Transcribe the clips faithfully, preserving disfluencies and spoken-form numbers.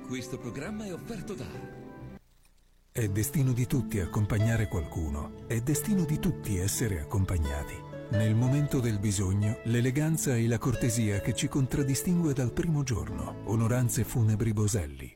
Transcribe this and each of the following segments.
Questo programma è offerto da... È destino di tutti accompagnare qualcuno. È destino di tutti essere accompagnati. Nel momento del bisogno, l'eleganza e la cortesia che ci contraddistingue dal primo giorno. Onoranze Funebri Boselli.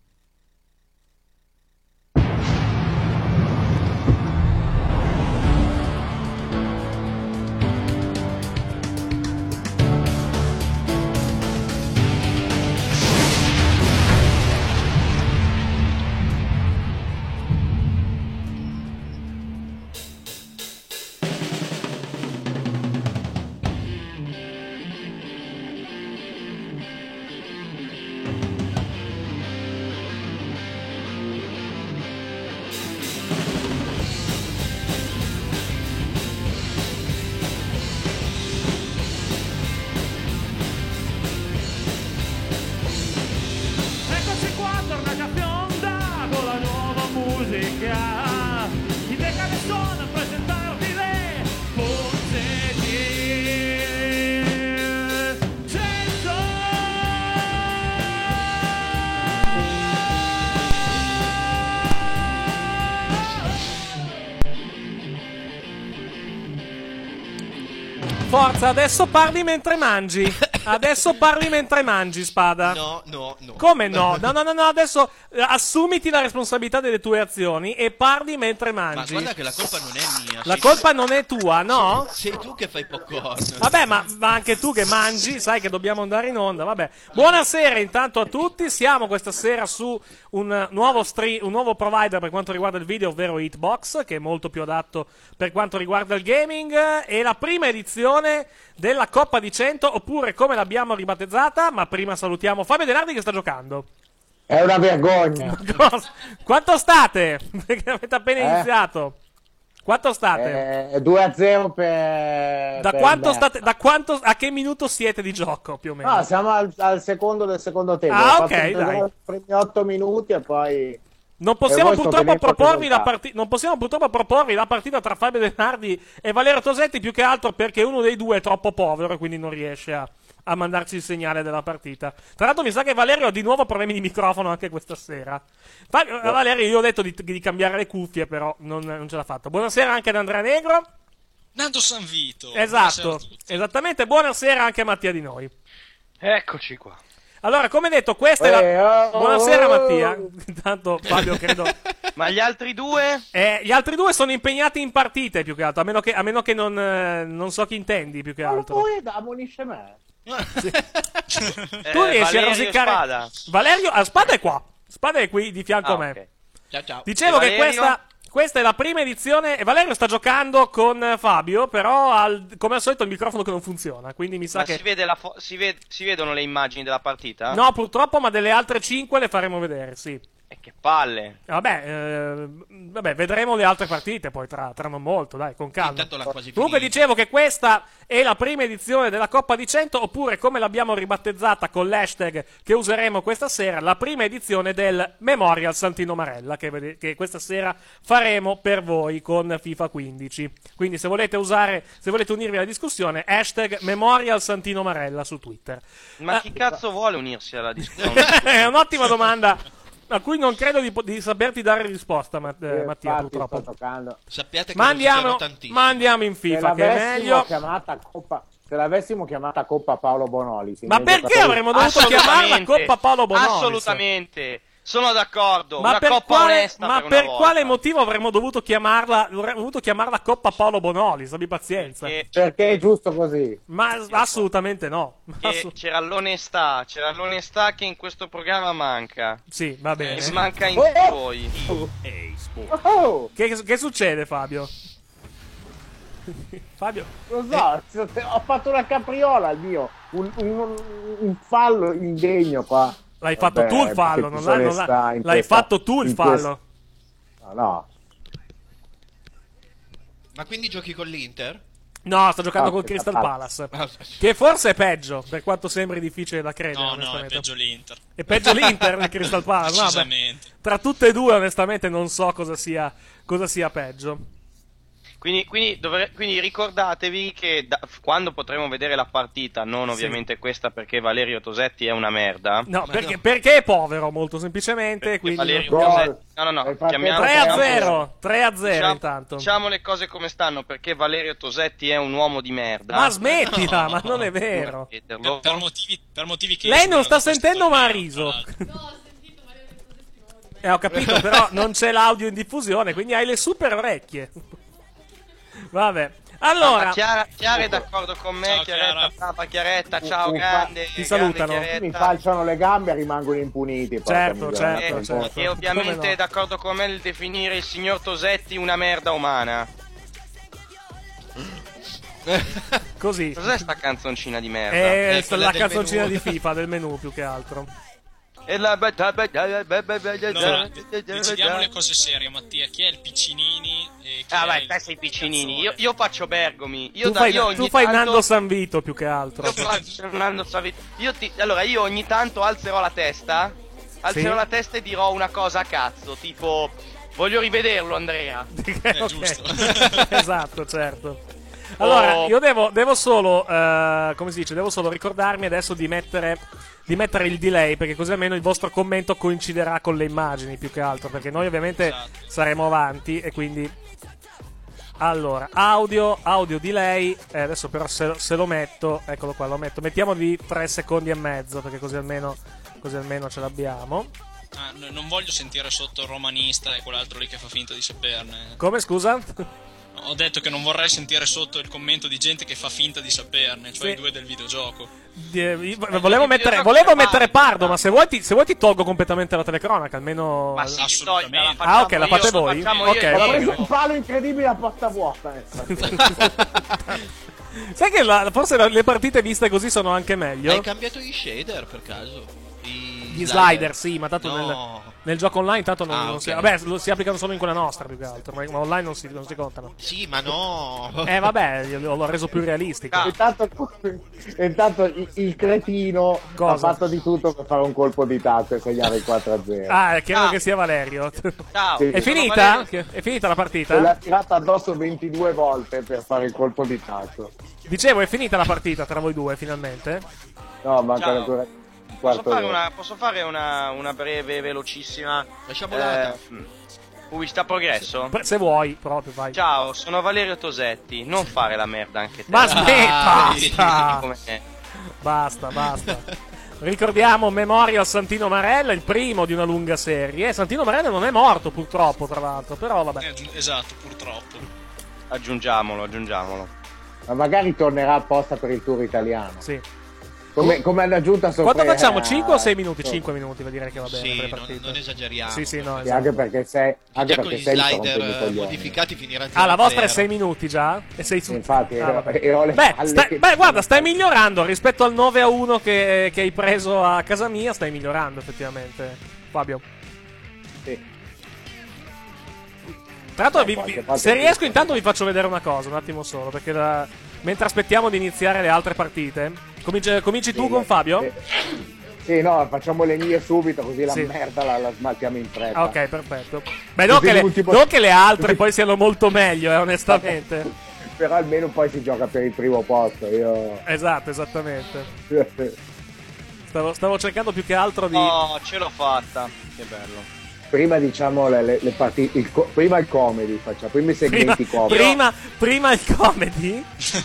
Forza, adesso parli mentre mangi. Adesso parli mentre mangi, Spada. No, no, no. Come no? No, no, no, no, adesso eh, assumiti la responsabilità delle tue azioni e parli mentre Ma mangi. guarda che la colpa non è mia. La sei colpa non è tua, no? tu- Sei tu che fai popcorn. Vabbè, ma, ma anche tu che mangi, sai che dobbiamo andare in onda, vabbè. Buonasera intanto a tutti, siamo questa sera su un nuovo, stream, un nuovo provider per quanto riguarda il video, ovvero Hitbox, che è molto più adatto per quanto riguarda il gaming, e la prima edizione della Coppa di cento, oppure come l'abbiamo ribattezzata, ma prima salutiamo Fabio Denardi che sta giocando. È una vergogna. Quanto state? Perché avete appena Eh? iniziato. Quanto state? Eh, due a zero per... Da per quanto Berta. state, da quanto, a che minuto siete di gioco più o meno? No, siamo al, al secondo del secondo tempo. Ah, Ho ok, fatto dai. I primi otto minuti e poi... Non possiamo, E voi sto purtroppo tenendo proporvi la risultati. parti- non possiamo purtroppo proporvi la partita tra Fabio Denardi e Valerio Tosetti, più che altro perché uno dei due è troppo povero e quindi non riesce a, a mandarci il segnale della partita. Tra l'altro mi sa che Valerio ha di nuovo problemi di microfono anche questa sera. Fabio, a Valerio io ho detto di, di cambiare le cuffie, però non, non ce l'ha fatto. Buonasera anche ad Andrea Negro. Nando Sanvito. Buonasera Esatto, a tutti. esattamente. Buonasera anche a Mattia Di Noi. Eccoci qua. Allora, come detto, questa è Eh, la... oh, Buonasera oh. Mattia. Intanto Fabio credo... Ma gli altri due? Eh, gli altri due sono impegnati in partite più che altro, a meno che, a meno che non, eh, non so chi intendi più che Ma altro. poi ammonisce me. Tu Eh, riesci a Valerio rosicare... Spada. Valerio, ah, Spada è qua. Spada è qui di fianco Ah, a me. ok. Ciao, ciao. Dicevo E che Valerio? questa, questa è la prima edizione e Valerio sta giocando con eh, Fabio, però al- come al solito il microfono che non funziona, quindi mi sa Ma che... si, vede la fo- si, ved- si vedono le immagini della partita? No, purtroppo, ma delle altre cinque le faremo vedere, sì. E che palle. Vabbè, eh, vabbè, vedremo le altre partite poi tra, tra non molto, dai, con calma. Intanto l'ha quasi Comunque finita. dicevo che questa è la prima edizione della Coppa di cento, oppure come l'abbiamo ribattezzata con l'hashtag che useremo questa sera, la prima edizione del Memorial Santino Marella, che, vede- che questa sera faremo per voi con FIFA quindici. Quindi se volete usare, se volete unirvi alla discussione, hashtag Memorial Santino Marella su Twitter. Ma Ah. chi cazzo vuole unirsi alla discussione? È un'ottima domanda a cui non credo di, po- di saperti dare risposta, Ma- eh, Eh, Mattia, infatti purtroppo. sto giocando. Sappiate che Ma lo andiamo, giocano tantissimo. ma andiamo in Se FIFA, che è l'avessimo meglio. chiamata Coppa, se l'avessimo chiamata Coppa Paolo Bonoli, sì, Ma nei perché giocatori- avremmo dovuto chiamarla Assolutamente. Coppa Paolo Bonolis? Assolutamente. Sono d'accordo. Ma Una per, coppa quale, onesta ma per, per una quale volta. motivo avremmo dovuto chiamarla avremmo dovuto chiamarla Coppa Paolo Bonolis? Abbi pazienza. Che, Perché è giusto così. Ma assolutamente no. che Assu- c'era l'onestà, c'era l'onestà che in questo programma manca. sì, va bene. E manca in Oh! voi. Oh, Che, che succede, Fabio? Fabio? lo so, ho fatto una capriola al mio, un, un- un fallo indegno qua. L'hai fatto Vabbè, tu il fallo, che non l'hai, non disonestà l'hai, in l'hai questa- fatto tu il in fallo. questa- No, no. Ma quindi giochi con l'Inter? No, sto giocando Ah, con che Crystal cazzo. Palace. Che forse è peggio, per quanto sembri difficile da credere. No, no, è onestamente. peggio l'Inter. È peggio l'Inter del Crystal Palace. No, beh, Decisamente. tra tutte e due, onestamente, non so cosa sia, cosa sia peggio. Quindi, quindi, dovre- quindi ricordatevi che da- quando potremo vedere la partita, non ovviamente sì. questa perché Valerio Tosetti è una merda. No, perché, no. perché è povero, molto semplicemente. Quindi... Valerio Tosetti... No, no, no. Chiamiamo... tre a zero. tre a zero diciamo, intanto. Diciamo le cose come stanno, perché Valerio Tosetti è un uomo di merda. Ma smettila, no. ma non è vero. Per, per, motivi, per motivi che... Lei non sta sentendo, ma ha riso. Eh, ho capito, però non c'è l'audio in diffusione, quindi hai le super orecchie. Vabbè. Allora, ah, Chiara, Chiara è d'accordo con me, ciao, Chiaretta, Papa, Chiaretta, ciao, uh, uh, grande. Ti salutano. Mi falciano le gambe e rimangono impuniti. Certo, certo, e, certo. E ovviamente no. è d'accordo con me nel definire il signor Tosetti una merda umana. Così. Cos'è sta canzoncina di merda? È ecco, la canzoncina menù. di FIFA, del menù più che altro. E la... no, decidiamo le cose serie, Mattia. Chi è il Piccinini? E chi ah, vai, il... te sei Piccinini. Io, io faccio Bergomi. Io tu da, fai, io tu fai tanto... Nando Sanvito più che altro. Io faccio Nando Sanvito. Io ti... Allora, io ogni tanto alzerò la testa. Alzerò sì? la testa e dirò una cosa a cazzo. Tipo, voglio rivederlo, Andrea. È giusto. Esatto, certo. Allora, oh. io devo, devo solo, uh, come si dice, devo solo ricordarmi adesso di mettere, di mettere il delay, perché così almeno il vostro commento coinciderà con le immagini più che altro, perché noi ovviamente esatto. saremo avanti e quindi... Allora, audio, audio delay, eh, adesso però se, se lo metto, eccolo qua, lo metto, mettiamo di tre secondi e mezzo, perché così almeno, così almeno ce l'abbiamo. Ah, n- non voglio sentire sotto il romanista e quell'altro lì che fa finta di saperne. Come, scusa? Ho detto che non vorrei sentire sotto il commento di gente che fa finta di saperne, cioè sì. i due del videogioco. Eh, volevo mettere, volevo mettere Pardo, ma se vuoi, ti, se vuoi ti tolgo completamente la telecronaca, almeno... Ma sì, assolutamente. Togli, ah, ok, la fate io, voi? Ok, ho preso un palo incredibile a porta vuota. Sai che la, forse le partite viste così sono anche meglio? Hai cambiato gli shader per caso? I Gli slider, slider sì, ma tanto no. nel, nel gioco online tanto non, ah, non okay. si... Vabbè, lo, si applicano solo in quella nostra più che altro, ma, ma online non si, non si contano. Sì, ma no. Eh vabbè, l'ho reso più realistico. Ah. Intanto, intanto il, il cretino Cosa? ha fatto di tutto per fare un colpo di tazzo e segnare il quattro a zero. Ah, credo ah. che sia Valerio. Ciao. Sì. È finita? È finita la partita? L'ha tirata addosso ventidue volte per fare il colpo di tazzo. Dicevo, è finita la partita tra voi due finalmente? No, manca ancora... Posso fare, una, posso fare una, una breve, velocissima eh, pubblicità progresso? Se vuoi, proprio, vai. Ciao, sono Valerio Tosetti. Non fare la merda anche te. Ma smetta! Ah, basta! Basta, basta. Ricordiamo Memorial Santino Marella, il primo di una lunga serie. Santino Marella non è morto, purtroppo, tra l'altro, però vabbè. Eh, esatto, purtroppo. Aggiungiamolo, aggiungiamolo. Ma magari tornerà apposta per il tour italiano. Sì. Come, come hanno aggiunto a Quanto facciamo? cinque o sei minuti? cinque minuti, vuol dire che va bene. Sì, per le non, partite. non esageriamo. Sì, sì, no, sì, esatto. anche perché sei anche con perché gli sei slider modificati finirà Ah, la vostra è sei minuti già? E sei su... Infatti, ah, ero, ero le beh, stai, beh, guarda, stai migliorando rispetto al nove a uno che, che hai preso a casa mia, stai migliorando effettivamente, Fabio. Sì. Tra l'altro, vi, vi, se riesco intanto vi faccio vedere una cosa, un attimo solo, perché la, mentre aspettiamo di iniziare le altre partite, cominci, cominci tu sì, con Fabio? Sì. Sì, no, facciamo le mie subito, così la sì. merda la, la smaltiamo in fretta. Ok, perfetto. Beh, non che, le, non che le altre poi siano molto meglio, eh, onestamente. Però almeno poi si gioca per il primo posto. Io... Esatto, esattamente. Stavo, stavo cercando più che altro di... Oh, ce l'ho fatta. Che bello. Prima diciamo le, le, le partite, il co- prima il comedy, facciamo, prima i segmenti prima, comedy. Prima, prima il comedy?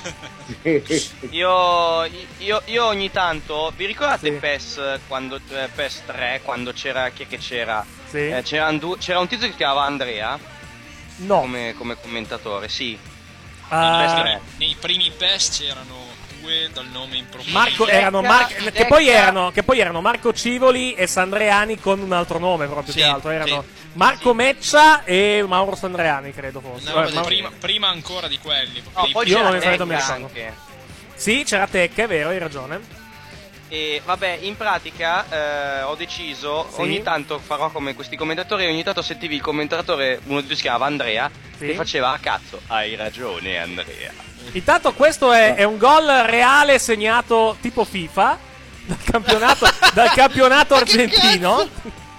io, io, io ogni tanto, vi ricordate sì. P E S, quando, eh, P E S tre, quando c'era, chi è che c'era? Sì. Eh, c'era, un du- c'era un tizio che si chiamava Andrea? No. Come, come commentatore, sì. Uh, nei, nei primi P E S c'erano due dal nome improbabile. Marco, erano Mar- che, poi erano, che poi erano Marco Civoli e Sandreani con un altro nome proprio sì, che altro. Erano sì. Marco Meccia e Mauro Sandreani, credo fosse. No, eh, ma prima, prima ancora di quelli. No, poi io c'era non Tecca mi anche. Sì, c'era Tecca, è vero, hai ragione. E vabbè, in pratica eh, ho deciso, sì. ogni tanto farò come questi commentatori, ogni tanto sentivi il commentatore, uno di due si chiamava Andrea, sì. che faceva a cazzo, hai ragione Andrea. Intanto questo è, è un gol reale segnato tipo FIFA dal campionato, dal campionato argentino.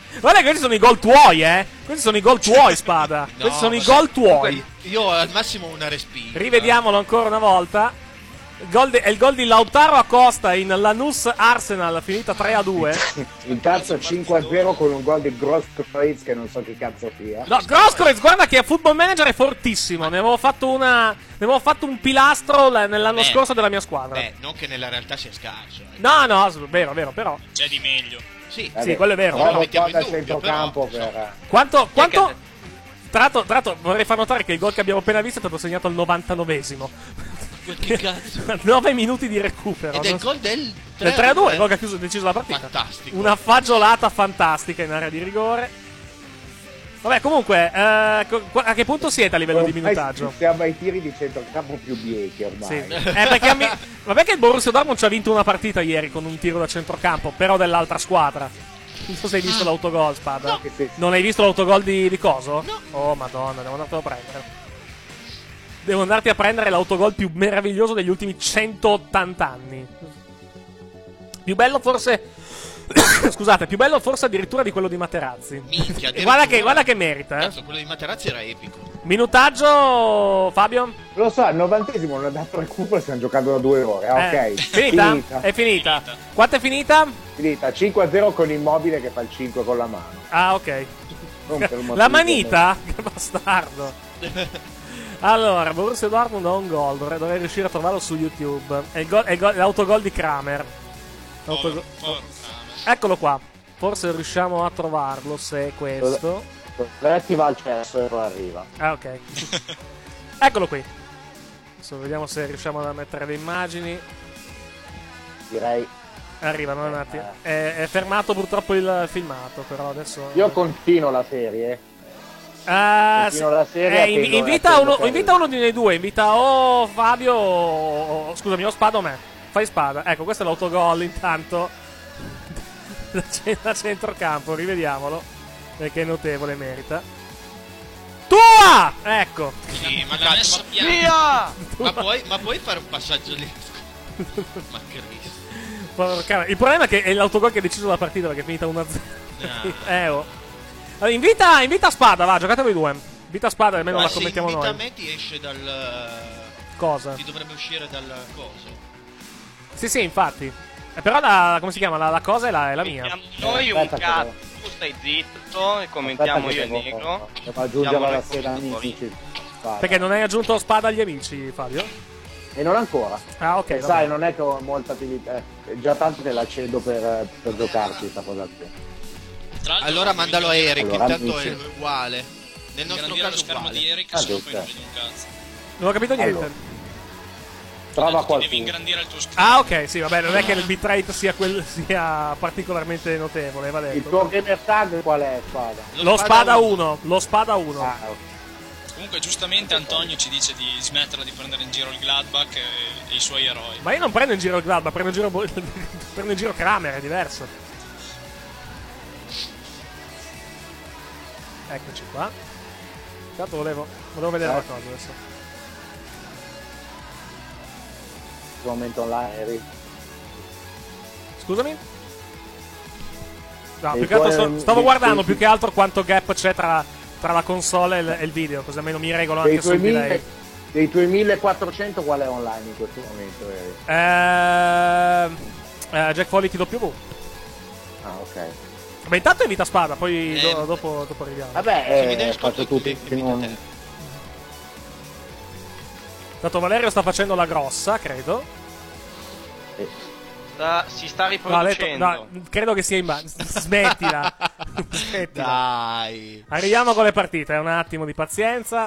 Guarda che questi sono i gol tuoi, eh. Questi sono i gol tuoi, Spada. No, questi sono i vabbè. gol tuoi. Io ho al massimo una respinta. Rivediamolo ancora una volta. Il gol di- è il gol di Lautaro Acosta in Lanús Arsenal, finita tre a due. Intanto cinque a zero con un gol di Grosskreutz che non so che cazzo sia. No, Grosskreutz, guarda che a Football Manager è fortissimo. Ne avevo fatto una. Ne avevo fatto un pilastro l- nell'anno Beh, scorso della mia squadra. Beh, non che nella realtà sia scarso. Eh. No, no, s- vero, vero, però. C'è di meglio. Sì, Vabbè, Sì, quello è vero. Provo lo mettiamo qua da in dubbio, centrocampo però, per... Quanto. quanto che- tra l'altro, tra l'altro vorrei far notare che il gol che abbiamo appena visto è stato segnato al novantanovesimo. che cazzo. nove minuti di recupero. Ed è non il so- gol del Del tre a due, il gol che ha chiuso, deciso la partita. Fantastico. Una fagiolata fantastica in area di rigore. Vabbè, comunque, eh, co- qua- a che punto siete a livello di Ormai minutaggio? siamo ai tiri di centrocampo più biechi ormai. Sì. Eh, perché a me- Vabbè che il Borussia Dortmund ci ha vinto una partita ieri con un tiro da centrocampo, però dell'altra squadra. Non so se hai visto l'autogol, Spada. Sì, sì. Non hai visto l'autogol di, di coso? No. Oh, madonna, devo andartelo a prendere. Devo andarti a prendere l'autogol più meraviglioso degli ultimi centottanta anni. Più bello forse... Scusate, più bello forse addirittura di quello di Materazzi. Minchia, E guarda, che, addirittura. guarda che merita, eh. Cazzo, quello di Materazzi era epico. Minutaggio, Fabio? Lo so, al novantesimo non ha dato recupero e stiamo giocando da due ore. Ah, Eh, ok. finita? Finita. È finita. Finita. Quanto è finita? Finita. cinque a zero con Immobile che fa il cinque con la mano. Ah, ok. Non per un motivo, La manita? Che bastardo. Allora, Borussia Dortmund ha un gol. Dovrei, dovrei riuscire a trovarlo su YouTube. È, il gol- è il gol- l'autogol di Kramer. L'autogol- Povero, povero Kramer. Eccolo qua. Forse riusciamo a trovarlo se è questo. Verratti va al cesso e poi arriva. Ah, ok. Eccolo qui. Adesso vediamo se riusciamo a mettere le immagini. Direi. Arrivano un attimo. È, è fermato purtroppo il filmato, però adesso. Io continuo la serie. Ah, sì. Continuo la serie. Eh, invi- attendo- invita, attendo uno, che invita arrivi. uno di noi due. Invita o Fabio o, o- scusami, o Spada o me. Fai Spada. Ecco, questo è l'autogol intanto. Da ce- da centrocampo, rivediamolo. Perché è notevole, merita. Tua! Ecco. Sì, ma l'ha messa piano. Via! Ma puoi, ma puoi fare un passaggio lì? Ma Cristo. Porca- Il problema è che è l'autogol che ha deciso la partita perché è finita uno a zero. No. eh, oh. Allora, invita, invita Spada, va, giocate voi due. Invita Spada, almeno Ma la se commentiamo invita noi. me ti esce dal... Cosa? Ti dovrebbe uscire dal coso. Sì, sì, infatti. Eh, però la, come si chiama? La, la cosa è la, è la mia. Commentiamo noi un Aspetta che cazzo. devo- Tu stai zitto e commentiamo Aspetta io che e devo- Negro. Devo aggiungere Andiamo la nel scheda commento amici. Vada. Perché non hai aggiunto Spada agli amici, Fabio? E non ancora. Ah, ok. E va sai, bene. non è che ho molta attività. eh, Già tanto te la cedo per, per giocarci questa cosa qui. Tra l'altro, Allora mandalo a Eric, Allora, intanto è amici. uguale. Nel nostro Ingrandire lo caso schermo uguale. di Eric, Ah, se no giusto. poi non vedo un cazzo. Non ho capito niente. Allora. Ho Trova detto, Devi qualcuno. ingrandire il tuo schermo. Ah, ok, sì, vabbè, non è che il bitrate sia, quel, sia particolarmente notevole, va Il detto. tuo gamer tag qual è, Spada? Lo Spada uno, lo Spada uno. Ah, ok. Comunque, giustamente, Antonio ci dice di smetterla di prendere in giro il Gladbach e, e i suoi eroi. Ma io non prendo in giro il Gladbach, prendo in giro, Bo- prendo in giro Kramer, è diverso. Eccoci qua. Intanto volevo, volevo vedere una cosa adesso. Il momento online, Eric. Scusami? No, Dei più che altro tuoi- sto- stavo dei- guardando dei- più che altro quanto gap c'è tra, tra la console e il, e il video, così almeno mi regolo Dei anche tuoi, sul delay. mille, dei tuoi millequattrocento qual è online in questo momento, Eric? Eh, eh, Jack Foley T W. Ah, ok. Ma intanto invita Spada, poi Eh. do- dopo, dopo arriviamo. Vabbè, Se mi eh, dai faccio sconto, tutto ti- ti in invito un... te. Tanto Valerio sta facendo la grossa, credo. Sta- si sta No, ha detto- riproducendo. no, credo che sia in ba- Smettila. Smettila. Dai. Arriviamo con le partite, un attimo di pazienza.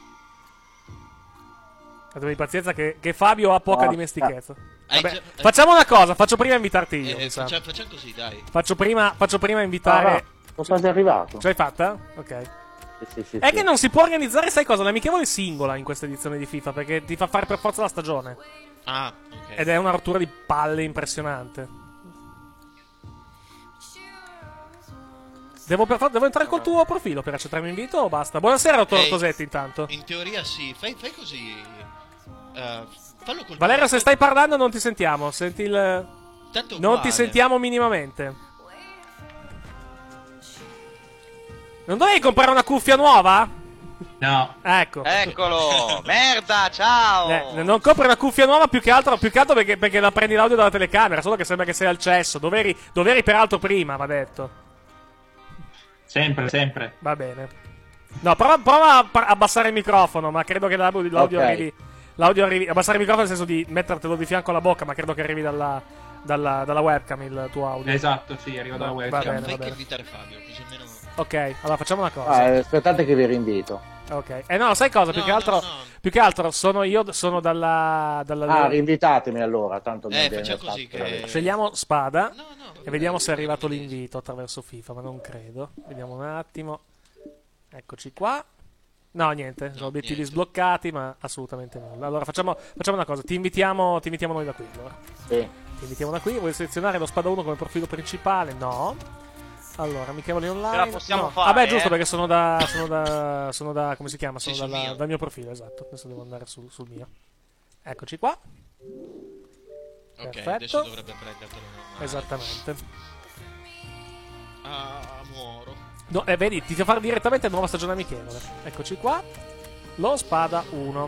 Un attimo di pazienza che, che Fabio ha poca No, dimestichezza. Hai Vabbè, già- facciamo una cosa, faccio prima invitarti io. Eh, mi sa. facciamo, facciamo così, dai. Faccio prima, faccio prima Ah, invitare. no, sono quasi arrivato. Ce l'hai fatta? Ok. Sì, sì, sì, È sì. che non si può organizzare, sai cosa? L'amichevole singola in questa edizione di FIFA, perché ti fa fare per forza la stagione. Ah, ok. Ed è una rottura di palle impressionante. Devo, per for- devo entrare col tuo profilo per accettare l'invito o basta? Buonasera, dottor Ehi, Tosetti, intanto. In teoria sì, fai, fai così. Eh, fallo col Valerio, se stai parlando non ti sentiamo. Senti il... Tanto Non uguale. ti sentiamo minimamente. Non dovevi comprare una cuffia nuova? No. Ecco. Eccolo. Merda, ciao. Eh, non compri una cuffia nuova più che altro, più che altro perché, perché la prendi l'audio dalla telecamera, solo che sembra che sei al cesso. Dov'eri, dov'eri peraltro prima, va detto. Sempre, sempre. Va bene. No, prova, prova a pa- abbassare il microfono, ma credo che l'audio, l'audio Ok. arrivi... L'audio arrivi... Abbassare il microfono nel senso di mettertelo di fianco alla bocca, ma credo che arrivi dalla, dalla, dalla webcam il tuo audio. Esatto, sì, arriva dalla Va webcam. bene, Fai va che bene. invitare Fabio, così almeno... Ok, allora facciamo una cosa. Ah, eh, aspettate che vi rinvito. Ok. Eh no, sai cosa? Più No, che altro, no, no. più che altro sono io, sono dalla... dalla Ah, rinvitatemi allora, tanto mi Eh, viene facciamo così fatto che- la- Scegliamo spada No, no, e vediamo se è arrivato l'invito attraverso FIFA, ma non credo. Vediamo un attimo. Eccoci qua. No, niente, sono obiettivi niente. sbloccati, ma assolutamente nulla. Allora facciamo, facciamo una cosa, ti invitiamo, ti invitiamo noi da qui allora. Sì. Ti invitiamo da qui, vuoi selezionare lo spada uno come profilo principale? No. Allora, amichevoli online. Ce la possiamo no. fare, Vabbè, giusto eh. perché sono da. Sono da. Sono da. Come si chiama? Sono Sì, sul dalla- mio. dal mio profilo, esatto. Adesso devo andare sul, sul mio. Eccoci qua. Ok, Perfetto. adesso dovrebbe prendertelo normale. Esattamente. Ah, muoro. No, eh, vedi, ti fa fare direttamente nuova stagione amichevole. Eccoci qua. Lo spada uno.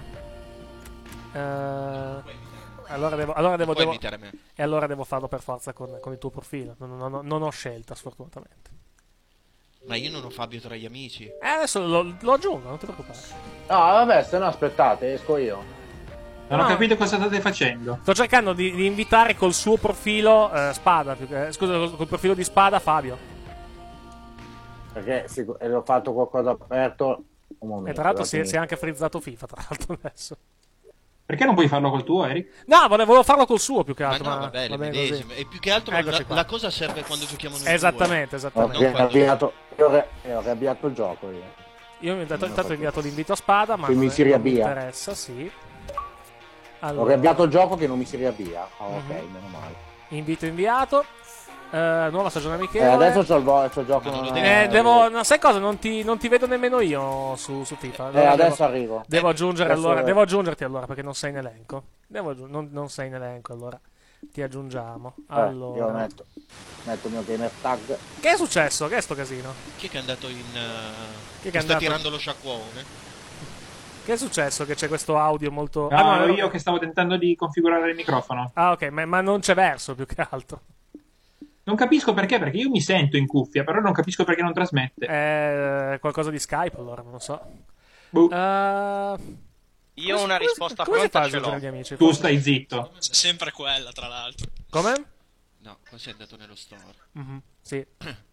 Eh, allora devo. Allora devo. Puoi devo invitare me. e allora devo farlo per forza con, con il tuo profilo. Non, non- non- non ho scelta, sfortunatamente. Ma io non ho Fabio tra gli amici. Eh, adesso lo, lo aggiungo, non ti preoccupare. No, vabbè, se no aspettate, esco io. Non No. ho capito cosa state facendo. Sto cercando di, di invitare col suo profilo eh, spada. più che- scusa, col, col profilo di spada Fabio. Perché sic- e l'ho fatto qualcosa aperto. Un momento. E tra l'altro da si è, si è finire. anche frizzato FIFA, tra l'altro adesso. Perché non puoi farlo col tuo, Eric? No, volevo, volevo farlo col suo più che Ma altro. no, ma vabbè, va le bene così. medesime. E più che altro Eccoci la, qua. la cosa serve quando giochiamo noi Esattamente, Ho esattamente. Non quando- riavviato, io ho re- io ho riavviato il gioco io. Io intanto, intanto ho inviato l'invito a spada, ma Che non, mi è- si non mi riavvia. interessa, sì. Ho Allora, riavviato il gioco che non mi si riavvia. Ah, ok, Mhm. meno male. invito inviato. Eh, nuova stagione Eh, amichevole. adesso c'ho il, vo- c'ho il gioco. Ma non lo non- devi- Eh, devo. No, sai cosa? Non ti, non ti vedo nemmeno io su, su FIFA. Eh, Allora adesso devo, arrivo. devo aggiungere adesso- allora. Devo aggiungerti allora perché non sei in elenco. Devo aggiung- non, non sei in elenco allora. Ti aggiungiamo. Eh, io Allora. metto, metto il mio gamer tag. Che è successo? Che è sto casino? Chi è che è andato in... uh, Chi è che che è sta andato? tirando lo sciacquone? Che è successo? Che c'è questo audio molto. No, ah, no, ero io che stavo tentando di configurare il microfono. Ah, ok, ma, ma non c'è verso più che altro. Non capisco perché, perché io mi sento in cuffia, però non capisco perché non trasmette. È qualcosa di Skype allora, non lo so. Boh, Uh, Io ho una risposta come si fa a pronta ce l'ho. aggiungere gli amici? tu stai zitto. S- sempre quella, tra l'altro. Come? No, poi sei andato nello store. Mhm, sì.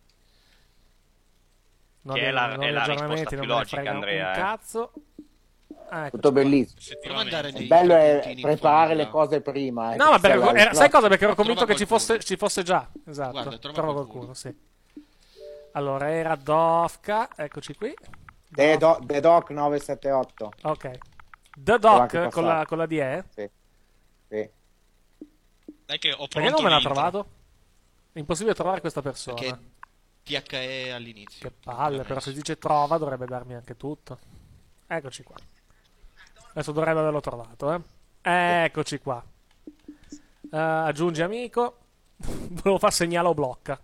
Non Che è dei- la- non è dei la aggiornamenti, risposta non più me ne logica, frega Andrea, un eh. cazzo. Ah, eccoci Tutto qua. bellissimo. Prova ad andare Il nei bello è puntini in preparare fondo, le cose prima. eh, No, che ma sia perché, la- era- sai cosa? Perché ero Trova convinto che ci qualcuno. fosse, ci fosse già. Esatto. Guarda, trova Trova qualcuno. qualcuno, sì. Allora, era Dovka, eccoci qui. The, Do- The Doc nove sette otto. Ok. The Devo Doc anche con passare. la, con la D E? Sì. Sì. Dai che ho pronto Perché non me l'ha l'intro. trovato? È impossibile trovare questa persona. Perché T H E all'inizio. Che palle, però se dice trova dovrebbe darmi anche tutto. Eccoci qua. Adesso dovrebbe averlo trovato, eh. Eccoci qua. Eh, aggiungi amico. Volevo fare segnala o blocca.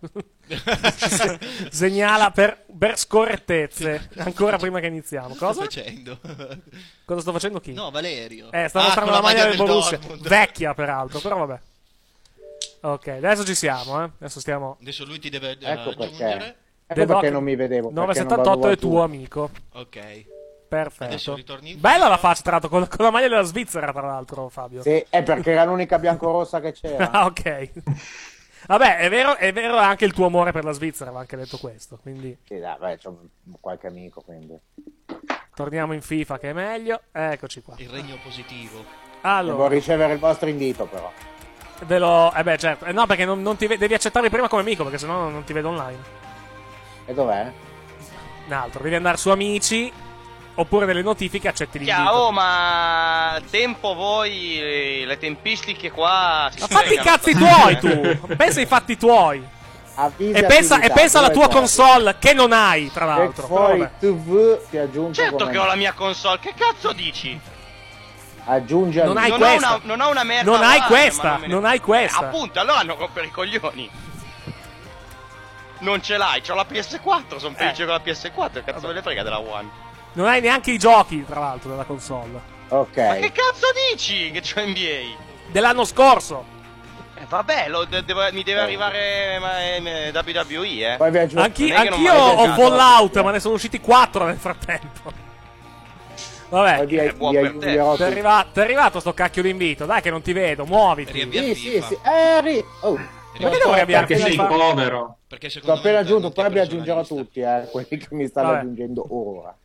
Segnala per, per scorrettezze. Ancora prima che iniziamo. Cosa? Cosa stai facendo? Cosa sto facendo chi? No, Valerio. Eh, sto Ah, mostrando con la maglia del Borussia. Dortmund. Vecchia, peraltro, però vabbè. Ok, adesso ci siamo, eh. Adesso stiamo. Adesso lui ti deve eh, Ecco aggiungere. perché. The Ecco perché Doc non mi vedevo. nove perché non settantotto vado è al tuo amico. Ok. Perfetto. Adesso ritorni in Bella fila. la faccia, tra l'altro, con, con la maglia della Svizzera, tra l'altro, Fabio. Sì, è perché era l'unica biancorossa che c'era. Ah, ok. Vabbè, è vero, è vero anche il tuo amore per la Svizzera, va anche detto questo. Quindi Sì, dai, beh, c'ho qualche amico, quindi. torniamo in FIFA che è meglio. Eccoci qua. Il regno positivo. Devo Allora, ricevere il vostro invito, però. ve lo. Eh beh, certo. Eh, no, perché non, non ti ve- devi accettarmi prima come amico, perché sennò non ti vedo online. E dov'è? Un altro, devi andare su amici. Oppure nelle notifiche accetti l'invito. Ciao, ma tempo voi, eh, le tempistiche qua. si Ma fatti i fregano. cazzi tuoi tu! Pensa ai fatti tuoi! Avvisi E pensa, e attività, pensa alla dove tua sei? console che non hai, tra E l'altro. Però fuori vabbè. T V ti aggiungo Certo come che ho la mia console, che cazzo dici? aggiungi Non hai non, ho questa. una, non ho una merda. Non hai online, questa, ma me ne- non hai questa. Eh, appunto, allora hanno rompere i coglioni. non ce l'hai, c'ho la P S quattro, sono felice Eh. con la P S quattro, cazzo Vabbè. me ne frega della One. Non hai neanche i giochi, tra l'altro, della console. Ok. Ma che cazzo dici che c'ho N B A? Dell'anno scorso. Eh, vabbè, lo de- devo- mi deve arrivare ma, eh, W W E, eh. Poi vi aggiungo. Anchi- non è che non anch'io mi hai ho giocato. Fallout, ma ne sono usciti quattro nel frattempo. Vabbè, Poi vi, è buon vi per aggiungerò ti è, tutti. arriva- ti è arrivato sto cacchio di invito. Dai che non ti vedo, muoviti. Riavvia Sì, sì, FIFA. sì. Eh, ri... oh. Perché devo riavviare Perché sei FIFA? povero. Perché Sto secondo me appena non ti- aggiunto, non ti poi ha vi preso la aggiungerò lista. tutti, eh, quelli che mi stanno Vabbè. aggiungendo ora.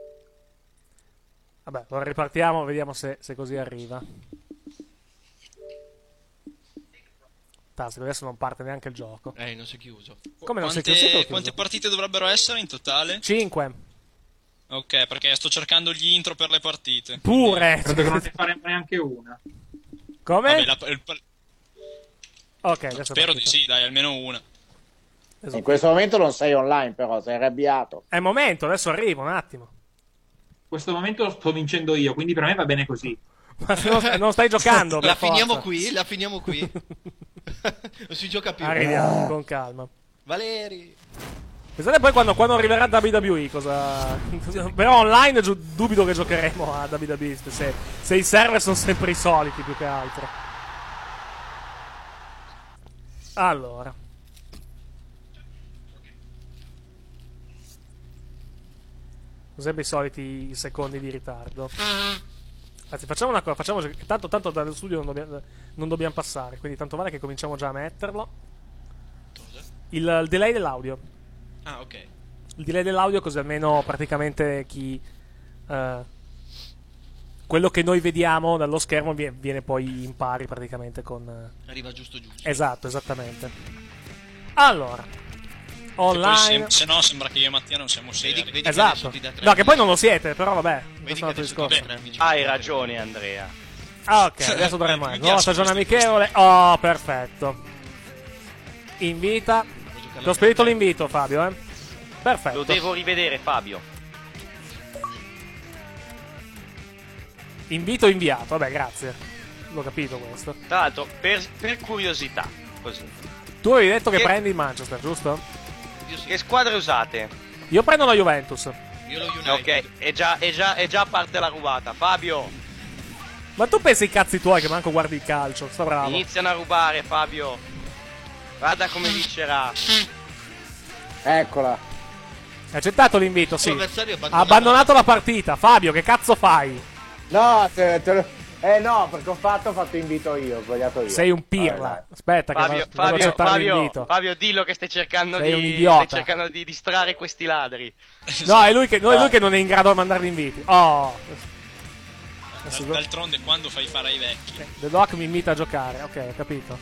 Vabbè, ora ripartiamo, vediamo se, se così arriva. Fantastico, adesso non parte neanche il gioco. Eh, non si è chiuso. Come non sei Quante, chiuso? Sei quante chiuso? partite dovrebbero essere in totale? cinque. Ok, perché sto cercando gli intro per le partite. Pure. Credo che non ne faremo neanche una. Come? Vabbè, la- il- Ok, adesso è spero di partito. sì, dai, almeno una. Esatto. In questo momento non sei online, però sei arrabbiato. È il momento, adesso arrivo un attimo. In questo momento sto vincendo io, quindi per me va bene così. Ma se non, non stai giocando, per La forza. finiamo qui, la finiamo qui. Non si gioca più. Arriviamo con calma. Valeri. Pensate poi quando, quando arriverà W W E cosa... Però online giu- dubito che giocheremo a W W E se, se i server sono sempre i soliti più che altro. Allora. Sono sempre i soliti secondi di ritardo. Anzi, facciamo una cosa, facciamo che tanto, tanto dallo studio non dobbiamo, non dobbiamo passare, quindi tanto vale che cominciamo già a metterlo. Cosa? Il, il delay dell'audio. Ah, ok. Il delay dell'audio così almeno praticamente chi... eh, quello che noi vediamo dallo schermo viene, viene poi in pari praticamente con... eh, Arriva giusto giusto. esatto, esattamente. Allora. Che poi Online... se, se no sembra che io e Mattia non siamo Vedi, seri. vedi che Esatto. adesso ti dà tre No, che poi non lo amici. siete, però vabbè. Vedi Questo che è un altro adesso ti dà discorso. tre amici. Hai ragione, Andrea. Ah, ok, adesso dovremmo... Mi Nuova piace stagione questo- amichevole. Oh, perfetto. Invita... Vuoi giocare Ti ho alla spedito Premier? l'invito, Fabio, eh. Perfetto. Lo devo rivedere, Fabio. Invito inviato, vabbè, grazie. L'ho capito questo. Tra l'altro, per, per curiosità, così. Tu avevi detto che, Che- prendi il Manchester, giusto? Io sì. Che squadre usate? Io prendo la Juventus. Io lo United. Ok, è già, è già, è già a parte la rubata. Fabio, Ma tu pensi ai cazzi tuoi che manco guardi il calcio? Sta bravo. iniziano a rubare, Fabio. Guarda come vincerà. Eccola. Hai accettato l'invito, sì. L'avversario Ha abbandonato la partita. Fabio, che cazzo fai? No, te, te lo... Eh no, perché ho fatto, ho fatto invito io, ho sbagliato io. Sei un Vabbè, pirla. dai. Aspetta, che Fabio, vado, vado a Fabio, accettare Fabio, l'invito. Fabio, dillo che stai cercando Sei un di idiota. stai cercando di distrarre questi ladri. No, è lui che, no, è lui che non è in grado di mandare gli inviti. Oh. Adesso D'al- D'altronde quando fai fare ai vecchi. The Doc mi invita a giocare. Ok, ho capito.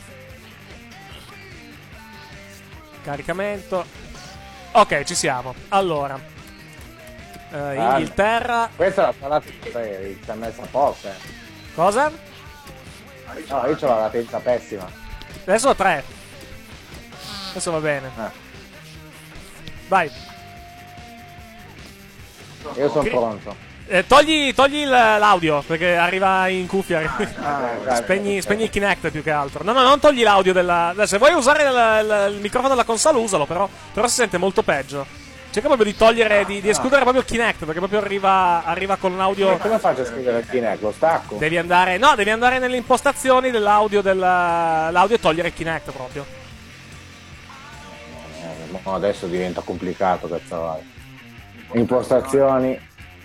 Caricamento. Ok, ci siamo. Allora. Eh, Inghilterra. Questa è la salata che ci ha messo apposta. eh. Cosa? No, io ho la latenza pessima. Adesso ho tre. Adesso va bene. Ah. Vai. Io sono Che- pronto. Eh, togli, togli il- l'audio perché arriva in cuffia. Ah, dai, spegni, ok. spegni il Kinect più che altro. No, no, non togli l'audio della. Se vuoi usare il, il- il microfono della console, usalo. Però, però si sente molto peggio. Cerca proprio di togliere, di, di escludere proprio il Kinect perché proprio arriva, arriva con l'audio. Ma come faccio a scrivere il Kinect? Lo stacco? Devi andare. No, devi andare nelle impostazioni dell'audio della, l'audio e togliere il Kinect proprio. Eh, no, adesso diventa complicato questa vai. Impostazioni.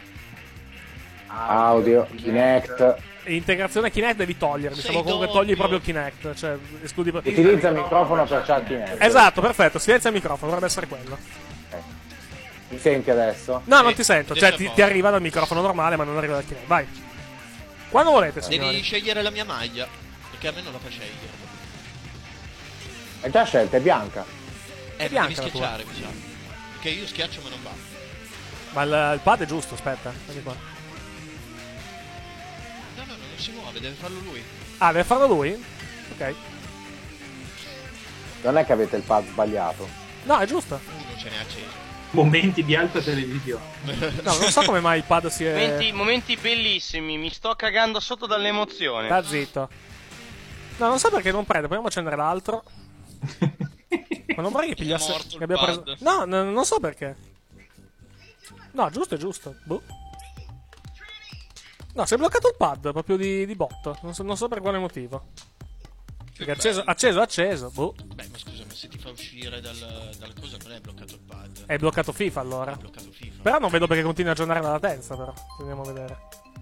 Audio, Kinect. Integrazione Kinect devi togliere. Mi Sei sembra comunque doppio. togli proprio il Kinect. Cioè, escludi proprio. Utilizza il microfono per chat Kinect. Esatto, perfetto. Silenzia il microfono, dovrebbe essere quello. Mi senti adesso? No, non Sì, ti sento. adesso Cioè, è ti, buono. ti arriva dal microfono normale, ma non arriva dal Kinect. Vai. Quando volete, Devi signori. scegliere la mia maglia. Perché a me non la fa scegliere. È già scelta, è bianca. Eh, bianca devi la tua. schiacciare, mi sa. Perché io schiaccio ma non va. Ma il, il pad è giusto, aspetta. Vieni qua. No, no, no, non si muove, deve farlo lui. Ah, deve farlo lui? Ok. Non è che avete il pad sbagliato. No, è giusto. Uno ce n'è acceso. Momenti di alta televisione. No, non so come mai il pad si è. Momenti, momenti bellissimi, mi sto cagando sotto dall'emozione. Sta zitto. No, non so perché non prende. Proviamo a accendere l'altro. Ma non vorrei che È pigliasse. morto il Che abbia preso... pad. No, no, non so perché. No, giusto è giusto. Boh. No, si è bloccato il pad proprio di, di botto. Non so, non so per quale motivo. Perché acceso, acceso, acceso. Boh. Beh, ma scusa, ma se ti fa uscire dal, dalla cosa non è bloccato il pad. È bloccato FIFA allora. È bloccato FIFA. Però non vedo perché continua a aggiornare la latenza, però. Andiamo a vedere.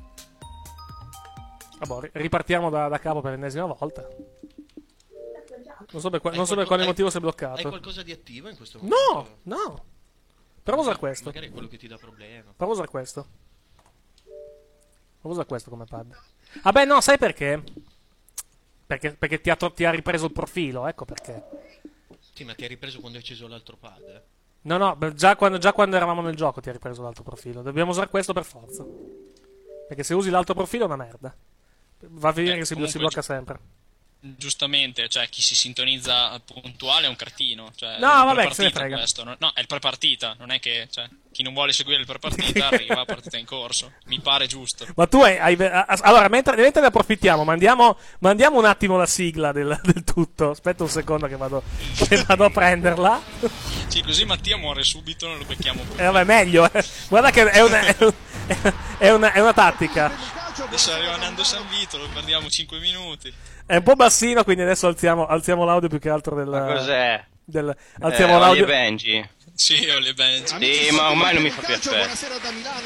Vabbè, ripartiamo da, da capo per l'ennesima volta. Non so per, qua- non so per quale hai- motivo si è bloccato. Hai qualcosa di attivo in questo momento? No, no. Prova a usare questo. Magari è quello che ti dà problema. Prova a usare questo. Prova a usare questo come pad. Vabbè, no, sai perché? Perché, perché ti, ha, tro- ti ha ripreso il profilo, ecco perché. Sì, ma ti hai ripreso quando hai acceso l'altro pad? eh? No, no, beh, già quando, già quando eravamo nel gioco ti ha ripreso l'altro profilo. Dobbiamo usare questo per forza. Perché se usi l'altro profilo è una merda. Va a finire Eh, che si, comunque si blocca gi- sempre. Giustamente, cioè chi si sintonizza puntuale è un cretino. Cioè, No, il vabbè, prepartita che se ne frega. questo, no, no, è il prepartita, non è che cioè, chi non vuole seguire il prepartita arriva a partita in corso. Mi pare giusto. Ma tu hai, hai- a- allora, mentre, mentre ne approfittiamo, mandiamo, mandiamo un attimo la sigla del, del tutto. Aspetta un secondo che vado, che vado a prenderla. Sì, così Mattia muore subito, non lo becchiamo pure. E vabbè, meglio. eh. Guarda che è una, è un- è una, è una tattica. Adesso arriva Nando San Vito, lo perdiamo cinque minuti. È un po' bassino, quindi adesso alziamo, alziamo l'audio più che altro del... Ma cos'è? del alziamo eh, l'audio... Ollie Benji. Sì, ho le bench. Sì, ma ormai non mi fa più effetto. Buonasera da Milano.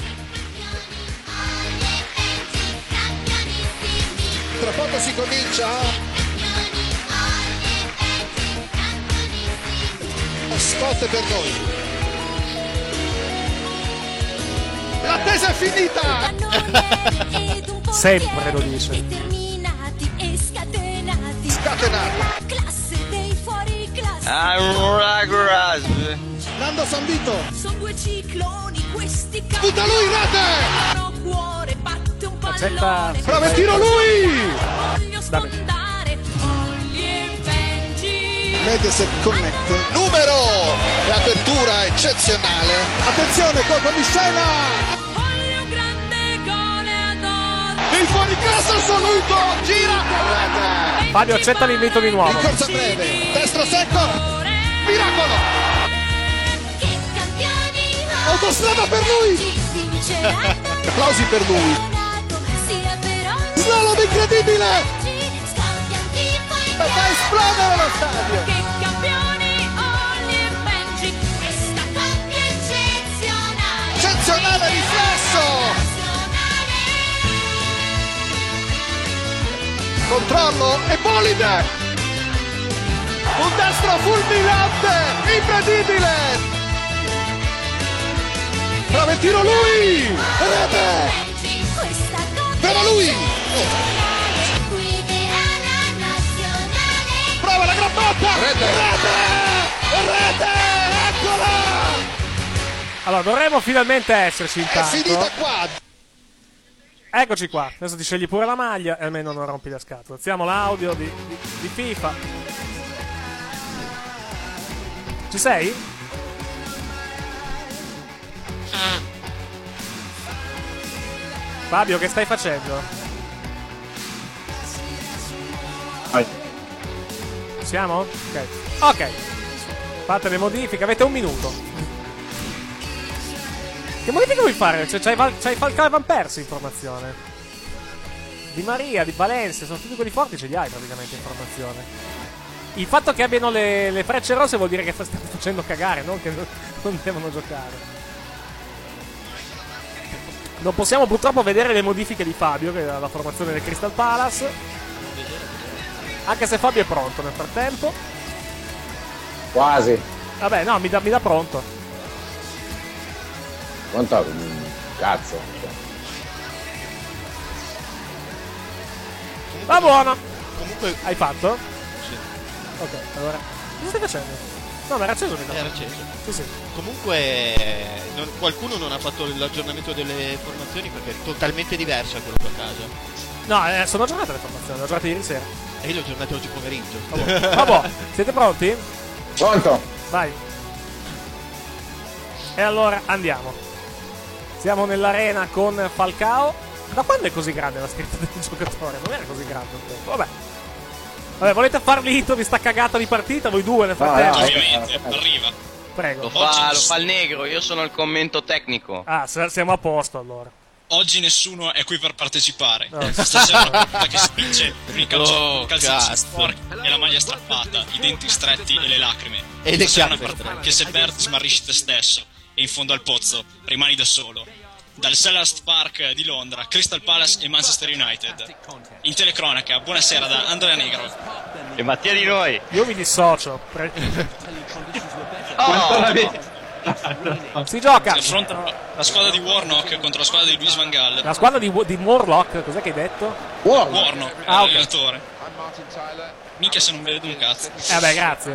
Tra poco si comincia. Spot per noi. L'attesa è finita. Sempre lo dice. Scatenati. Allora, grazie. Nando San Vito. Sono due cicloni questi cani. Butta lui in rete. Cuore batte un Accetta... pallone. Prova il tiro lui. Voglio sfondare Ollie e Benji. Mediaset connette. Numero. E apertura eccezionale. Attenzione, colpo di scena. Voglio un grande gol ad oro. Il fuoriclasse assoluto. Gira. Rete. Fabio, accetta l'invito di nuovo. In corsa breve. Destro secco. Miracolo. Che campioni. Autostrada per lui. Applausi per lui. Sia per ogni Slalom incredibile. scambianti poi E fa esplodere lo stadio. che campioni Ollie e Benji. Questa coppia eccezionale. Eccezionale riflesso. Controllo e bolide. Un destro fulminante. Incredibile. Prova il tiro lui. Rete. Questa coppia Però lui. guiderà la nazionale. Prova la gran botta. Rete. Rete. Rete. Eccola. Allora, dovremmo finalmente esserci È intanto. finita qua. Eccoci qua. Adesso ti scegli pure la maglia e almeno non rompi le scatole. Alziamo l'audio di, di, di FIFA. Ci sei? Fabio, che stai facendo? Vai. Siamo? Ok. Ok. Fate le modifiche, avete un minuto. Che modifiche vuoi fare? Cioè, c'hai, Val- c'hai Falcao e Van Persie in formazione. Di Maria, di Valencia, sono tutti quelli forti, ce li hai praticamente in formazione. Il fatto che abbiano le, le frecce rosse vuol dire che fa- stanno facendo cagare, non che non, non devono giocare. Non possiamo purtroppo vedere le modifiche di Fabio, che è la formazione del Crystal Palace. Anche se Fabio è pronto nel frattempo. Quasi. Vabbè, no, mi dà, mi dà pronto. Quanto? Mm, Cazzo. Va buono. Comunque, Hai fatto? sì, Ok, allora. Cosa stai facendo? No, ma era acceso il microfono. era acceso. Sì, sì. Comunque, non- qualcuno non ha fatto l'aggiornamento delle formazioni perché è totalmente diversa da quello che a casa. No, eh, sono aggiornate le formazioni, le ho aggiornate ieri sera. E io l'ho aggiornato oggi pomeriggio. Vabbè, Vabbè, siete pronti? Pronto? Vai. E allora andiamo. Siamo nell'arena con Falcao. Da quando è così grande la scritta del giocatore? Non era così grande un tempo. Vabbè. Vabbè, volete far l'intro di sta cagata di partita? Voi due nel frattempo? no, Ovviamente, arriva. Prego. Lo fa, lo fa il negro, io sono il commento tecnico. Ah, se- siamo a posto allora. Oggi nessuno è qui per partecipare. No. Stasera la partita che spinge con il calcio, Oh, calzini cazzo. sporchi e la maglia strappata, i denti stretti e le lacrime. E le Stasera è una chiappe partita strette. che se perdi smarrisci te stesso e in fondo al pozzo rimani da solo. Dal Selhurst Park di Londra, Crystal Palace e Manchester United. In telecronaca, buonasera da Andrea Negro. E Mattia di noi. Io mi dissocio. Pre- Oh, si gioca. Si affronta la squadra di Warnock contro la squadra di Luis Van Gaal. La squadra di, di Morlock, cos'è che hai detto? Warnock, Ah, ok. l'allenatore. Minchia se non vedo un cazzo. Eh beh, grazie.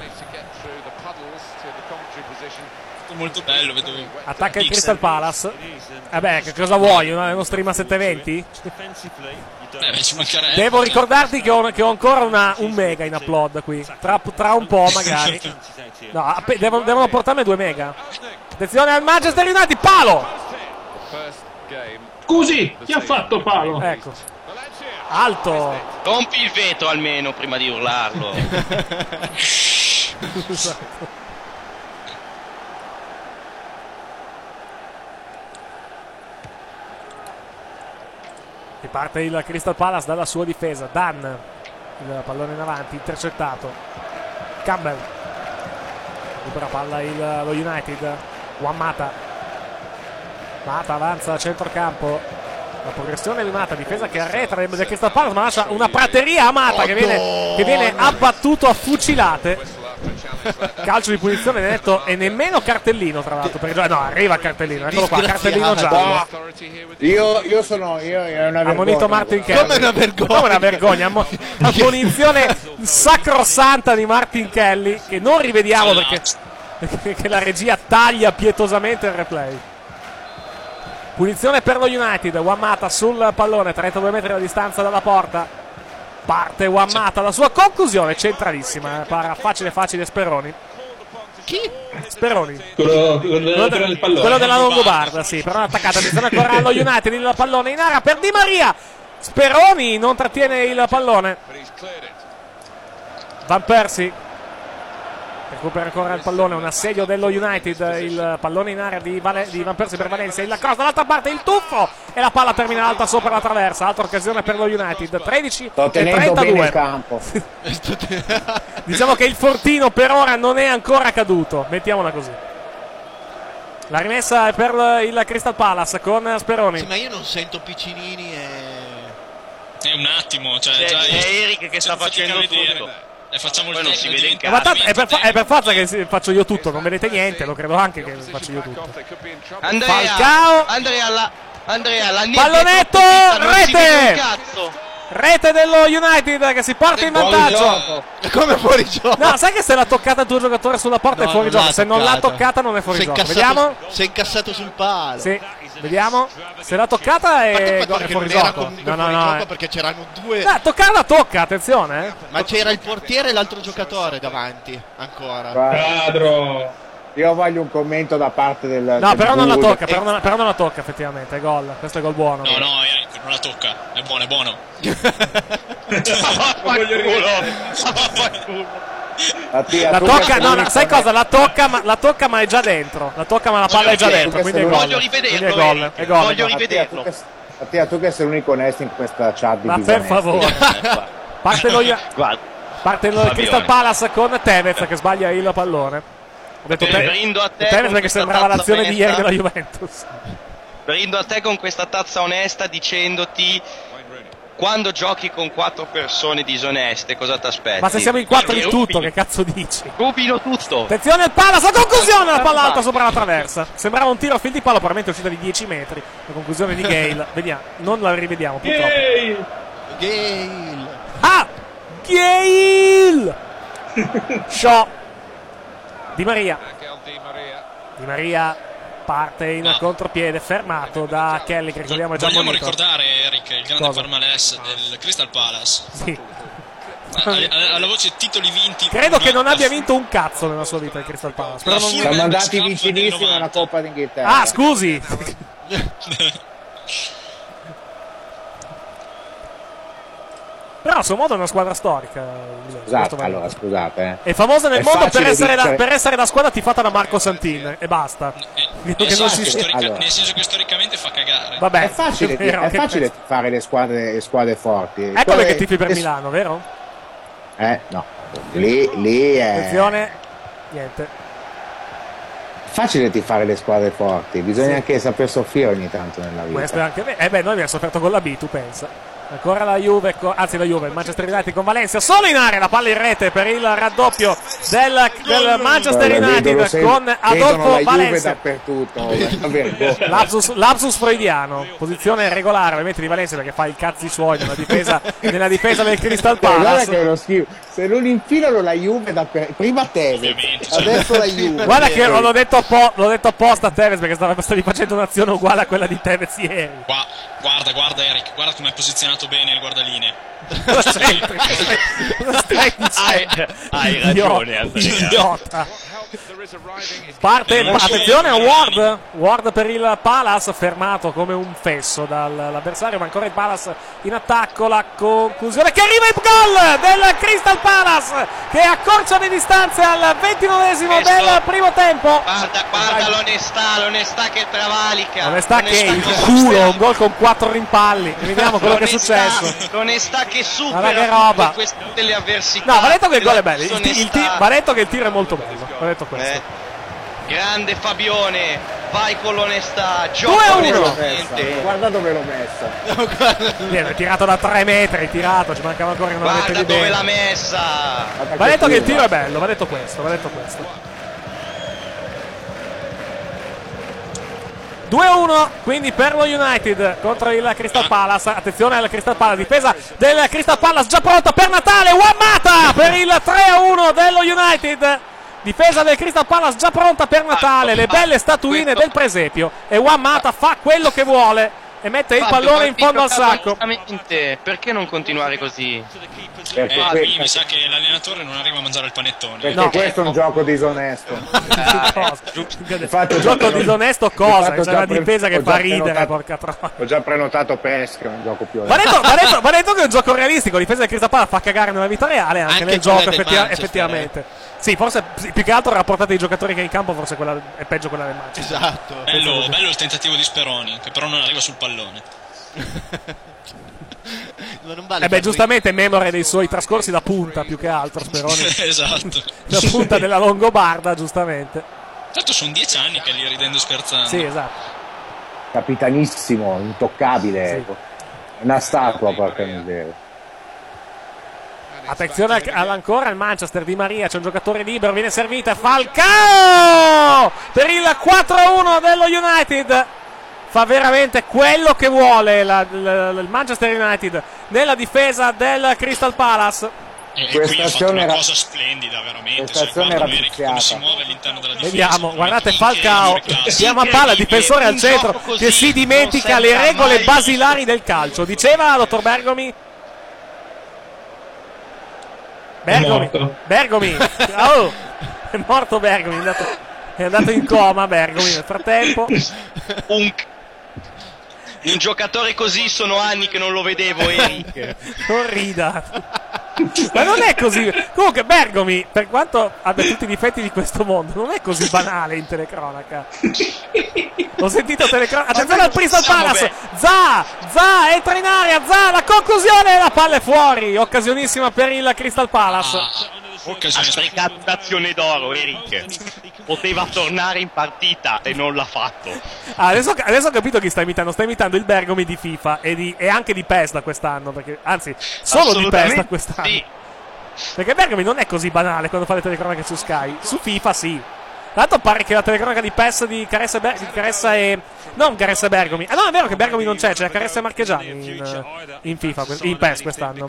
Molto bello, vedo. Attacca il Pixel. Crystal Palace. Eh beh, che cosa vuoi? Uno, uno stream a settecentoventi? Eh, beh, ci mancherebbe. Devo ricordarti che ho, che ho ancora una, un mega in upload qui. Tra, tra un po' magari. No, app- devo- devono portarmi due mega. Attenzione al Manchester United, palo! Scusi, chi ha fatto palo? Ecco. Alto. rompi il vetro almeno prima di urlarlo. Riparte il Crystal Palace dalla sua difesa. Dan, il pallone in avanti, intercettato. Campbell recupera palla il, lo United. Juan Mata. Mata avanza a centrocampo. La progressione di Mata, difesa che arretra del del Crystal Palace, ma lascia una prateria a Mata che viene, che viene abbattuto a fucilate. Calcio di punizione netto e nemmeno cartellino, tra l'altro, perché no, arriva il cartellino, eccolo qua, cartellino giallo. Io, io sono io è una Ammonito vergogna. Martin Kelly. Come una vergogna. Come una vergogna. Ammo- Ammonizione sacrosanta di Martin Kelly, che non rivediamo perché, perché la regia taglia pietosamente il replay. Punizione per lo United. Juan Mata sul pallone, trentadue metri di distanza dalla porta. Parte Juan Mata, la sua conclusione centralissima. eh, Para facile facile Speroni. Chi? Speroni. Quello, quello, Quello, quello del pallone. quello della Longobarda, sì, però è attaccata. Attenzione ancora allo United, il pallone in area per Di Maria. Speroni non trattiene il pallone. Van Persie recupera ancora il pallone, un assedio dello United, il pallone in area di, Vale- di Van Persie per Valencia, il cross dall'altra parte, il tuffo e la palla termina alta sopra la traversa, altra occasione per lo United, tredici Sto e tenendo bene il trentadue. campo. Diciamo che il fortino per ora non è ancora caduto, mettiamola così. La rimessa è per il Crystal Palace con Speroni. Sì, ma io non sento piccinini e... È un attimo, cioè C'è, già c'è Eric che sta c'è fatica facendo a vedere. tutto. E facciamo il Poi non si tecnico, vede in diventa- Ma tanto è per, fa- è per tecnico. forza che si- faccio io tutto, non vedete niente, lo credo anche che faccio io tutto. Andrea, Falcao. Andrea, la, Andrea, la nebbia Pallonetto, è troppo fitta, non si rete! vede un cazzo. Rete dello United che si porta in vantaggio. Come fuori gioco? No, sai che se l'ha toccata il tuo giocatore sulla porta No, è fuori non gioco. l'ha Se non l'ha toccata. toccata non è fuori Si è gioco. incassato- Vediamo. Si è incassato sul palo. Sì, vediamo. Se l'ha toccata è, A parte è fuori che non era gioco. comunque No, no, fuori no. gioco eh. perché c'erano due. No, toccarla tocca, attenzione. eh. Ma c'era il portiere e l'altro giocatore davanti ancora. Ladro. Io voglio un commento da parte del. No, del però non la Bull. tocca, però non, però non la tocca effettivamente, è gol. Questo è gol buono. No, no, Eric, non la tocca. È buono, è buono. Mattia, La tu tocca, che sei no, no, l'unico- sai cosa? La tocca, ma, la tocca ma è già dentro. La tocca ma la palla è già Voglio dentro, quindi è rivederlo. gol. Voglio rivederlo, Quindi è gol, Eric. è gol. Voglio è gol. Mattia, tu che, Mattia, tu che sei l'unico onesto in questa chat di Ma per Bisanese. favore. Parte lo, Guarda, parte lo Fabione. Crystal Palace con Tevez che sbaglia il pallone. Ho detto Te- Brindo a te Tevez con perché questa sembrava tazza l'azione di ieri onesta. della Juventus. brindo a te con questa tazza onesta dicendoti quando giochi con quattro persone disoneste cosa ti aspetti? Ma se siamo in quattro Che in tutto, rubino- che cazzo dici? rubino tutto. Attenzione al Palace, la conclusione, la palla alta sopra la traversa. Sembrava un tiro a fil di palo, probabilmente è uscita di dieci metri. La conclusione di Gale. Vediamo, non la rivediamo purtroppo. Ehi! Gale. Ah! Gale! Shaw. Di Maria. Di Maria parte in Ah. contropiede, fermato da Kelly, che ricordiamo è già Vogliamo ammonito. ricordare, Eric, il grande Cosa? palmarès del Crystal Palace. Sì. Alla, alla voce titoli vinti. Credo che non la- abbia vinto un cazzo nella sua vita il Crystal Palace. Però La non- full Siamo World andati Cup vicinissimi del alla novanta. Coppa d'Inghilterra. Ah, scusi! Però a suo modo è una squadra storica. Esatto, allora scusate. Eh. È famosa nel È mondo per essere, vincere... la, per essere la squadra tifata da Marco Santin e basta. Eh, che non si... storica... allora. Nel senso che storicamente fa cagare. Vabbè, è facile, è vero, è che facile fare le squadre, le squadre forti. Ecco Quelle... perché tifi per le... Milano, vero? Eh, no. Lì, lì è... Attenzione, niente. È facile tifare le squadre forti, bisogna Sì. anche saper soffrire ogni tanto nella vita. Questo è anche vero. Eh beh, noi abbiamo sofferto con la B, tu pensa. Ancora la Juve, co- anzi la Juve, il Manchester United con Valencia, solo in area, la palla in rete per il raddoppio del, del Manchester Guarda, United vedono sempre- con vedono Adolfo la Juve Valencia. dappertutto. Davvero. Lapsus, lapsus freudiano, posizione regolare ovviamente di Valencia perché fa i cazzi suoi nella difesa, nella difesa del Crystal Guarda Palace. che è uno schifo. Se non infilano la Juve dappertutto, prima Tevez, adesso la Juve. Guarda che l'ho detto, appo- l'ho detto apposta a Tevez perché stava stavi facendo un'azione uguale a quella di Tevez ieri. Qua, guarda, guarda Eric, guarda come è posizionato bene il guardalinee. Cosa stai hai, hai ragione, Andrea. Idiota. Parte, attenzione a Ward. Ward per il Palace, fermato come un fesso dall'avversario, ma ancora il Palace in attacco. La conclusione che arriva il gol del Crystal Palace che accorcia le distanze al ventinovesimo del primo tempo. Guarda, guarda l'onestà, l'onestà che travalica. Onestà che il culo, un gol con quattro rimpalli. Vediamo quello che è L'onestà- successo. L'onestà che supera Guarda che roba. tutte queste delle avversità. No, va detto che il gol è bello. Il, l'onestà. il, ti- va detto che il tiro è molto bello. Va detto questo. Eh, grande Fabione, vai con l'onestà, due a gioca uno. onestamente. Guarda dove l'ho messa. Viene tirato da tre metri, tirato, ci mancava ancora che non la mette Guarda di dove bene. l'ha messa. Va detto che il tiro è bello, va detto questo, va detto questo. due a uno quindi per lo United contro il Crystal Palace. Attenzione al Crystal Palace, difesa del Crystal Palace già pronta per Natale. Wamata per il tre a uno dello United. Difesa del Crystal Palace già pronta per Natale. Le belle statuine del presepio. E Wamata fa quello che vuole e mette il Fabio, pallone in fondo al partito sacco. calmamente. Perché non continuare così? Perché, Eh, que- qui mi sa che l'allenatore non arriva a mangiare il panettone. perché No. questo è un gioco disonesto. Infatti, ho già Gioco prenotato- disonesto cosa? infatti ho C'è già una pre- difesa che ho fa già ridere, prenotato- porca troia. Ho già prenotato pesca, un gioco più Va detto, va, detto, va detto che è un gioco realistico. La difesa del Crystal Palace fa cagare nella vita reale, anche, Anche nel quella gioco del effettiva- Manchester, effettivamente. Sì, forse sì, più che altro la portata dei giocatori che è in campo, forse quella è peggio quella del Manchester. Esatto. Bello, bello il tentativo di Speroni, che però non arriva sul pallone. Ma non vale Eh beh, far giustamente memore dei suoi trascorsi da punta, più che altro, Speroni. Esatto. La punta della Longobarda, giustamente. Tanto sono dieci anni che lì ridendo e scherzando. Sì, esatto. capitanissimo, intoccabile. Una statua, porca miseria. Attenzione al- al- ancora al Manchester di Maria, c'è un giocatore libero, viene servita Falcao per il quattro a uno dello United. Fa veramente quello che vuole la- la- il Manchester United nella difesa del Crystal Palace. E, e Questa qui ha fatto azione una era- cosa splendida, veramente. questa Cioè, azione guarda era Eric come si viziata. muove all'interno della difesa. Vediamo, guardate veramente Falcao, incredibile classe. chiama palla, difensore al centro, che si dimentica le regole basilari del calcio. Diceva dottor Bergomi? Bergomi, morto. Bergomi, oh, è morto Bergomi, è andato, è andato in coma Bergomi nel frattempo. Un, un giocatore così sono anni che non lo vedevo, Eric. Non rida. Ma non è così. Comunque Bergomi, per quanto abbia tutti i difetti di questo mondo, non è così banale in telecronaca. Ho sentito telecronaca. Attenzione al Crystal Palace. Za, Za entra in area, Za, la conclusione, la palla è fuori. Occasionissima per il Crystal Palace. Ha sprecato un'azione d'oro, Eric. Poteva tornare in partita e non l'ha fatto. Ah, adesso, adesso ho capito chi sta imitando. Sta imitando il Bergomi di FIFA e, di, e anche di P E S da quest'anno. Perché, anzi, solo di P E S da quest'anno. Sì. Perché Bergomi non è così banale quando fa le telecronache su Sky. Su FIFA sì. Tra l'altro pare che la telecronaca di P E S di Caressa, Ber- di Caressa e... Non Caressa e Bergomi. Ah no, è vero che Bergomi non c'è. C'è Caressa e Marchegiani in, in FIFA, in P E S quest'anno.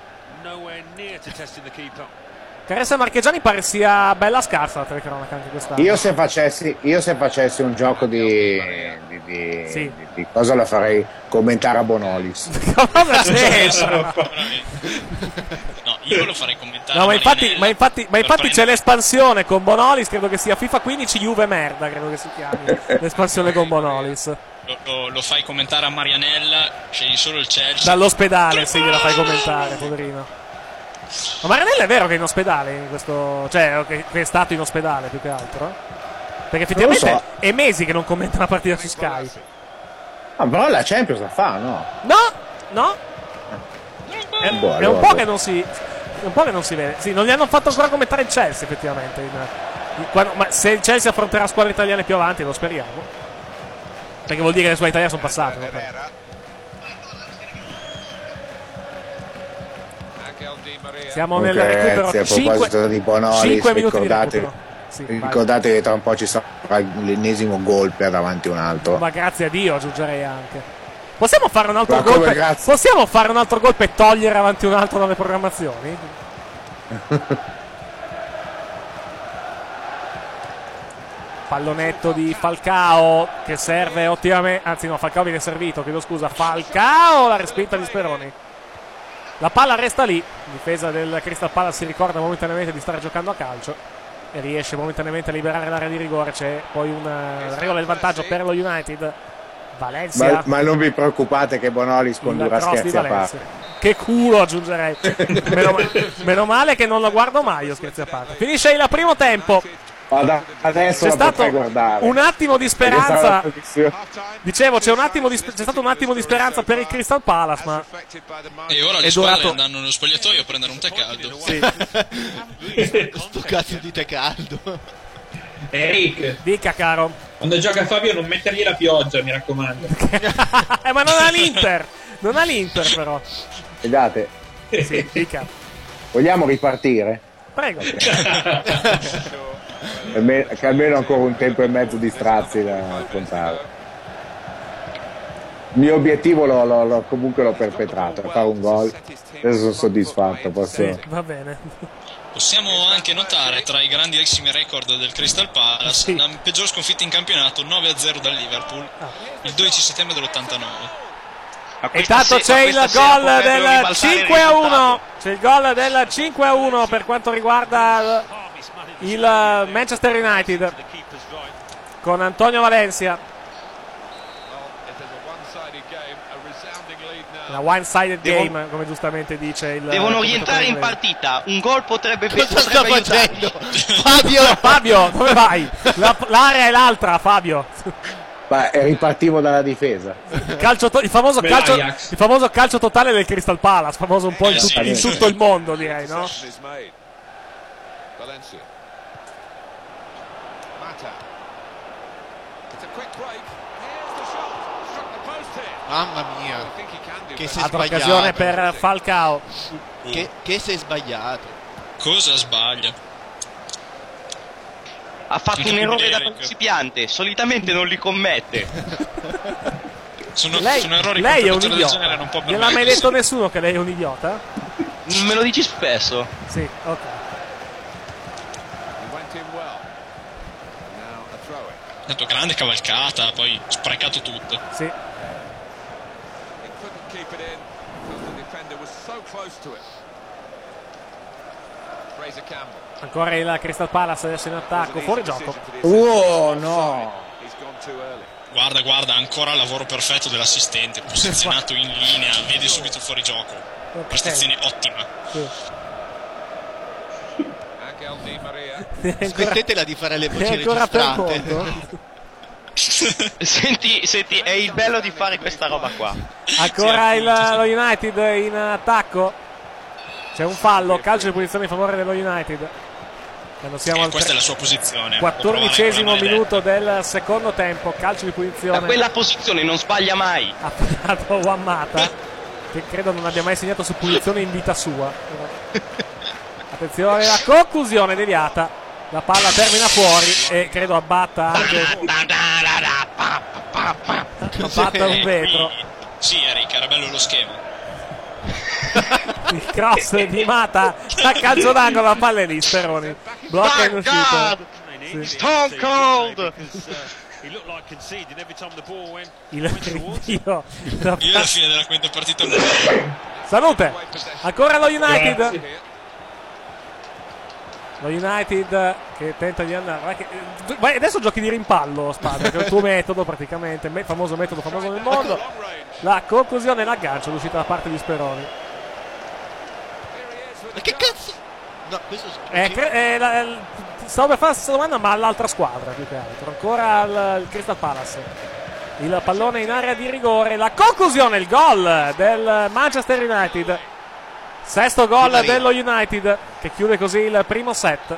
Caressa e Marchegiani pare sia bella scarsa la telecronaca anche quest'anno. Io se facessi, io se facessi un gioco di, di, di, Sì. di, di cosa la farei? Commentare a Bonolis. Cosa c'entra? No, io lo farei commentare. No, ma a infatti, Marinella ma infatti, ma per infatti c'è prendere- l'espansione con Bonolis, credo che sia FIFA quindici Juve merda, credo che si chiami l'espansione con Bonolis. lo, lo, lo fai commentare a Marianella, scegli solo il Chelsea. Dall'ospedale, sì, gliela fai commentare, poverino. Ma Marianella è vero che è in ospedale in questo, cioè che è stato in ospedale più che altro, eh? Perché effettivamente so. È mesi che non commenta una partita su Sky. Ah, però la Champions la fa, no? No, no. È, boh, è un po' che non si è un po' che non si vede. Sì, non gli hanno fatto ancora commentare il Chelsea effettivamente. In, in, quando, ma se il Chelsea affronterà squadre italiane più avanti, lo speriamo. Perché vuol dire che le squadre italiane sono passate. No? Siamo okay, nel recupero. A proposito di Bonolis, ricordate, sì, ricordate che tra un po' ci sarà l'ennesimo golpe davanti a un altro. Ma grazie a Dio aggiungerei anche. Possiamo fare un altro Ma golpe? grazie. Possiamo fare un altro golpe e togliere avanti un altro dalle programmazioni? Pallonetto di Falcao che serve ottimamente. Anzi no, Falcao viene servito, chiedo scusa. Falcao, la respinta di Speroni. La palla resta lì, difesa del Crystal Palace si ricorda momentaneamente di stare giocando a calcio e riesce momentaneamente a liberare l'area di rigore, c'è poi un regolo del vantaggio per lo United. Valencia. Ma, ma non vi preoccupate che Bonolis condurrà scherzi a parte. Che culo aggiungerei. meno, meno male che non lo guardo mai io scherzi a parte. Finisce il primo tempo. Adesso c'è stato un attimo di speranza. Dicevo, c'è, un attimo di, c'è stato un attimo di speranza per il Crystal Palace, ma e ora le squadre andranno nello spogliatoio a prendere un tè caldo. Sì. Sto cazzo di tè caldo. Eric, dica caro. Quando gioca Fabio non mettergli la pioggia, mi raccomando. eh, ma non ha l'Inter. Non ha l'Inter però. Scusate. Sì, dica. Vogliamo ripartire? Prego. Che almeno ancora un tempo e mezzo di strazi da affrontare. Il mio obiettivo l'ho, l'ho, l'ho, comunque l'ho perpetrato, fare un gol. Adesso sono soddisfatto. Posso... Sì, va bene. Possiamo anche notare tra i grandissimi record del Crystal Palace sì. La peggior sconfitta in campionato, nove a zero dal Liverpool, ah. il dodici settembre dell'ottantanove. E tanto se, c'è il gol del cinque a uno. C'è il gol del cinque a uno per quanto riguarda il Manchester United con Antonio Valencia. La one-sided game, Devo... come giustamente dice il. Devono rientrare in partita. Un gol potrebbe aiutarli. Fabio, Fabio, dove vai? La, l'area è l'altra, Fabio. Ma ripartivo dalla difesa. Calcio to- il, famoso calcio, il famoso calcio totale del Crystal Palace, famoso un po' in, tut- in tutto il mondo, direi, no? Mamma mia, che sei altra sbagliato. Occasione per Falcao. Che, che sei sbagliato. Cosa sbaglia? Ha fatto un errore da principiante, solitamente non li commette. Sono, lei, sono errori lei è un del idiota. genere, non può non l'ha mai detto nessuno che lei è un idiota? Me lo dici spesso. Sì, ok. Ha detto grande cavalcata, poi sprecato tutto. Sì. Ancora il Crystal Palace adesso in attacco, fuori gioco. Oh no! Guarda, guarda, ancora lavoro perfetto dell'assistente, posizionato in linea, vede subito fuori gioco. Okay. Prestazione ottima. Sì. Smettetela di fare le voci ancora registrate. senti, senti, è il bello di fare questa roba qua. Ancora il, lo United in attacco. C'è un fallo, calcio di punizione in favore dello United. Quando siamo eh, al questa tre... è la sua posizione. quattordicesimo minuto del secondo tempo, calcio di punizione. Da quella posizione non sbaglia mai. Ha fatto Wammata, che credo non abbia mai segnato su punizione in vita sua. Attenzione, la conclusione deviata. La palla termina fuori e credo abbatta anche abbatta un vetro. Sì, Eric, era bello lo schema. Il cross di Mata a calcio d'angolo, la palla è lì, Speroni blocca in uscita. Sì. Stone Cold. Il rinvio io alla fine della quinta partita. Salute, ancora lo United. Grazie. Lo United che tenta di andare. Che, vai, adesso giochi di rimpallo, Spada, che è il tuo metodo praticamente, il famoso metodo famoso nel mondo. La conclusione e l'aggancio l'uscita da parte di Speroni. Ma che cazzo? No, questo è, è la, la, stavo per fare la stessa domanda, ma all'altra squadra più che altro. Ancora al Crystal Palace. Il pallone in area di rigore. La conclusione, il gol del Manchester United. Sesto gol dello United che chiude così il primo set.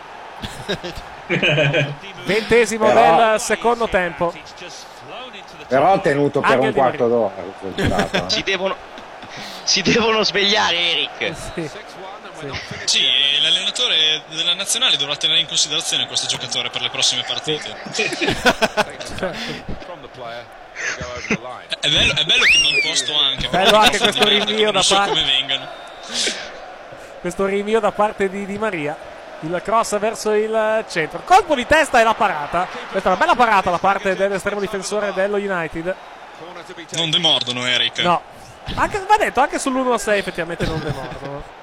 Ventesimo però, del secondo tempo. Però ha tenuto per Anche un quarto d'ora. si, devono, si devono svegliare, Eric. Sì. Sì, e l'allenatore della nazionale dovrà tenere in considerazione questo giocatore per le prossime partite. È bello, è bello che mi imposto anche. Bello anche questo rinvio da so parte. come vengano. Questo rinvio da parte di Di Maria. Il cross verso il centro. Colpo di testa e la parata. Questa è una bella parata da parte dell'estremo difensore dello United. Non demordono, Eric. No. Anche, va detto, anche sull'uno a sei effettivamente non demordono.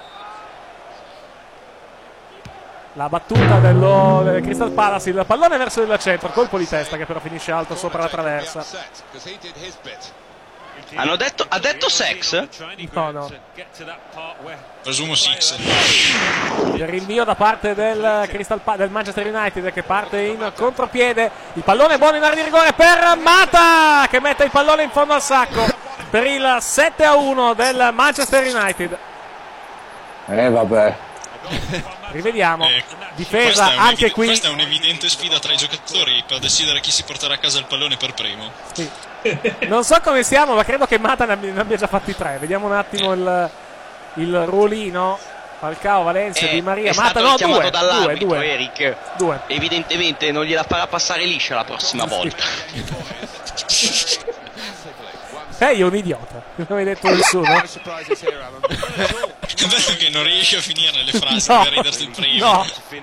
La battuta dello del Crystal Palace, il pallone verso il centro, colpo di testa che però finisce alto sopra la traversa. Hanno detto, ha detto sex? No, no. Presumo six. Il rinvio da parte del Crystal pa- del Manchester United che parte in contropiede. Il pallone buono in area di rigore per Mata che mette il pallone in fondo al sacco per il sette a uno del Manchester United. Eh vabbè. Rivediamo. Eh, Difesa questa anche qui. Questa è un'evidente sfida tra i giocatori per decidere chi si porterà a casa il pallone per primo. Sì. Non so come siamo, ma credo che Mata ne abbia, ne abbia già fatti tre. Vediamo un attimo il, il ruolino. Falcao, Valencia, Eh, Di Maria. è Mata stato no, chiamato due, dall'arbitro, due, due. Eric. Due. Evidentemente non gliela farà passare liscia la prossima volta. Sei un idiota, non hai detto nessuno. È bello che non riesci a finire le frasi No, per ridersi il primo. no.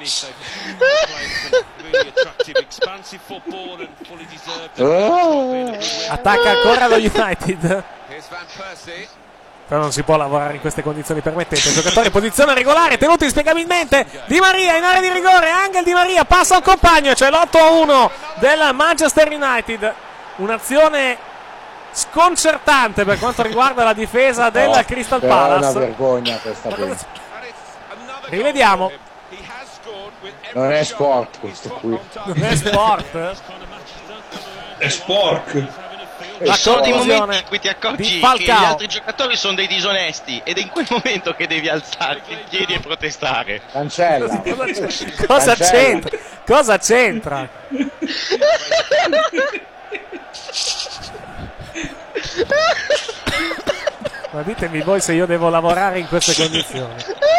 Attacca ancora lo United. Però non si può lavorare in queste condizioni permettete. Il giocatore in posizione regolare, tenuto inspiegabilmente. Di Maria in area di rigore, Angel Di Maria passa al compagno, c'è l'otto a uno del Manchester United. Un'azione sconcertante per quanto riguarda la difesa del No, Crystal però Palace. È una vergogna questa qui. Rivediamo. Non è sport questo qui. Non è sport? È spork. La Sono dei conclusione momenti in cui ti accorgi di che gli Falcao. altri giocatori sono dei disonesti ed è in quel momento che devi alzarti in piedi e protestare. Cancella. Cosa Cancella. c'entra? Cosa c'entra? Ma ditemi voi se io devo lavorare in queste condizioni.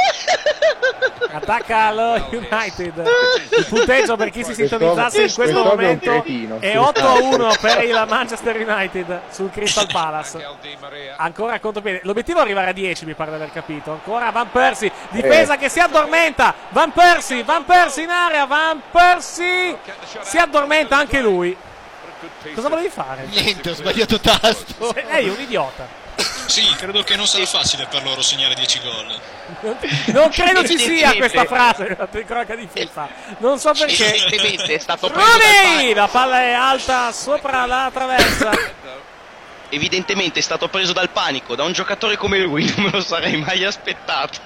Attacca lo United. Il punteggio per chi si sintonizzasse in questo momento è otto a uno per il Manchester United sul Crystal Palace. Ancora a contropiede. L'obiettivo è arrivare a dieci, mi pare di aver capito. Ancora Van Persie, difesa che si addormenta. Van Persie, Van Persie in area. Van Persie si addormenta anche lui. Cosa volevi fare? Niente, ho sbagliato tasto. Lei è un idiota. Sì, credo che non sarà facile per loro segnare dieci gol. Non credo ci sia questa frase nella cronaca di FIFA. Non so perché. Evidentemente è stato preso dal Rooney! panico. La palla è alta sopra la traversa. Evidentemente è stato preso dal panico da un giocatore come lui, non me lo sarei mai aspettato.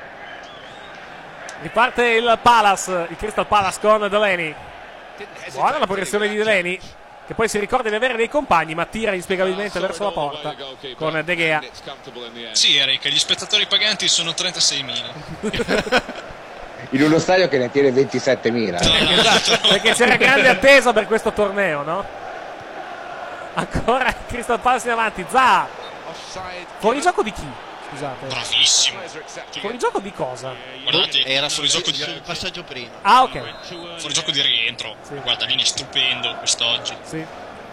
Riparte il Palace, il Crystal Palace con Delaney. Buona la progressione di Delaney, che poi si ricorda di avere dei compagni ma tira inspiegabilmente verso la porta con De Gea. Sì, Eric, gli spettatori paganti sono trentaseimila. In uno stadio che ne tiene ventisettemila. Esatto, perché c'era grande attesa per questo torneo, no? Ancora il Crystal Palace in avanti. Zaha. Fuori gioco di chi? Scusate. Bravissimo. Fuori gioco di cosa? Guardate, era fuori gioco di Il passaggio prima. Ah, ok. fuori gioco di rientro. Guarda, viene stupendo quest'oggi. Sì.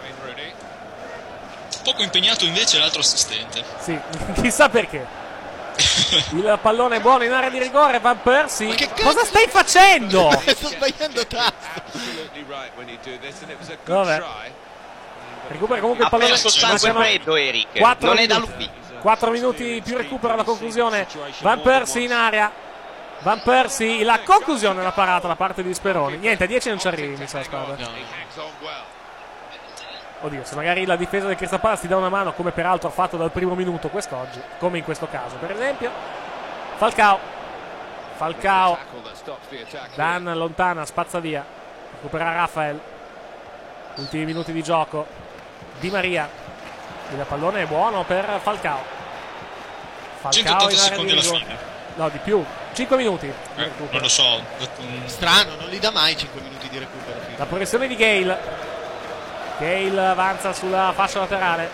Poco impegnato invece l'altro assistente. Sì, chissà perché. Il pallone è buono in area di rigore. Van Persie. Cosa stai facendo? Sto sbagliando tasto. Vabbè. Recupera comunque il Ha pallone. perso il sangue Mancano freddo, Eric. quattro Non è da minuti. lui. quattro minuti più recupero alla conclusione. Van Persie in area. Van Persie, la conclusione, la parata da parte di Speroni. Niente, a dieci non ci arrivi, mi sa, Spada. Oddio, se magari la difesa del Crystal Palace ti dà una mano, come peraltro ha fatto dal primo minuto quest'oggi, come in questo caso, per esempio. Falcao. Falcao. Dan lontana, spazza via. Recupera Rafael. Ultimi minuti di gioco. Di Maria. Il pallone è buono per Falcao. Falcao centottanta in area secondi di alla rigore. fine. No, di più. cinque minuti. Eh, non lo so. Strano, non li dà mai cinque minuti di recupero. La progressione di Gale. Gale avanza sulla fascia laterale.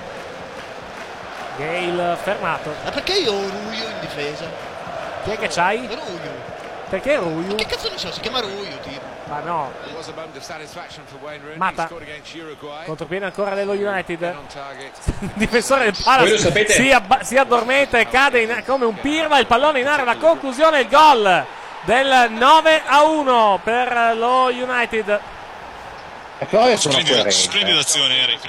Gale fermato. Ma perché io ho Ruio in difesa? Chi è che c'hai? Ruio. Perché Ruio? Ma che cazzo ne so, si chiama Ruio, tipo. Ma no. Mata. Contropiede ancora dello United. Difensore del Palace si, abba- si addormenta e cade in- come un pirla. Il pallone in area. La conclusione, il gol del nove a uno per lo United. E poi sono Splendida, splendida azione, Eric.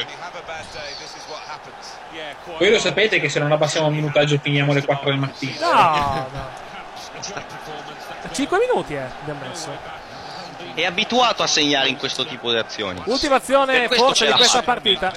Voi lo sapete che se non abbassiamo il minutaggio finiamo alle quattro del mattino. No, no. cinque minuti eh, abbiamo messo. È abituato a segnare in questo tipo di azioni. Ultima azione forse di la questa fa. partita.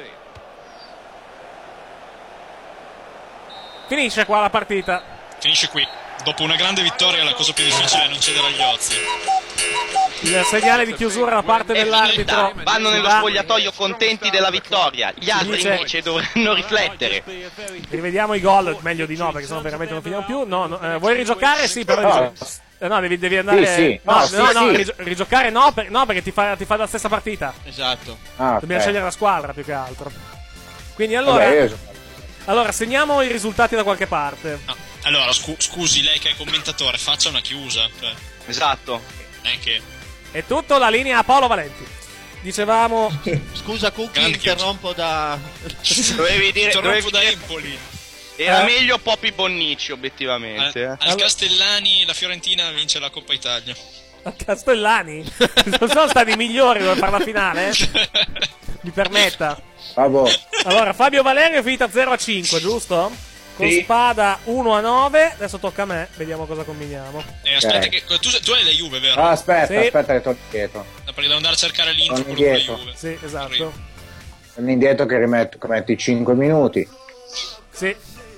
Finisce qua la partita. Finisce qui. Dopo una grande vittoria la cosa più difficile è non cedere agli ozzi. Il segnale di chiusura da parte È dell'arbitro. finita. Vanno nello Va. spogliatoio contenti della vittoria. Gli altri Dice- invece dovranno riflettere. Rivediamo i gol, meglio di no perché sennò veramente non finiamo più. No, no, eh, vuoi rigiocare? Sì, però No. rigio- eh, no, devi, devi andare. Sì, sì. No, No, no, sì, no, sì. rigio- rigiocare no, per- no, perché ti fa, ti fa la stessa partita. Esatto. Ah, Dobbiamo ok. scegliere la squadra più che altro. Quindi allora, Vabbè, io- allora segniamo i risultati da qualche parte. No. Allora, scu- scusi, lei che è commentatore, faccia una chiusa. Cioè, Esatto. non è che... È tutto, la linea a Paolo Valenti. Dicevamo. Scusa Cookie, Grande interrompo da... Dovevi dire, Interrompo dovevi da dire- Empoli. Era Eh. meglio Poppy Bonnici, obiettivamente. eh. Al, al Castellani la Fiorentina vince la Coppa Italia. Castellani? Non sono stati migliori per la finale? eh? Mi permetta. Vabbè. Allora, Fabio Valerio è finita zero a cinque, giusto? Con Sì. Spada uno a nove. Adesso tocca a me, vediamo cosa combiniamo. Eh, aspetta Ok. che... Tu, tu hai la Juve, vero? Ah, aspetta, Sì. aspetta che torno indietro. Perché devo andare a cercare l'intro, Torno quello con la indietro. Juve. Sì, esatto. Arrivo. Torno indietro che rimetto, che metti cinque minuti. Sì.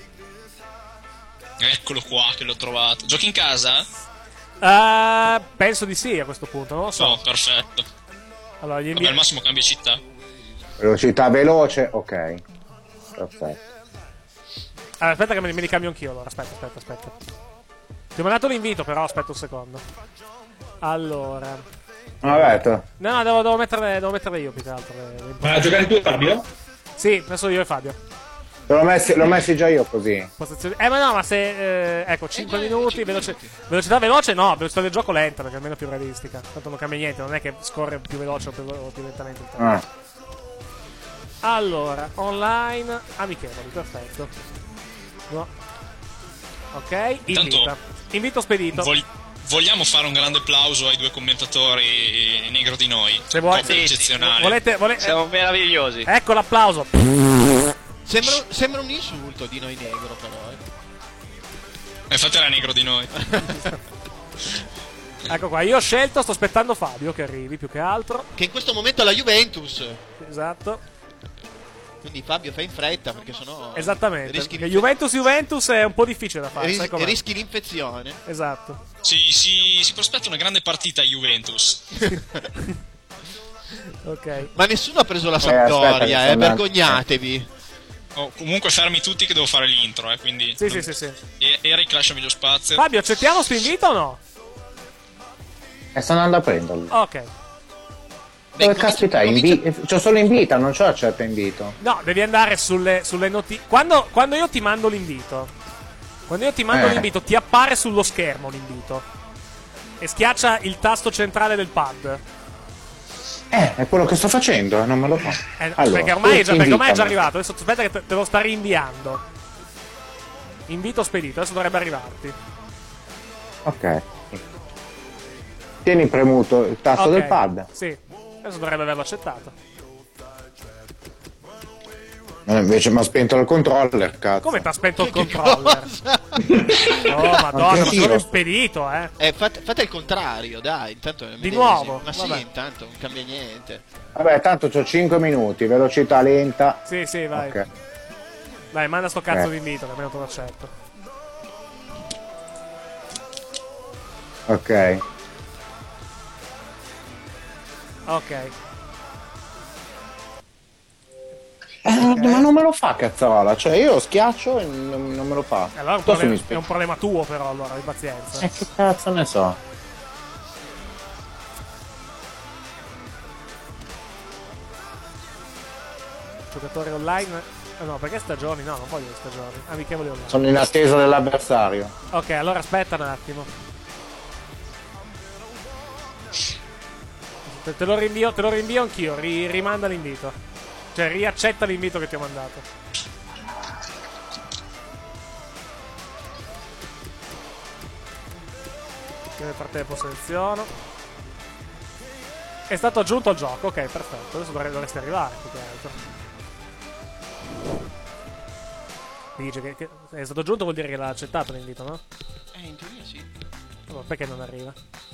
Eccolo qua, che l'ho trovato. Giochi in casa? Eh, penso di sì a questo punto, non lo so. No, perfetto. Allora, gli Vabbè, invio. al massimo cambia città. Velocità veloce, ok. Perfetto. Allora, aspetta che me li, me li cambio anch'io. Allora, aspetta, aspetta, aspetta. Ti ho mandato l'invito, però aspetta un secondo. Allora. Vabbè, tu. No, no, devo, devo, metterle, devo metterle io più che altro. le- le Ma a giocare tu, Fabio? Sì, adesso io e Fabio. L'ho messi, l'ho messi già io così. Postazioni- Eh, ma no, ma se. eh, ecco, cinque minuti. Veloce, velocità veloce, no. Velocità del gioco lenta, perché almeno è più realistica. Tanto non cambia niente, non è che scorre più veloce o più, o più lentamente il tempo. Ah. Allora, online amichevoli, perfetto. No. Ok, Intanto- invita. Invito spedito. Vog- vogliamo fare un grande applauso ai due commentatori negro di noi. Se vuoi- Coppia sì, eccezionale. Volete, volete... Siamo meravigliosi. Ecco l'applauso. Sembra, sembra un insulto di noi negro, però. Eh. Infatti era negro di noi. Ecco qua, io ho scelto, sto aspettando Fabio che arrivi più che altro. Che in questo momento è la Juventus. Esatto. Quindi Fabio fai in fretta perché sennò Esattamente. rischi, Perché Juventus Juventus è un po' difficile da fare. ris- sai com'è? rischi l'infezione. Esatto. Si, si, si prospetta una grande partita a Juventus. Ok. Ma nessuno ha preso la aspetta, che Sampdoria, sto eh, andando. vergognatevi. Oh, comunque fermi tutti che devo fare l'intro, eh, quindi... Sì, sì, sì, sì. E- Eric, lasciami lo spazio. Fabio, accettiamo sto invito o no? E sto andando a prenderlo. Ok. Dove caspita, invi- c'ho solo invita, non c'ho accetta invito. No, devi andare sulle, sulle notizie. Quando, quando io ti mando l'invito, quando io ti mando Eh. l'invito, ti appare sullo schermo l'invito. E schiaccia il tasto centrale del pad. Eh, è quello che sto facendo, eh, non me lo fa. Eh, no, Allora, perché, ormai è già, perché ormai è già invitami. arrivato. Adesso aspetta che te, te lo sta rinviando. Invito spedito, adesso dovrebbe arrivarti. Ok. Tieni premuto il tasto Ok, del pad. Sì, adesso dovrebbe averlo accettato. No, invece mi ha spento il controller, cazzo. Come ti ha spento il controller? Oh, madonna, ma sono impedito, eh. eh fate, fate il contrario, dai. Intanto di nuovo? Ma Vabbè. sì, intanto non cambia niente. Vabbè, tanto c'ho cinque minuti, velocità lenta. Sì, sì, vai. Ok. Dai, manda sto cazzo Eh. di invito, che almeno te lo accetto. Ok. Ok. Eh, okay. Ma non me lo fa, cazzarola. Cioè, io schiaccio e non, non me lo fa. Allora è un, problema, è un problema tuo, però, allora, di pazienza. Eh, che cazzo ne so. Giocatori online. Ah, no, perché stagioni? No, non voglio le stagioni. Amichevoli online. Sono in attesa dell'avversario. Ok, allora aspetta un attimo. Te, te lo rinvio, te lo rinvio anch'io. Ri, rimanda l'invito. Cioè, riaccetta l'invito che ti ho mandato. Nel frattempo seleziono. È stato aggiunto al gioco, ok, perfetto. Adesso dovre- dovresti arrivare, più che altro. Dice che, che è stato aggiunto, vuol dire che l'ha accettato l'invito, no? Eh, in teoria sì. Ma perché non arriva?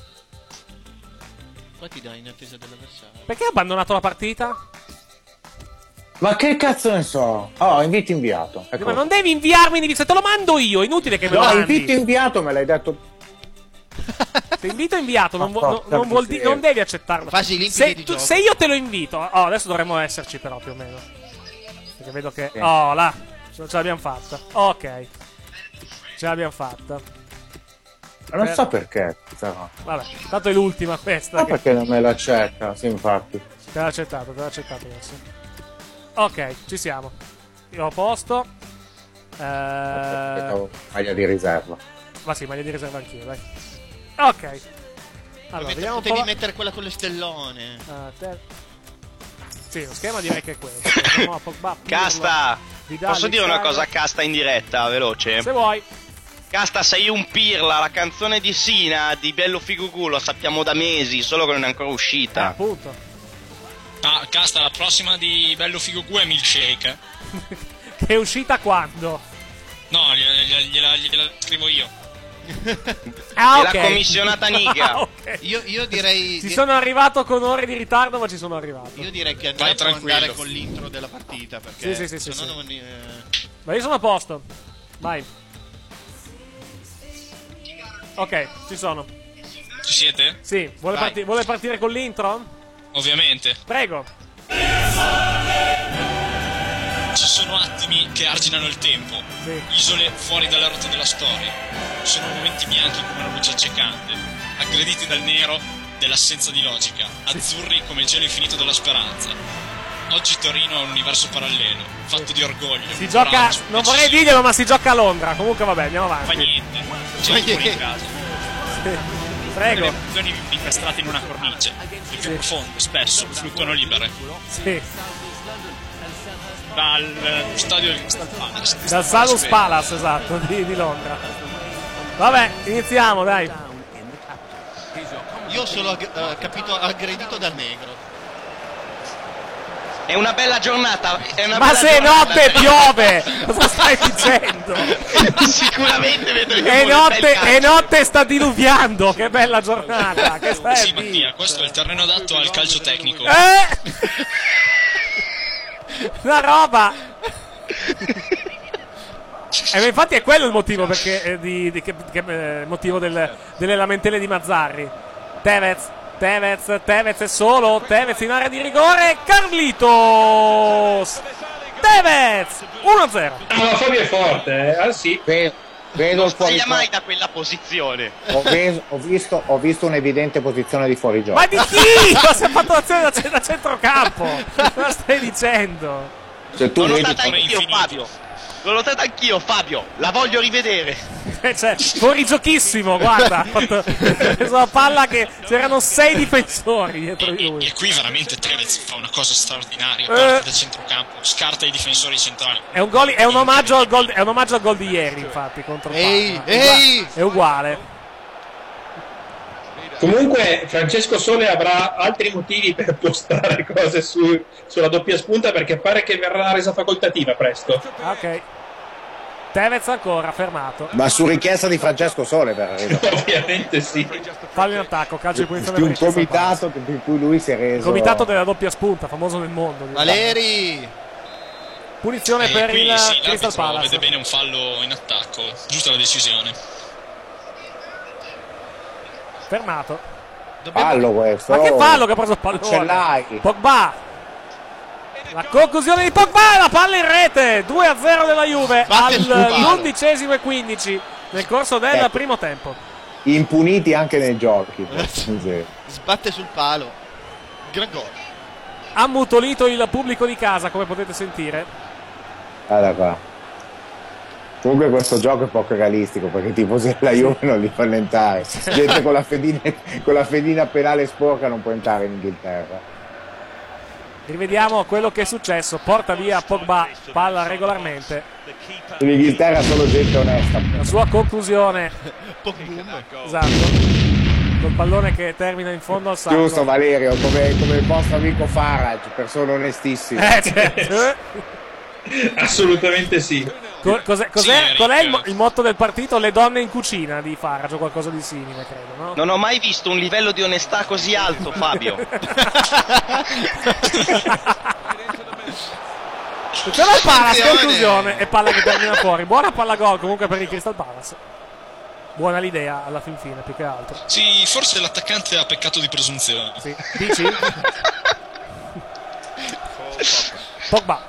Poi ti dà in attesa dell'avversario. Perché ha abbandonato la partita? Ma che cazzo ne so? Oh, invito inviato. Ecco. Ma non devi inviarmi l'invito, se te lo mando io, è inutile che me lo No, mandi. invito inviato me l'hai detto. Ti invito inviato, non, Ma vo- non, vuol di- non devi accettarlo. Fasi limpidi Se, di tu- gioco. se io te lo invito, oh, adesso dovremmo esserci però più o meno. Perché vedo che... Oh, là, ce l'abbiamo fatta. Ok. Ce l'abbiamo fatta. Ma non Eh. so perché. No. Vabbè, tanto è l'ultima questa. Ma che- perché non me l'accetta? Sì, infatti. Te l'ho accettato, te l'ho accettato adesso. Ok, ci siamo. Io ho posto. Eh... Aspettavo maglia di riserva. Ma sì, maglia di riserva anch'io, dai. Ok. Allora, Potevi vediamo un po'. potevi mettere quella con le stellone. Ah, te- Sì, lo schema direi che è questo. Vediamo a Pogba, Pirlo, Casta, Vidal, posso dire una Sterling. cosa a Casta in diretta, veloce? Se vuoi. Casta, sei un pirla, la canzone di Sina di Bello Figugu lo sappiamo da mesi, solo che non è ancora Eh, uscita. appunto. Ah, Casta, la prossima di Bello Figugu è Milkshake. Che è uscita quando? No, gliela, gliela- gliela- gliela scrivo io. Ah, E ok. l'ha commissionata Niga. Ah, ok. Io, io direi. Ci sono arrivato con ore di ritardo, ma ci sono arrivato. Io direi che Vai, andrei a tranquillo. andare con l'intro della partita. Perché Sì, sì, sì, sennò sì, non- eh, Ma io sono a posto. Vai. Ok, ci sono. Ci siete? Sì, vuole, Vai. parti- vuole partire con l'intro? Ovviamente. Prego. Ci sono attimi che arginano il tempo, Sì. isole fuori dalla rotta della storia. Sono momenti bianchi come una luce accecante, aggrediti dal nero dell'assenza di logica, azzurri come il cielo infinito della speranza. Oggi Torino è un universo parallelo, fatto di orgoglio. Si gioca. coraggio, Non vorrei decisione. dirglielo, ma si gioca a Londra. Comunque, vabbè, andiamo Fa avanti. niente, c'è fuori in casa. Prego. Le emozioni incastrate in una cornice, le più profonde, spesso, fluttuano libere. Sì. Dal eh, stadio del Crystal Palace. Dal Salus Palace, esatto, di, di Londra. Vabbè, iniziamo, dai. Io sono ag- eh, capito aggredito dal negro. È una bella giornata. È una Ma bella se è giornata. notte piove! Cosa stai dicendo? Sicuramente vedremo È un bel notte, calcio. è notte, sta diluviando! Che bella giornata! Che stai Sì, a dire? Mattia, questo è il terreno adatto al calcio tecnico. Eh! Una roba! E ma infatti è quello il motivo perché eh, di, di- che, che, eh, motivo del- delle lamentele di Mazzarri. Tevez, Tevez, Tevez è solo, Tevez in area di rigore, Carlitos! Tevez! uno a zero. Ah, la Fabio è forte, eh? Ah sì. Vedo, vedo Non il fuori sbaglia mai gioco. da quella posizione. Ho, ves- ho visto, ho visto un'evidente posizione di fuori gioco. Ma di chi? Ma si è fatto l'azione da, da centrocampo! Cosa stai dicendo? Se tu L'ho vedi notata anch'io, Fabio. L'ho notata anch'io, Fabio. La voglio rivedere. Eh, cioè, fuori giochissimo, guarda. Ha fatto- ha preso la palla che c'erano sei difensori dietro di E, lui. e qui veramente Tevez fa una cosa straordinaria, Eh. parte da centrocampo, scarta i difensori centrali. È un, gol, è un omaggio al gol, è un omaggio al gol di ieri, infatti, contro il Ehi, Parma. È uguale- ehi! È uguale. Comunque Francesco Sole avrà altri motivi per postare cose su, sulla doppia spunta, perché pare che verrà resa facoltativa presto. Ok. Tevez ancora fermato. Ma su richiesta di Francesco Sole, per ovviamente sì. Fallo in attacco, calcio di punizione di per un il Crystal comitato Palace. in cui lui si è reso. Il comitato della doppia spunta, famoso nel mondo. Valeri. Punizione E per qui il sì, Crystal l'arbitro Palace. vede bene un fallo in attacco, giusta la decisione. Fermato. Fallo questo. Ma che oh. fallo che ha preso il pallone? Ce l'hai. Pogba. La conclusione di Pogba, la palla in rete. due a zero della Juve all'undicesimo e quindici nel corso del Ecco. primo tempo. Impuniti anche nei giochi. Sì. Sbatte sul palo. Gran gol. Ha ammutolito il pubblico di casa, come potete sentire. Guarda qua. Comunque questo gioco è poco realistico, perché i tifosi della Juve non li fanno entrare. Gente con la fedina, con la fedina penale sporca non può entrare in Inghilterra. Rivediamo quello che è successo. Porta via Pogba, palla regolarmente. In Inghilterra solo gente onesta. La sua conclusione. Esatto. Col pallone che termina in fondo al sacco. Giusto Valerio, come, come il vostro amico Farage, persona onestissima. Eh, certo. Assolutamente sì. Co- cos'è, cos'è, Sì, qual è il, Eric. mo- il motto del partito? Le donne in cucina di Farage o qualcosa di simile, credo, no? Non ho mai visto un livello di onestà così alto, Fabio. C'è la palla, conclusione e palla che termina fuori. Buona palla gol comunque per il Crystal Palace. Buona l'idea alla fin fine, più che altro. Sì, forse l'attaccante ha peccato di presunzione. Sì. Dici? Pogba.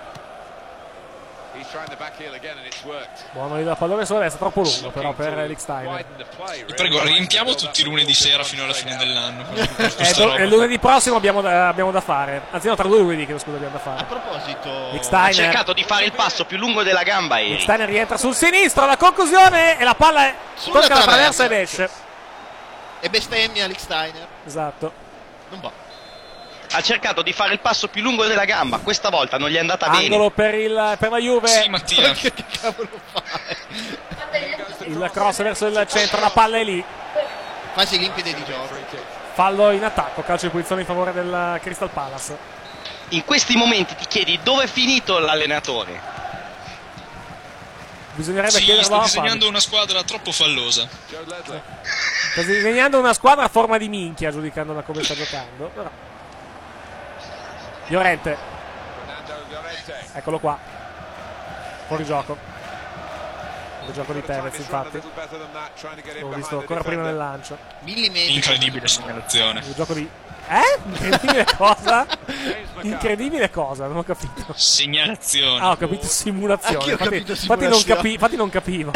Buono il pallone sulla destra, troppo lungo però per Eric Steiner. Vi prego, riempiamo tutti i lunedì sera fino alla fine dell'anno. E do- e lunedì prossimo abbiamo da, abbiamo da fare. Anzi no, tra due lunedì che scusa abbiamo da fare. A proposito, Rick Ha Steiner. cercato di fare il passo più lungo della gamba, Rick Eric. Steiner rientra sul sinistro, la conclusione e la palla è- Sulla tocca la traversa. traversa ed esce. e bestemmia Alex Steiner. Esatto. Non va. Ha cercato di fare il passo più lungo della gamba, questa volta non gli è andata Angolo bene. per, il, per la Juve. Sì, Mattia. Che cavolo fai? Il cross verso il centro, la palla è lì. Fasi limpide di gioco. Fallo in attacco, calcio di punizione in favore del Crystal Palace. In questi momenti ti chiedi dove è finito l'allenatore. Bisognerebbe Sì, chiederlo sta a disegnando Fabio. una squadra troppo fallosa. Sta disegnando una squadra a forma di minchia, giudicandola come sta giocando. Però. Llorente. Eccolo qua. Fuori gioco. Fuori gioco di Tevez, infatti. L'ho visto ancora prima del lancio. Millimetri. Incredibile segnalazione. Il gioco di... Eh? Incredibile cosa? Incredibile cosa? Non ho capito. Segnalazione. Ah, ho capito simulazione. Anch'io ho Infatti, capito infatti non, simulazione. capi- infatti non capivo.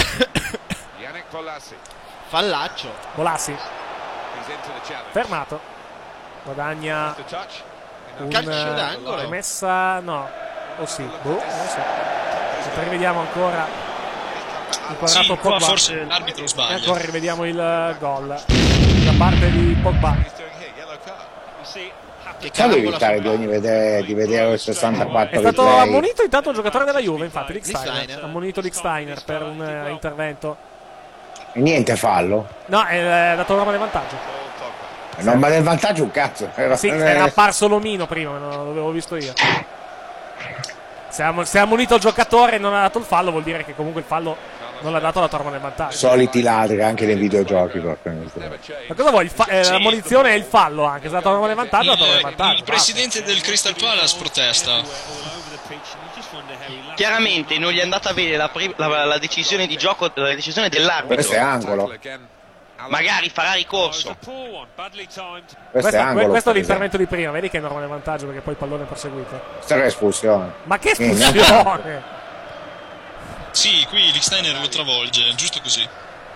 Fallaccio. Volassi. Fermato. Guadagna un Calcio eh, d'angolo. rimessa. No. Oh sì. Boh, non lo so. Se rivediamo ancora il quadrato Sì, qua Pogba. forse l'arbitro E sbaglia. ancora rivediamo il eh, gol da parte di Pogba. Che Sai carambola evitare sul di, palo. ogni vedere, di vedere il sessantaquattro È stato replay? ammonito intanto un giocatore della Juve, infatti, Rick Rick Steiner. Steiner. Ammonito Rick Steiner per un eh, intervento. E niente fallo. No, è eh, dato norma del vantaggio. Non va nel vantaggio un cazzo. Era, Sì, era apparso l'omino prima, non l'avevo visto io. Se ha, se ha ammonito il giocatore e non ha dato il fallo, vuol dire che comunque il fallo non l'ha dato la torma del vantaggio. soliti ladri anche nei videogiochi. Ma cosa vuoi? Il fa- eh, la munizione è il fallo anche. Se la torma del vantaggio, la torma del Il, vantaggio. il presidente del Crystal Palace protesta. Chiaramente non gli è andata bene la, pri- la- la decisione di gioco, la decisione Questo è dell'arbitro. angolo. Magari farà ricorso. Questo è Questo, angolo. questo è per l'intervento di prima. Vedi che è norma del vantaggio perché poi il pallone è proseguito. esempio. Questa era espulsione. Ma che Niente. espulsione! Sì, qui Rick Steiner lo travolge, giusto così.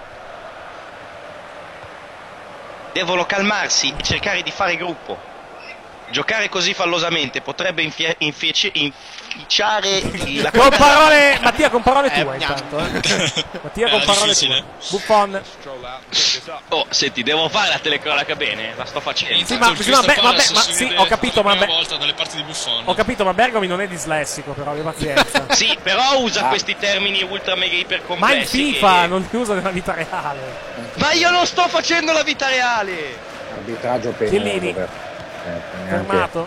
Devono calmarsi e cercare di fare gruppo. Giocare così fallosamente potrebbe infie- infice- inficiare la Con parole, Mattia, con parole Eh, tue gnam. intanto. Eh. Mattia, con Era parole difficile. tue. Buffon. Oh, senti, devo fare la telecronaca bene, la sto facendo. Sì, Intanto ma- il sì, ma- Crystal ma- Palace ma- si sì, vede ho capito, per la ma- prima volta dalle parti di Buffon. Ho capito, ma Bergomi non è dislessico, però abbi pazienza. Sì, però usa Ah. questi termini ultra mega iper Ma in complessi. FIFA che- non li usa nella vita reale. Ma io non sto facendo la vita reale! Arbitraggio penoso. Chiellini. Per... Eh, Fermato.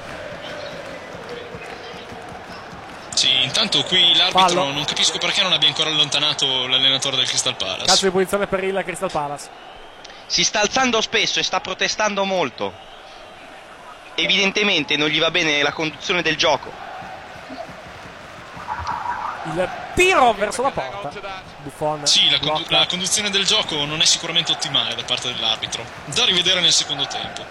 Sì, intanto qui l'arbitro Fallo. non capisco perché non abbia ancora allontanato l'allenatore del Crystal Palace. Calcio di punizione per il Crystal Palace. Si sta alzando spesso e sta protestando molto. Evidentemente non gli va bene la conduzione del gioco. Il tiro verso la porta. Buffon. Sì, la, condu- blocca. la conduzione del gioco non è sicuramente ottimale da parte dell'arbitro. Da rivedere nel secondo tempo.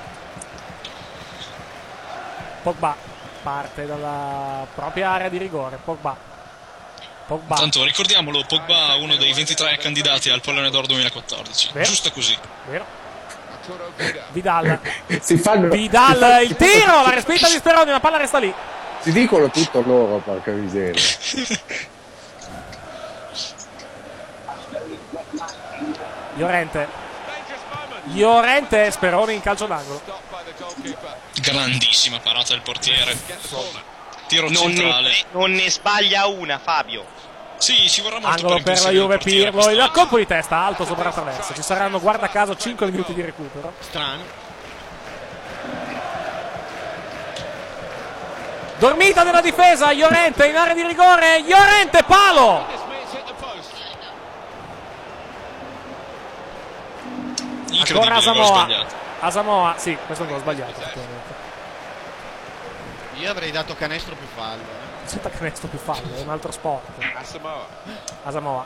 Pogba parte dalla propria area di rigore. Pogba. Pogba. Tanto ricordiamolo, Pogba uno dei ventitré candidati al Pallone d'Oro duemilaquattordici. Vero. Giusto così. Vero. Vidal. Si fanno, Vidal, si fanno- il tiro, la respinta di Speroni, la palla resta lì. Si dicono tutto loro, porca miseria. Llorente. Llorente, Speroni in calcio d'angolo. Grandissima parata del portiere. Tiro Non centrale. ne, non ne sbaglia una, Fabio. Sì, ci vorrà molto Angolo per per la inseguire Juve, il portiere Pirlo, il quest'anno. colpo di testa alto sopra la traversa. Ci saranno, guarda caso, cinque minuti di recupero. Strano. Dormita della difesa, Llorente in area di rigore, Llorente, palo! Ancora Incredibile, gol Asamoah. sbagliato. Asamoah, sì, questo è un gol sbagliato. effettivamente. Io avrei dato canestro più fallo. eh. Senta canestro più fallo, è un altro sport. Asamoah.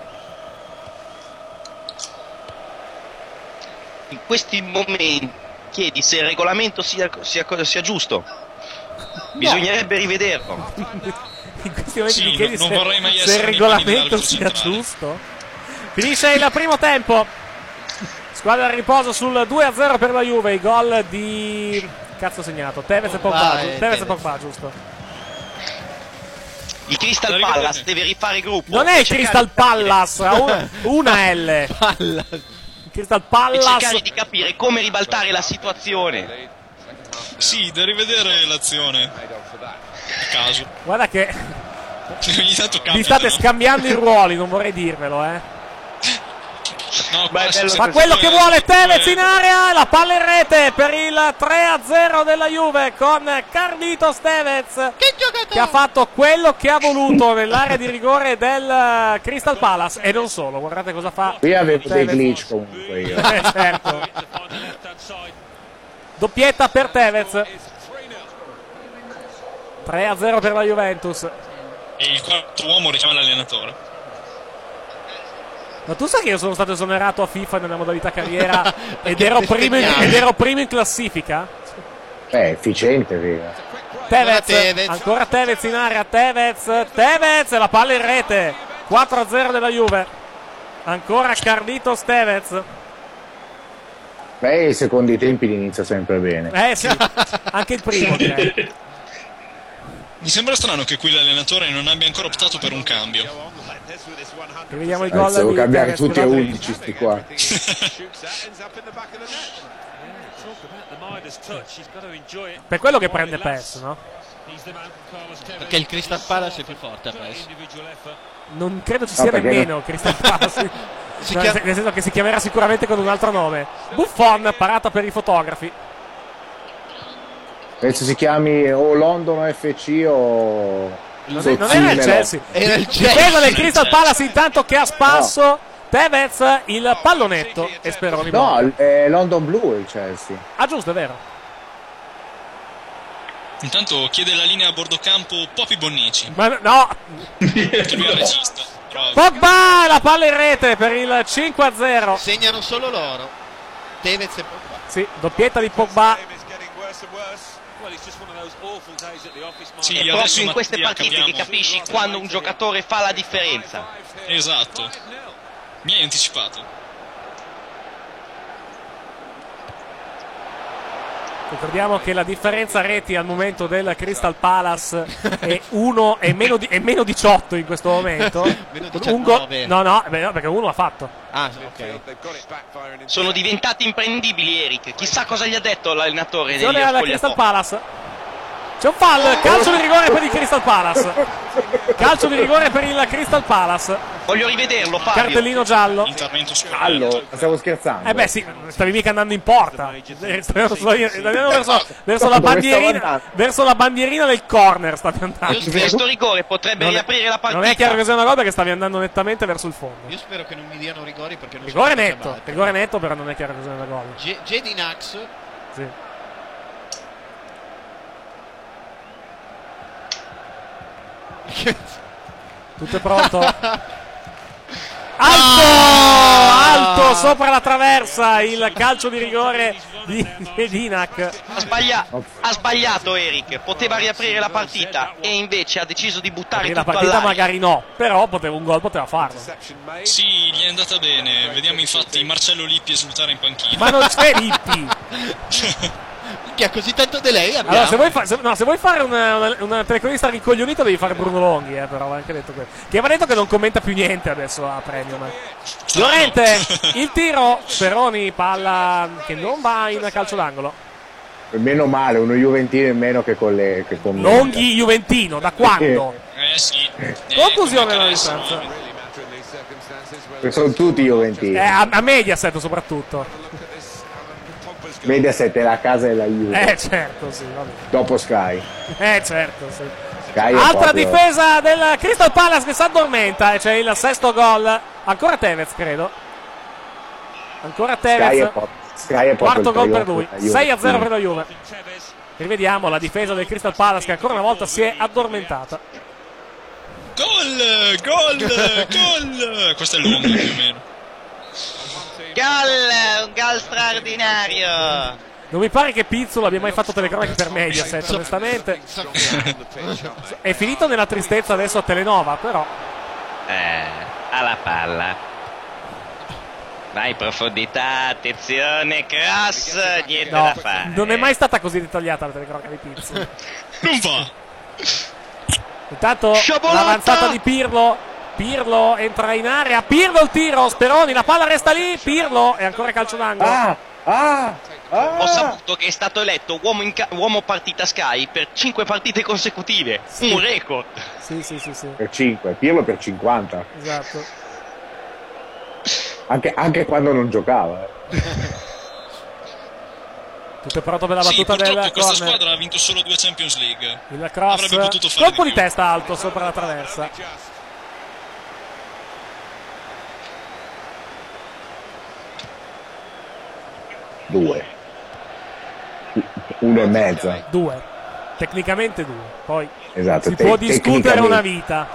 In questi momenti chiedi se il regolamento sia, sia, sia giusto. Bisognerebbe rivederlo. In questi momenti Sì, mi chiedi non se, vorrei mai se il essere nei panni regolamento dell'arbitro sia centrale. giusto. Finisce il primo tempo. Squadra a riposo sul due a zero per la Juve. I gol di... Cazzo segnato. Tevez e Pogba. Pogba e Tevez Tevez. e Pogba, giusto. Il Crystal Palace deve rifare gruppo. Non è e il cercare Crystal di capire- Palace, ha un- una L. Palla. Il Crystal E Palace. cercare di capire come ribaltare la situazione. Sì, da rivedere l'azione. A caso. Guarda che Ogni tanto vi cambia. state però. scambiando i ruoli, non vorrei dirvelo, eh. No, Beh, qua si- bello si- Fa quello che due- vuole Tevez due- in area, la palla in rete per il tre a zero della Juve con Carlitos Tevez Che giocatore! che ha fatto quello che ha voluto nell'area di rigore del Crystal Palace e non solo, guardate cosa fa. Qui avevo dei Tevez. glitch comunque io. Eh, certo. Doppietta per Tevez. tre a zero per la Juventus. E il quarto uomo richiama l'allenatore. Ma tu sai che io sono stato esonerato a FIFA nella modalità carriera ed, Perché ero primo in, bestemmiavi. ed ero primo in classifica? Beh, efficiente, figa. Tevez, Tevez. ancora Tevez in area, Tevez, Tevez, la palla in rete, quattro a zero della Juve. Ancora Carlitos Tevez. Beh, i secondi tempi inizia sempre bene. Eh sì, anche il primo direi. Mi sembra strano che qui l'allenatore non abbia ancora optato per un cambio. Rivediamo il Eh, gol devo di cambiare Tevez, tutti a scusate. undici sti qua. Per quello che prende P E S, no? Perché il Crystal Palace è più forte a P E S. Non credo ci No, sia perché nemmeno Crystal Palace. Si No, chiama- nel senso che si chiamerà sicuramente con un altro nome. Buffon, parata per i fotografi. Penso si chiami o London F C o... Non, è- non era il Chelsea. Era il Difesa Chelsea. del Crystal Palace intanto che ha spasso Tevez il pallonetto e Speroni. No, è London Blue il Chelsea. Ah giusto, è vero. Intanto chiede la linea a bordo campo Popi Bonnici. Ma no, Che lui è il regista. Bravo. Pogba, la palla in rete per il cinque a zero. Segnano solo loro. Tevez e Pogba. Sì, doppietta di Pogba. Sì, È adesso proprio in queste Mattia partite che capiamo. capisci quando un giocatore fa la differenza. Esatto. Mi hai anticipato. Ricordiamo che la differenza reti al momento del Crystal Palace è uno e meno, di, è meno diciotto in questo momento. Meno Un go- diciannove. no, no, beh, no, perché uno ha fatto. Ah, ok. Sono diventati imprendibili, Eric. Chissà cosa gli ha detto l'allenatore negli Attenzione alla Crystal spogliatoi. Palace. C'è un fallo, calcio di rigore per il Crystal Palace. Calcio di rigore per il Crystal Palace. Voglio rivederlo, Fabio. Cartellino giallo. Intervento Giallo, stiamo scherzando. Eh beh sì, stavi mica andando in porta. Eh, stavi andando verso, verso, No, la dove bandierina, stavo verso la bandierina del corner stavi andando. Questo rigore potrebbe Non è- riaprire la partita. Non è chiaro che sia una gol perché stavi andando nettamente verso il fondo. Io spero che non mi diano rigori perché non Rigore sono netto, chiamato. rigore netto però non è chiaro che sia una gol. J- Jedi Nax. Sì. Tutto è pronto? Alto! Alto sopra la traversa il calcio di rigore di Dinac. Ha, sbaglia- ha sbagliato Eric, poteva riaprire la partita e invece ha deciso di buttare Perché la tutto partita all'aria. magari no, però poteva, un gol poteva farlo. Sì, gli è andata bene. Vediamo infatti Marcello Lippi esultare in panchina. Ma non c'è Lippi. Che ha così tanto delay abbiamo. Allora, se vuoi, fa- se, no, se vuoi fare una, una, una telecronista ricoglionita devi fare Bruno Longhi, eh, però va anche detto quello. Che aveva detto che non commenta più niente adesso a Premium. Llorente, il tiro, Speroni, palla che non va in calcio d'angolo. Meno male, uno Juventino in meno che con le che con Longhi Juventino, da quando? Eh sì. Conclusione della distanza. Sono tutti Juventini. Eh, a, a Mediaset soprattutto. Mediaset è la casa della Juve. Eh certo, sì, vabbè. Dopo Sky. Eh certo, sì. Sky è Altra proprio- difesa del Crystal Palace che si addormenta e c'è il sesto gol. Ancora Tevez, credo. Ancora Sky è Tevez. proprio, Sky è proprio Quarto il gol per trionfo lui. della Juve. sei a zero per la Juve. Rivediamo la difesa del Crystal Palace che ancora una volta si è addormentata. Gol! Gol! Gol! Questo è l'uomo più o meno. Gol, un gol straordinario. Non mi pare che Pizzolo abbia mai fatto telecronache per Mediaset, onestamente. È finito nella tristezza adesso a Telenova, però. Eh, alla palla. Vai profondità, attenzione, cross, niente No, da fare. non è mai stata così dettagliata la telecronaca di Pizzolo. Non va. Intanto Sciabolata! l'avanzata di Pirlo. Pirlo entra in area. Pirlo il tiro. Speroni, la palla resta lì. Pirlo e ancora calcio d'angolo. Ah, ah, ah. Ho saputo che è stato eletto uomo, in ca- uomo partita Sky per cinque partite consecutive. Sì. Un record. Sì, sì, sì, sì. Per cinque, Pirlo per cinquanta. Esatto. Anche, anche quando non giocava. eh. Tutto è pronto per la Sì, battuta purtroppo del questa corner. squadra ha vinto solo due Champions League. Il cross. Avrebbe potuto fare Colpo di di più. testa alto sopra la traversa. Due. Uno e mezzo. Due. Tecnicamente due. Poi Esatto, si te- può discutere tecnicamente. una vita.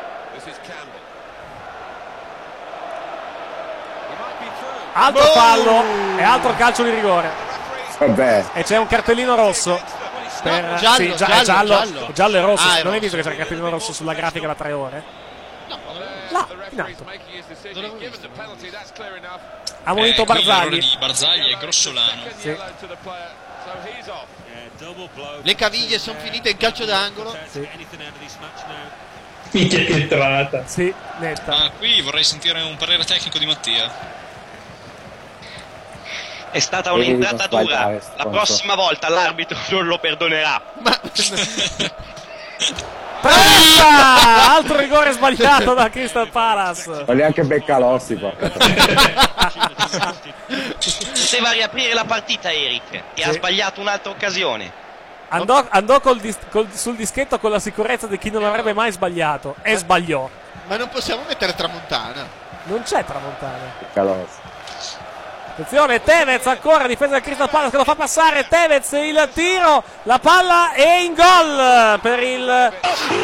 Altro fallo e altro calcio di rigore. Vabbè. E c'è un cartellino rosso. Per, No, giallo, sì, gia- giallo, è giallo, giallo. giallo e rosso. Ah, è non hai rosso. visto che c'è il cartellino rosso sulla grafica da tre ore? Là, in alto. Ha munito Eh, qui l'errore Barzagli. di Barzagli è grossolano. Sì. Le caviglie sono finite in calcio d'angolo. Sì. Minchia che entrata. Sì, netta. Ah, qui vorrei sentire un parere tecnico di Mattia. È stata Devi un'entrata non dura. sbagliare, La stronzo. prossima volta l'arbitro non lo perdonerà. Testa! Altro rigore sbagliato da Crystal Palace. Ma neanche Beccalossi, porca troia. Poteva riaprire la partita Eric e Sì. ha sbagliato un'altra occasione. Andò, andò col dis- col- sul dischetto con la sicurezza di chi non avrebbe mai sbagliato. E sbagliò. Ma non possiamo mettere Tramontana. Non c'è Tramontana. Beccalossi. Attenzione, Tevez ancora, difesa del Crystal Palace che lo fa passare. Tevez il tiro, la palla è in gol per il.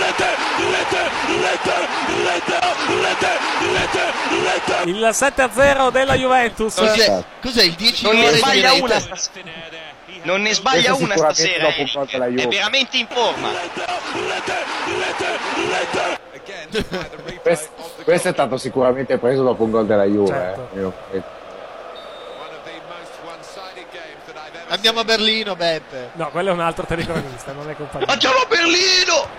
Il sette a zero della Juventus. Cos'è, cos'è il dieci Non ne ore di sbaglia rete? una stasera. Non ne sbaglia Questo una sicuramente stasera dopo un gol Eric. della Juve. È veramente in forma. Questo, questo è stato sicuramente preso dopo un gol della Juve. Certo. eh. Io- Andiamo a Berlino, Beppe. No, quello è un altro telecronista, non è compagno. Facciamo a Berlino!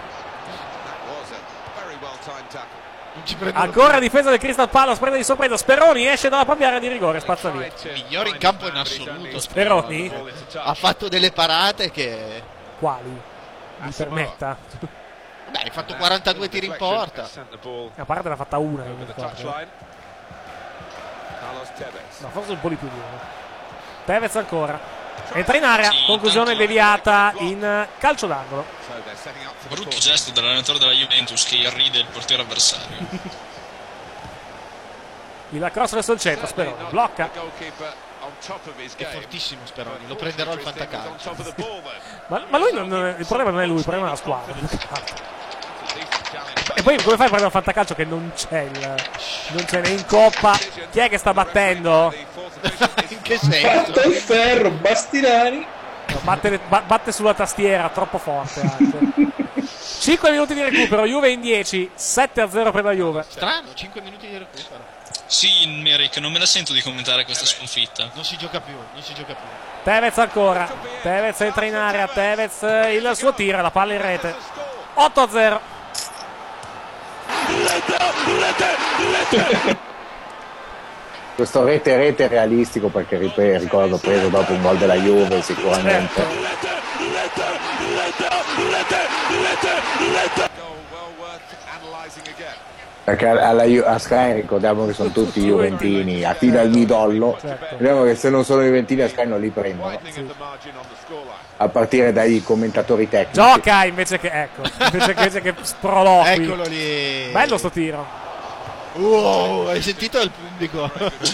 Non ci prendono Ancora difesa del Crystal Palace, prende di sorpresa. Speroni esce dalla propria area di rigore, spazza via. più. Migliore in campo in assoluto. Speroni? Ha fatto delle parate che... Quali? Mi permetta. Beh, hai fatto quarantadue tiri in porta. A parte l'ha fatta una. No, forse un po' di più di uno. Tevez ancora. Entra in area, Sì, conclusione tanto- deviata in calcio d'angolo. Brutto gesto dell'allenatore della Juventus che irride il portiere avversario. Il cross verso il centro, Speroni blocca. È fortissimo Speroni, lo prenderò al fantacalcio. Ma, ma lui non, il problema non è lui, il problema è la squadra. E poi come fai a prendere un fantacalcio che non c'è il, non c'è né in coppa? Chi è che sta battendo? In che senso? Fatto il ferro, Bastinani. No, batte, ba- batte sulla tastiera, troppo forte anche. cinque minuti di recupero, Juve in dieci, sette a zero per la Juve. Strano, cinque minuti di recupero. Sì, Merrick, non me la sento di commentare questa sconfitta. Non si gioca più, non si gioca più. Tevez ancora, Tevez entra in area, Tevez il suo tiro, la palla in rete. otto a zero. Questo rete rete è realistico perché ripeto, ricordo preso dopo un gol della Juve sicuramente. Perché alla Ju- a Sky ricordiamo che sono tutti juventini, a fino al midollo. Vediamo che se non sono juventini a Sky non li prendono. A partire dai commentatori tecnici. Gioca invece che, ecco, invece che, invece che sproloqui. Eccolo lì. Bello sto tiro. Wow, hai sentito il pubblico?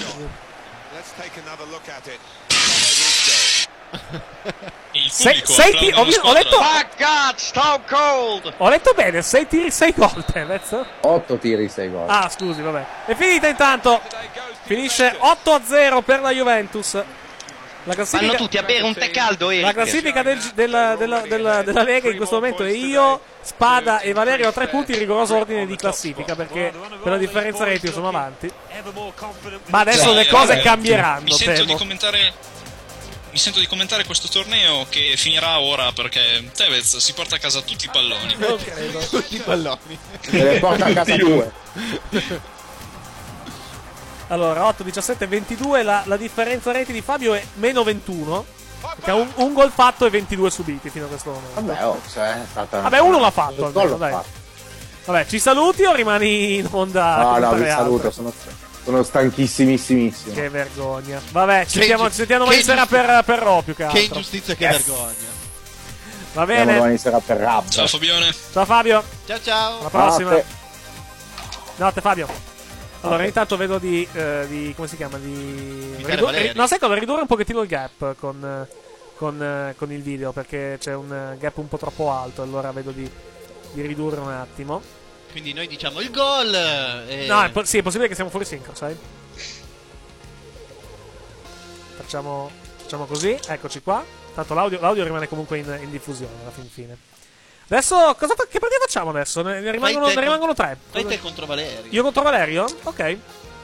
Il Se- pubblico sei applaude ti- ho, una vi- ho squadra- letto, My God, Stone Cold! ho letto bene, sei tiri, sei gol, Tevez. otto tiri, sei gol. Ah, scusi, vabbè. È finita intanto. Finisce otto a zero per la Juventus. La classifica, Vanno tutti a bere un tè caldo, Eric. la classifica del- della, della- della- della Lega in questo momento è io, Spada e Valerio a tre punti in rigoroso ordine di classifica, perché per la differenza reti io sono avanti. Ma adesso Sì, le cose vabbè, cambieranno, Mi sento di temo. commentare Mi sento di commentare questo torneo che finirà ora perché Tevez si porta a casa tutti i palloni. Non credo. Tutti i palloni. Se le porta a casa due. Allora, otto, diciassette, ventidue. La, la differenza reti di Fabio è meno ventuno. Perché ha un, un gol fatto e ventidue subiti fino a questo momento. Vabbè, oh, cioè, è stata Vabbè, uno l'ha fatto. Un gol Almeno, l'ha dai. fatto. Vabbè, ci saluti o rimani in onda? a No, no, commentare vi altro? saluto, sono, sono stanchissimissimissimo. Che vergogna. Vabbè, ci Che sentiamo, ingiu- ci sentiamo domani che sera per, per Raw più che altro. Che ingiustizia, che Yes. vergogna. Va Andiamo bene. domani sera per Rab. Ciao Fabione. Ciao Fabio. Ciao ciao. Alla prossima. Notte. Notte Fabio. Allora, intanto vedo di, eh, di come si chiama? Di Michele ridu- Valeri. ri- no, sai cosa? Ridurre un pochettino il gap con, eh, con, eh, con il video, perché c'è un eh, gap un po' troppo alto. Allora vedo di, di ridurre un attimo. Quindi noi diciamo il gol. E... No, è po- sì, è possibile che siamo fuori sincro, sai? Facciamo, facciamo così, eccoci qua. Tanto l'audio, l'audio rimane comunque in, in diffusione alla fin fine. Adesso, cosa fa- che partita facciamo adesso? Ne, ne rimangono, Fai te ne rimangono tre. Fai te contro Valerio. Io contro Valerio? Ok.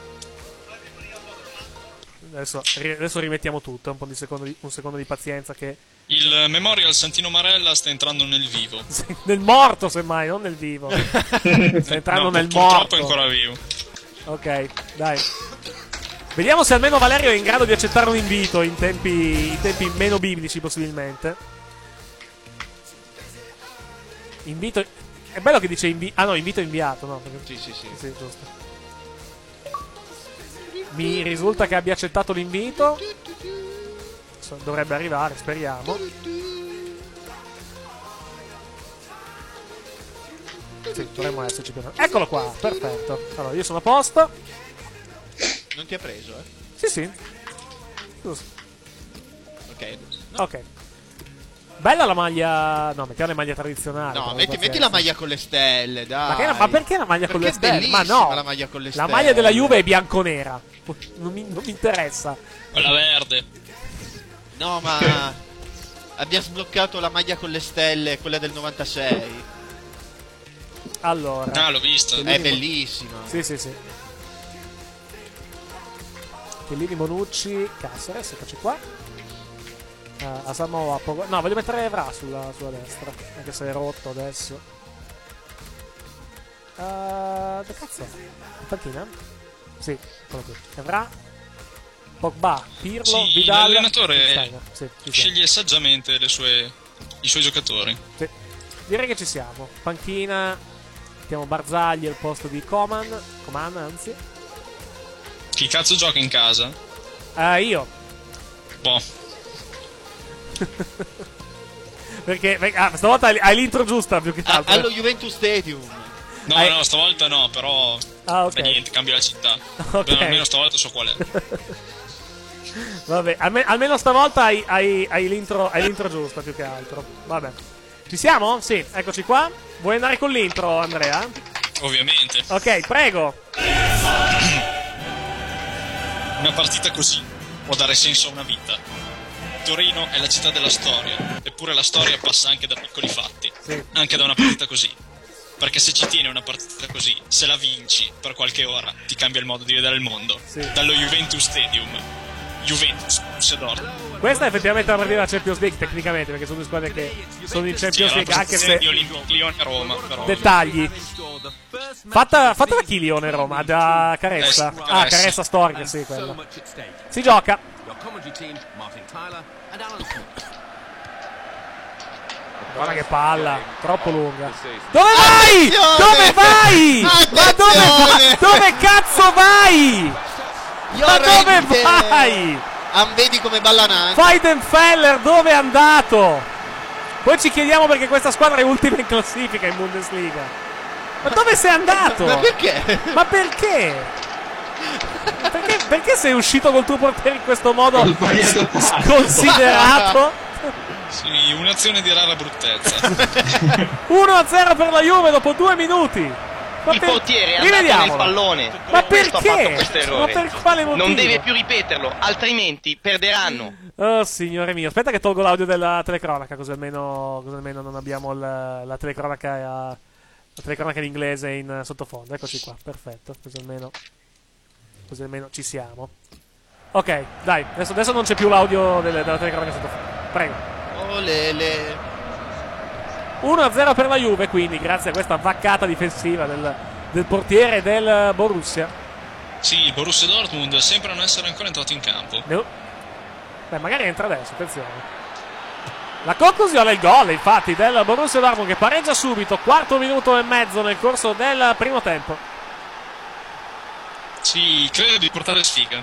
Adesso, ri- adesso rimettiamo tutto, un po' di secondo di, un secondo di pazienza che... Il Memorial Santino Marella sta entrando nel vivo. Nel morto semmai, non nel vivo. Sta entrando No, nel purtroppo morto. è ancora vivo. Ok, dai. Vediamo se almeno Valerio è in grado di accettare un invito in tempi, in tempi meno biblici possibilmente. Invito... È bello che dice invi... Ah no, invito inviato, no? Perché... Sì, sì, sì. Sì, giusto. Mi risulta che abbia accettato l'invito. So- Dovrebbe arrivare, speriamo. Sì, dovremmo esserci più. Eccolo qua, perfetto. Allora, io sono a posto. Non ti ha preso, eh? Sì, sì. Giusto. Ok. Ok. Bella la maglia. No, mettiamo le maglie tradizionali. No, però, metti, pazienza. metti la maglia con le stelle, dai. Ma, che- ma perché la maglia con le Perché è stelle? Ma bellissima no. la maglia con le La stelle. maglia della Juve è bianconera. Non mi, non mi interessa. Quella verde. No, ma abbiamo sbloccato la maglia con le stelle, quella del novantasei. Allora. Ah, l'ho vista. È bellissima. Sì, sì, sì. Chiellini, Bonucci, Caceres, eccoci qua. Uh, a Samoa, poco... no, voglio mettere Evra sulla, sulla destra, anche se è rotto adesso. Uh, che cazzo è? Panchina? Sì, quello qui. Evra, Pogba, Pirlo, Sì, Vidal, l'allenatore Steiner. Sì, sì, sì. sceglie saggiamente le sue, i suoi giocatori. Sì. direi che ci siamo. Panchina, mettiamo Barzagli al posto di Coman. Coman, anzi. Chi cazzo gioca in casa? Uh, io. Boh. Perché ah, stavolta hai l'intro giusta più che altro. Allo Juventus Stadium. No, hai... no, stavolta no, però. Ah, ok. Beh, niente, cambia la città. Okay. Beh, almeno stavolta so qual è. Vabbè, alme- almeno stavolta hai, hai, hai, l'intro, hai l'intro giusta più che altro. Vabbè. Ci siamo? Sì, eccoci qua. Vuoi andare con l'intro, Andrea? Ovviamente. Ok, prego. Una partita così può dare senso a una vita. Torino è la città della storia, eppure la storia passa anche da piccoli fatti, sì. Anche da una partita così. Perché se ci tieni una partita così, se la vinci per qualche ora, ti cambia il modo di vedere il mondo. Sì. Dallo Juventus Stadium. Juventus, Borussia Dortmund. Questa è effettivamente la partita della Champions League tecnicamente, perché sono due squadre che sono in Champions sì, League, anche se di Olympique Lione e Roma, però. Dettagli. Fatta, fatta da chi Lione e Roma? Da Caressa? Eh, sì, ah, Caressa. Caressa storica, sì, quella. Si gioca. Guarda che palla, troppo lunga. Dove vai? Dove vai? Ma dove vai? Dove cazzo vai? Ma dove vai? Ah, vedi come balla Nanni. Weidenfeller, dove è andato? Poi ci chiediamo perché questa squadra è ultima in classifica in Bundesliga. Ma dove sei andato? Ma perché? Ma perché? Perché, perché sei uscito col tuo portiere in questo modo sconsiderato? Sì, un'azione di rara bruttezza. uno a zero per la Juve dopo due minuti. Ma il per... portiere è andato nel pallone. Ma questo perché? ha fatto questo errore. Ma per quale motivo? Non deve più ripeterlo, altrimenti perderanno. Oh signore mio, aspetta che tolgo l'audio della telecronaca, così almeno, così almeno non abbiamo la, la telecronaca la telecronaca in inglese in sottofondo. Eccoci qua, perfetto, così almeno così almeno ci siamo. Ok, dai, adesso, adesso non c'è più l'audio delle, della telecronaca sottofondo. Prego. Oh le le uno a zero per la Juve, quindi grazie a questa vaccata difensiva del, del portiere del Borussia. Sì, il Borussia Dortmund sembra non essere ancora entrato in campo. No. Beh, magari entra adesso, attenzione. La conclusione è il gol, infatti, del Borussia Dortmund che pareggia subito, quarto minuto e mezzo nel corso del primo tempo. Sì, credo di portare sfiga.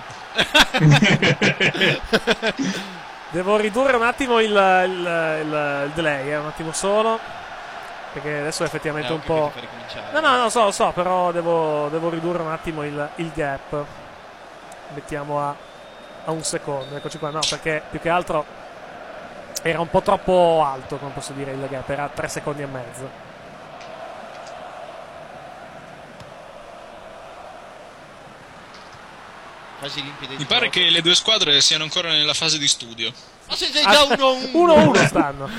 Devo ridurre un attimo il, il, il, il delay, eh, un attimo solo. Perché adesso è effettivamente eh, un po'. No, no, no, so, lo so, però devo, devo ridurre un attimo il, il gap. Mettiamo a, a un secondo. Eccoci qua, no, perché più che altro era un po' troppo alto, come posso dire, il gap, era tre secondi e mezzo. Mi pare che le due squadre siano ancora nella fase di studio. Ma se sei già uno uno a uno stanno.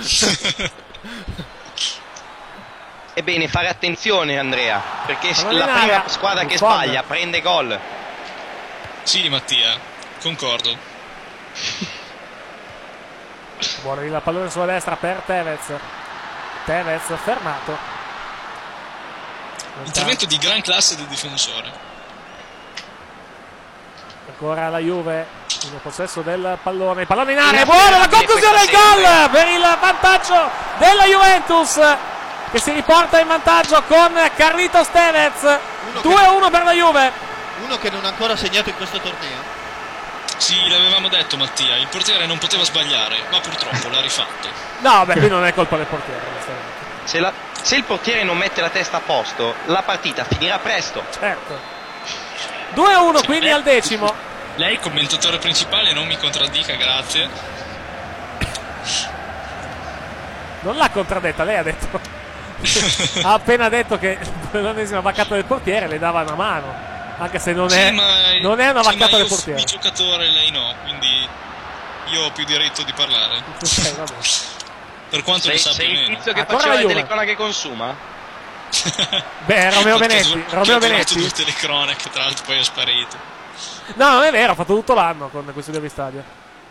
Ebbene, fare attenzione, Andrea, perché Allora, la Nara, prima squadra che Buffon. sbaglia prende gol. Sì, Mattia, concordo. Buona lì la pallone sulla destra per Tevez. Tevez fermato. Intervento di gran classe del difensore. Ancora la Juve in possesso del pallone. Il pallone in area. Buona la conclusione del gol per il vantaggio della Juventus, che si riporta in vantaggio con Carlitos Tevez. due a uno per la Juve. Uno che non ha ancora segnato in questo torneo. Sì, l'avevamo detto, Mattia, il portiere non poteva sbagliare, ma purtroppo l'ha rifatto. No, beh, qui non è colpa del portiere. Se, la, se il portiere non mette la testa a posto, la partita finirà presto. Certo. due a uno, Sì, quindi lei, al decimo. Lei, commentatore principale, non mi contraddica, grazie. Non l'ha contraddetta, lei ha detto. Ha appena detto che l'ennesima vaccata del portiere le dava una mano. Anche se non, sì, è, ma, non è una sì, vaccata ma del io portiere. Il giocatore, lei no, quindi io ho più diritto di parlare. Okay, vabbè. Per quanto sei, ne sappia sei il meno. tizio che Ancora faceva la le Juve. telecronache consuma? Beh, Romeo Perché Benetti. dura- Romeo che ha durato Benetti. due telecronache, tra l'altro poi è sparito. No, non è vero, ha fatto tutto l'anno con questo due stadio.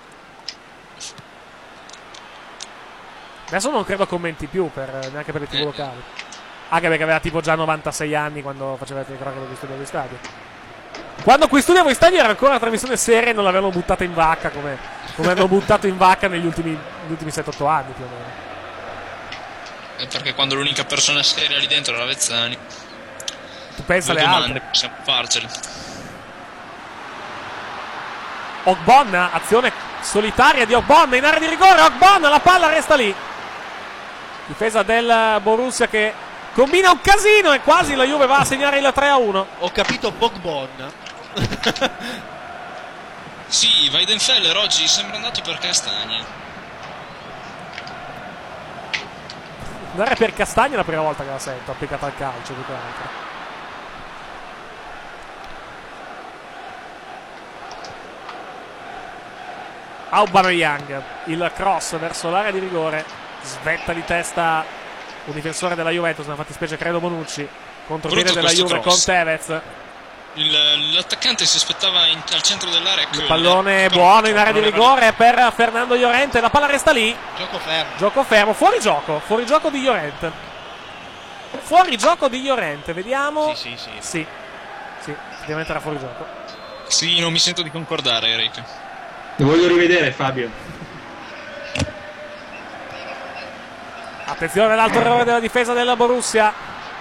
Adesso non credo commenti più per, neanche per le tivù locali. Anche perché aveva tipo già novantasei anni quando faceva le telecronache di Studio Stadio. Quando qui Studio Stadio era ancora una trasmissione seria e non l'avevano buttata in vacca come, come hanno buttato in vacca negli ultimi, negli ultimi sette otto anni più o meno. Eh, perché quando l'unica persona seria lì dentro era Vezzani. Tu pensa Due alle domande altre. possiamo farcele. Ogbon, azione solitaria di Ogbon in area di rigore. Ogbon, la palla resta lì. Difesa del Borussia che combina un casino e quasi la Juve va a segnare il tre a uno. Ho capito Bogbon. Sì, Weidenfeller oggi sembra andato per castagne. Andare per Castagna è la prima volta che la sento applicata al calcio, più che altro. Aubameyang, il cross verso l'area di rigore, svetta di testa un difensore della Juventus, nella fattispecie credo Bonucci, contropiede della Juve con Tevez. Il, l'attaccante si aspettava in, al centro dell'area. Il pallone è buono in area di rigore per Fernando Llorente, la palla resta lì. Gioco fermo. Gioco fermo, fuori gioco, fuori gioco di Llorente. Fuori gioco di Llorente, vediamo. Sì, sì, sì. Sì, sì, effettivamente era fuori gioco. Sì, non mi sento di concordare, Eric. Lo voglio rivedere, Fabio. Attenzione all'altro errore della difesa della Borussia.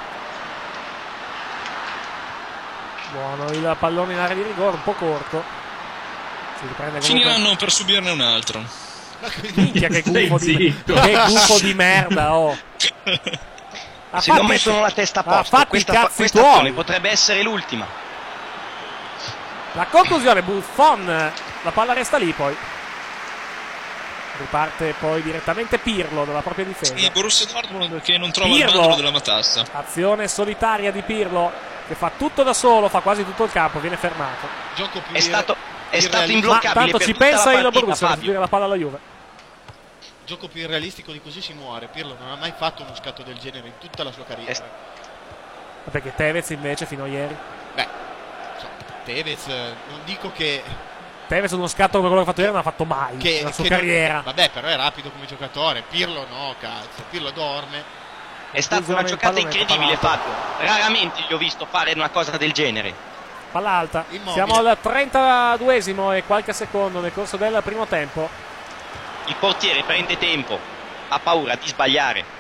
Buono il pallone in area di rigore, un po' corto. Si riprende Finiranno comunque... per subirne un altro. Minchia, che gufo di, che gufo di merda, oh. Ha Se non fatti- mettono la testa a ha posto, fatti questa, i cazzi questa tuoi. azione potrebbe essere l'ultima. La conclusione, Buffon, la palla resta lì poi. Riparte poi direttamente Pirlo dalla propria difesa. Sì, Borussia Dortmund che non trova Pirlo. il bandolo della matassa. Azione solitaria di Pirlo che fa tutto da solo, fa quasi tutto il campo, viene fermato. Gioco più È stato, è stato irreali- Ma imbloccabile tanto per ci tutta pensa la il partita, Borussia a Fabio. restituire la palla alla Juve. Gioco più irrealistico di così si muore. Pirlo non ha mai fatto uno scatto del genere in tutta la sua carriera. Perché Tevez invece fino a ieri. Beh, insomma, Tevez, eh, non dico che Tevez uno scatto come quello che ha fatto ieri non ha fatto mai che, nella sua che non- carriera. vabbè, però è rapido come giocatore. Pirlo no, cazzo. Pirlo dorme. È stata una Conclusione, giocata il pallone, incredibile, palla Fabio. Raramente gli ho visto fare una cosa del genere. Palla alta. Immobile. Siamo al trentaduesimo e qualche secondo nel corso del primo tempo. Il portiere prende tempo, ha paura di sbagliare.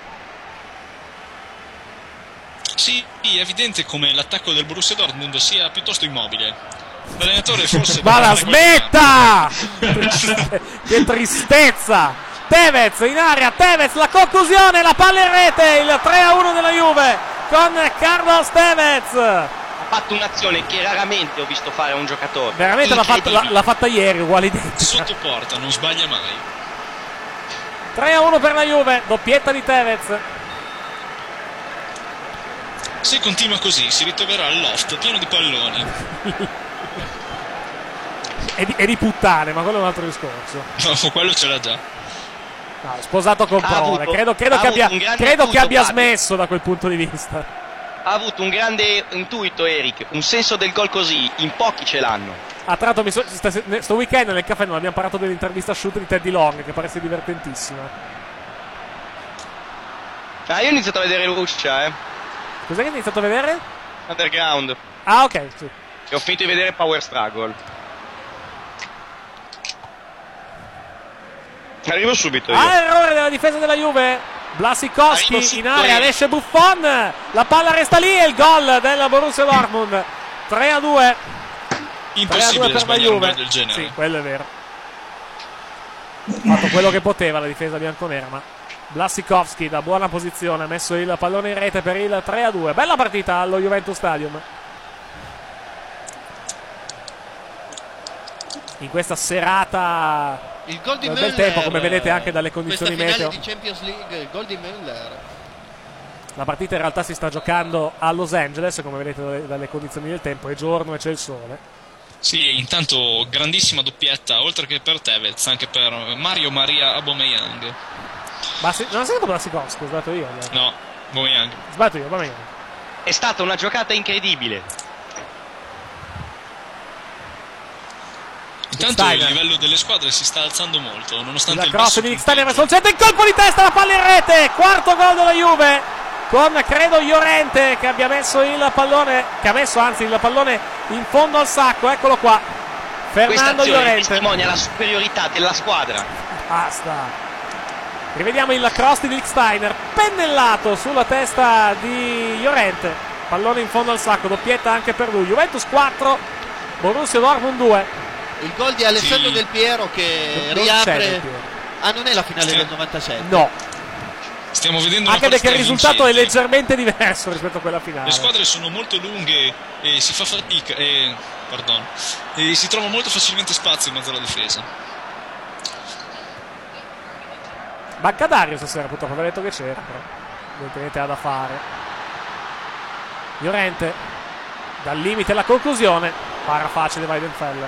Sì, è evidente come l'attacco del Borussia Dortmund sia piuttosto immobile. L'allenatore forse... Ma la deve fare smetta! Che tristezza! Tevez in area, Tevez, la conclusione, la palla in rete, il tre a uno della Juve con Carlos Tevez. Ha fatto un'azione che raramente ho visto fare a un giocatore. Veramente l'ha fatta, l'ha, l'ha fatta ieri, uguale identica. sotto porta, non sbaglia mai. tre a uno per la Juve, doppietta di Tevez. Se continua così si ritroverà il loft pieno di palloni. E di, e di puttane, ma quello è un altro discorso. No, quello ce l'ha già. No, sposato con Ha parole. avuto- Credo, credo ha che abbia, avuto un grande credo che intuito, abbia Fabio. smesso da quel punto di vista. Ha avuto un grande intuito, Eric. Un senso del gol così, in pochi ce l'hanno. Ah, tra l'altro, mi so- sta- sto weekend nel caffè non abbiamo parlato dell'intervista shoot di Teddy Long, che pare sia divertentissima. Ah, io ho iniziato a vedere Lucia, eh. Cos'è che hai iniziato a vedere? Underground. Ah, ok, sì. E ho finito di vedere Power Struggle. Arrivo subito io. Ah, errore della difesa della Juve. Blasikowski Arrivo in area, subito. esce Buffon. La palla resta lì e il gol del Borussia Dortmund. tre a due. tre a due Impossibile per la sbagliare un Juve. gol del genere. Sì, quello è vero. Ha fatto quello che poteva la difesa bianconera, ma Blasikowski da buona posizione ha messo il pallone in rete per il tre a due. Bella partita allo Juventus Stadium. In questa serata Il gol di del Müller, tempo, come vedete anche dalle condizioni questa finale meteo. di Champions League, il gol di Müller. La partita in realtà si sta giocando a Los Angeles, come vedete dalle, dalle condizioni del tempo, è giorno e c'è il sole. Sì, intanto grandissima doppietta, oltre che per Tevez, anche per Mario Maria Aubameyang. Ma se, non ha sentito Blasikowski, ho sbagliato io. Allora. No, Aubameyang. Ho sbagliato io, Aubameyang. È stata una giocata incredibile. Intanto Steiner. il livello delle squadre si sta alzando molto, nonostante La il cross basso di Nick punteggio. Steiner verso il centro, in colpo di testa, la palla in rete, quarto gol della Juve con credo Llorente che abbia messo il pallone, che ha messo anzi il pallone in fondo al sacco, eccolo qua, Questa Fernando azione Llorente. testimonia la superiorità della squadra. Basta. Rivediamo il cross di Lichtsteiner, pennellato sulla testa di Llorente, pallone in fondo al sacco, doppietta anche per lui. Juventus quattro, Borussia Dortmund due. Il gol di Alessandro Sì. Del Piero che Non c'è riapre. Del Piero. Ah, non è la finale Sì. del novantasette? No. Stiamo vedendo una Anche perché il partita risultato è vincente. leggermente diverso rispetto a quella finale. Le squadre sono molto lunghe e si fa fatica e, pardon, e si trova molto facilmente spazio in mezzo alla difesa. Manca Dario stasera, purtroppo aveva detto che c'era, però evidentemente ha da fare. Llorente dal limite alla conclusione, para facile Weidenfeller.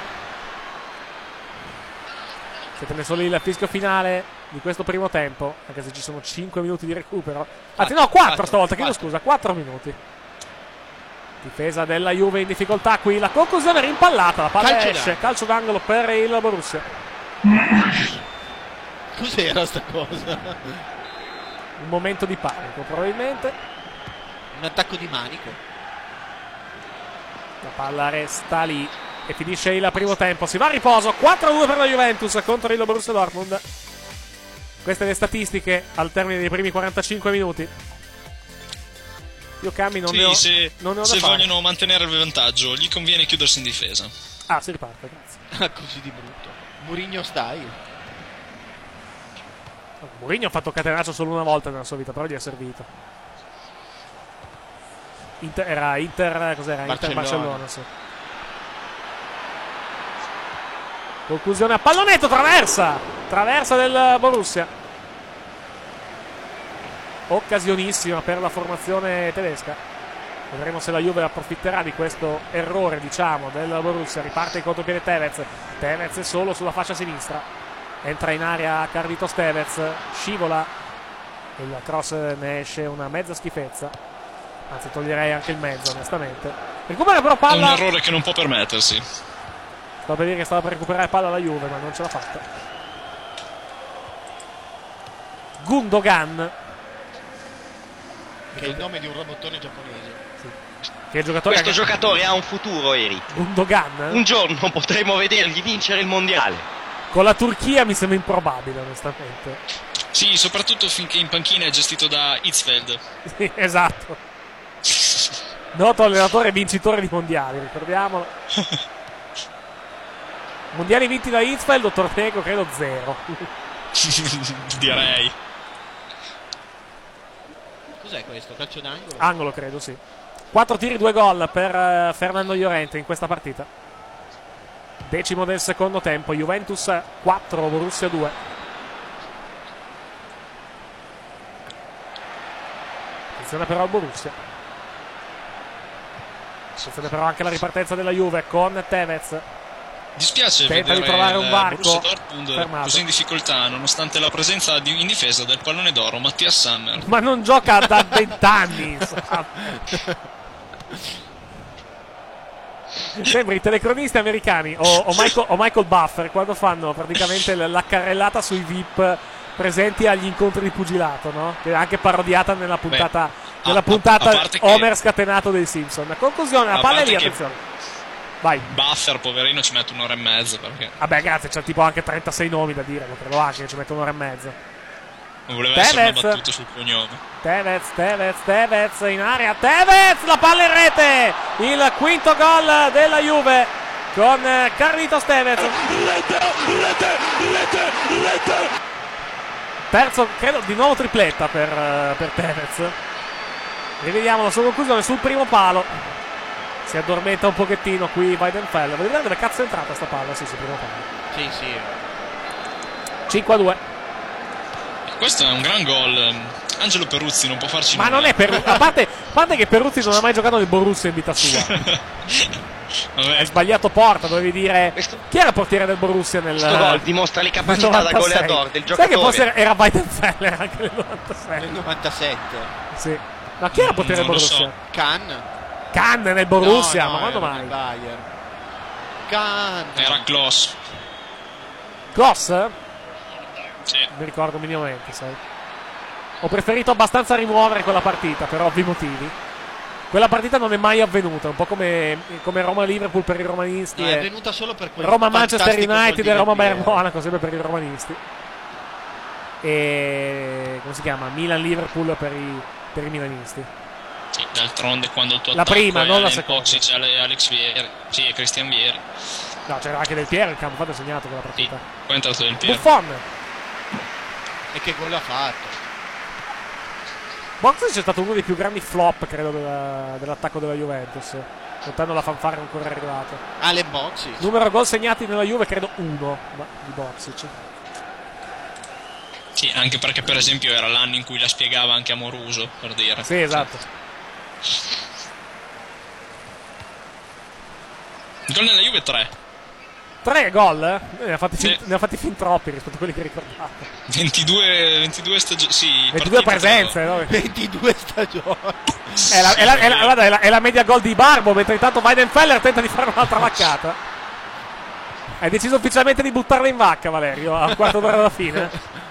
Siete messo lì il fischio finale di questo primo tempo, anche se ci sono cinque minuti di recupero. Anzi no, quattro stavolta, chiedo scusa, quattro minuti. Difesa della Juve in difficoltà qui, la conclusione rimpallata, la palla Calcio esce, d'angolo. calcio d'angolo per il Borussia. Cos'era sta cosa? Un momento di panico probabilmente. Un attacco di manico. La palla resta lì e finisce il primo tempo. Si va a riposo, quattro a due per la Juventus contro il Borussia Dortmund. Queste le statistiche al termine dei primi quarantacinque minuti. Io Cammi non Sì, ne ho, se, non ne ho da se fare. vogliono mantenere il vantaggio, gli conviene chiudersi in difesa. Ah, si riparte, grazie. Ah, così di brutto. Mourinho style. Mourinho ha fatto catenaccio solo una volta nella sua vita, però gli è servito. Inter, era Inter, cos'era? Inter Barcellona. Barcellona, sì. Conclusione a pallonetto, traversa! Traversa del Borussia. Occasionissima per la formazione tedesca. Vedremo se la Juve approfitterà di questo errore, diciamo, del Borussia. Riparte in contropiede Tevez. Tevez è solo sulla fascia sinistra. Entra in area Carlitos Tevez, scivola. Il cross ne esce una mezza schifezza. Anzi, toglierei anche il mezzo, onestamente. Recupera però È un palla. errore che non può permettersi. Stavo per dire che stava per recuperare palla la Juve, ma non ce l'ha fatta. Gundogan, Che è il nome di un robottone giapponese. che è il giocatore Questo che- giocatore ha un futuro, Eric. Gundogan Un giorno potremo vedergli vincere il mondiale. con la Turchia mi sembra improbabile, onestamente. Sì, soprattutto finché in panchina è gestito da Hitzfeld. Sì, esatto. Noto allenatore vincitore di mondiali, ricordiamolo. Mondiali vinti da Hitzfeld o Tornego credo zero. Direi. Cos'è questo? Calcio d'angolo? Angolo credo, sì. Quattro tiri, due gol per eh, Fernando Llorente in questa partita. Decimo del secondo tempo, Juventus quattro, Borussia due. Attenzione però al Borussia. Attenzione però anche alla ripartenza della Juve con Tevez. Dispiace Tenta di vedere trovare un il varco, Borussia Dortmund fermato. così in difficoltà, nonostante la presenza di- in difesa del pallone d'oro Mattias Sammer. Ma non gioca da vent'anni. Sembra i telecronisti americani o, o, Michael, o Michael Buffer quando fanno praticamente l- la carrellata sui V I P presenti agli incontri di pugilato, no? Che è anche parodiata nella puntata, Beh, nella a- puntata a parte che- Homer scatenato dei Simpson. Conclusione, la A palla è parte lì, che- attenzione. Vai. Buffer, poverino, ci mette un'ora e mezza perché Vabbè, grazie, c'è tipo anche trentasei nomi da dire, lo credo anche che ci mette un'ora e mezza. non voleva essere una Tevez. battuta sul cognome. Tevez, Tevez, Tevez in area, Tevez, la palla in rete, il quinto gol della Juve con eh, Carlitos Tevez. Terzo, credo, di nuovo tripletta per, eh, per Tevez. Rivediamo la sua conclusione sul primo palo. Si addormenta un pochettino qui Weidenfeller. Vedete dove cazzo è entrata sta palla? Sì, sul primo palo. Sì, sì. cinque a due. Questo è un gran gol. Angelo Peruzzi non può farci Ma nulla. non è Peruzzi, a parte, a parte che Peruzzi non ha mai giocato nel Borussia in vita sua. Vabbè. Hai sbagliato porta, dovevi dire chi era il portiere del Borussia nel Questo gol dimostra le capacità nel da novantasei. goleador del Sai che giocatore. forse era Weidenfeller anche nel novantasei. Nel novantasette. Sì. Ma chi era il portiere del Non lo Borussia? so. Can? Cann nel Borussia, No, no, ma quando era mai? nel Bayern. Can. Era Kloss. Kloss? Sì. Mi ricordo minimamente, sai. Ho preferito abbastanza rimuovere quella partita per ovvi motivi. Quella partita non è mai avvenuta, un po' come, come Roma-Liverpool per i romanisti. No, e è venuta solo per quel Roma-Manchester fantastico gol United di e Roma Del Piero. Bayern Monaco, sempre per i romanisti. e come si chiama? Milan-Liverpool per i, per i milanisti. Sì, d'altronde quando il tuo La attacco prima, è non la Alen seconda. Toxic, Ale- Alex Vieri, sì, e Christian Vieri. No, c'era anche Del Piero, il campo fatto segnato quella partita. Poi è entrato Del Piero. Buffon. E che gol ha fatto? Boxic è stato uno dei più grandi flop, credo, della- dell'attacco della Juventus. Contando la fanfara ancora arrivata. Ale Boxic. Numero gol segnati nella Juve, credo uno ma, di Boxic. Sì, anche perché per esempio era l'anno in cui la spiegava anche Amoruso, per dire. Sì, esatto. Gol nella Juve tre. Tre gol? Eh? Ne ha fatti, Sì. fin, ne ha fatti fin troppi rispetto a quelli che ricordavo. ventidue, ventidue stagioni. Sì, ventidue partite, presenze, no? ventidue stagioni. È la, è, la, è, la, guarda, è, la, è la media gol di Barbo, mentre intanto Weidenfeller tenta di fare un'altra vaccata. Hai deciso ufficialmente di buttarla in vacca, Valerio, a un quarto d'ora dalla fine.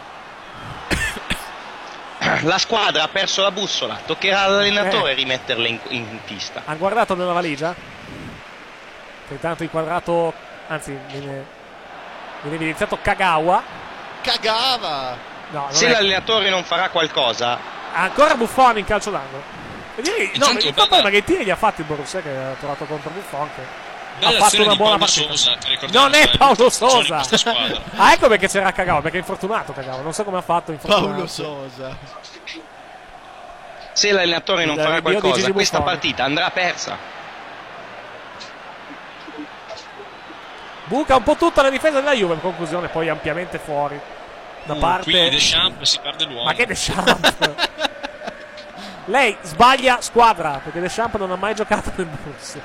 La squadra ha perso la bussola, toccherà all'allenatore Eh. rimetterla in, in pista. Han guardato nella valigia? Che intanto inquadrato, anzi viene, viene evidenziato Kagawa. Cagava. No, non Se è- l'allenatore non farà qualcosa, Ancora Buffon in calcio d'angolo. E direi, no, Intanto il bella- fatto è che i tiri li ha fatti il Borussia, che ha trovato contro Buffon, che Bella ha fatto azione una di buona Paolo partita. Sousa, che ricordiamo Non è è Paolo l'ultima stagione di Sousa. questa squadra. Ah, ecco perché c'era Kagawa, perché è infortunato Kagawa. Non so come ha fatto infortunato. Paolo Sosa. se l'allenatore non Il farà dio di qualcosa, Gigi questa Buffon. partita andrà persa. Buca un po' tutta la difesa della Juve, in conclusione poi ampiamente fuori da Uh, parte. Qui Deschamps si perde l'uomo. Ma che Deschamps? Lei sbaglia squadra, perché Deschamps non ha mai giocato nel Borussia.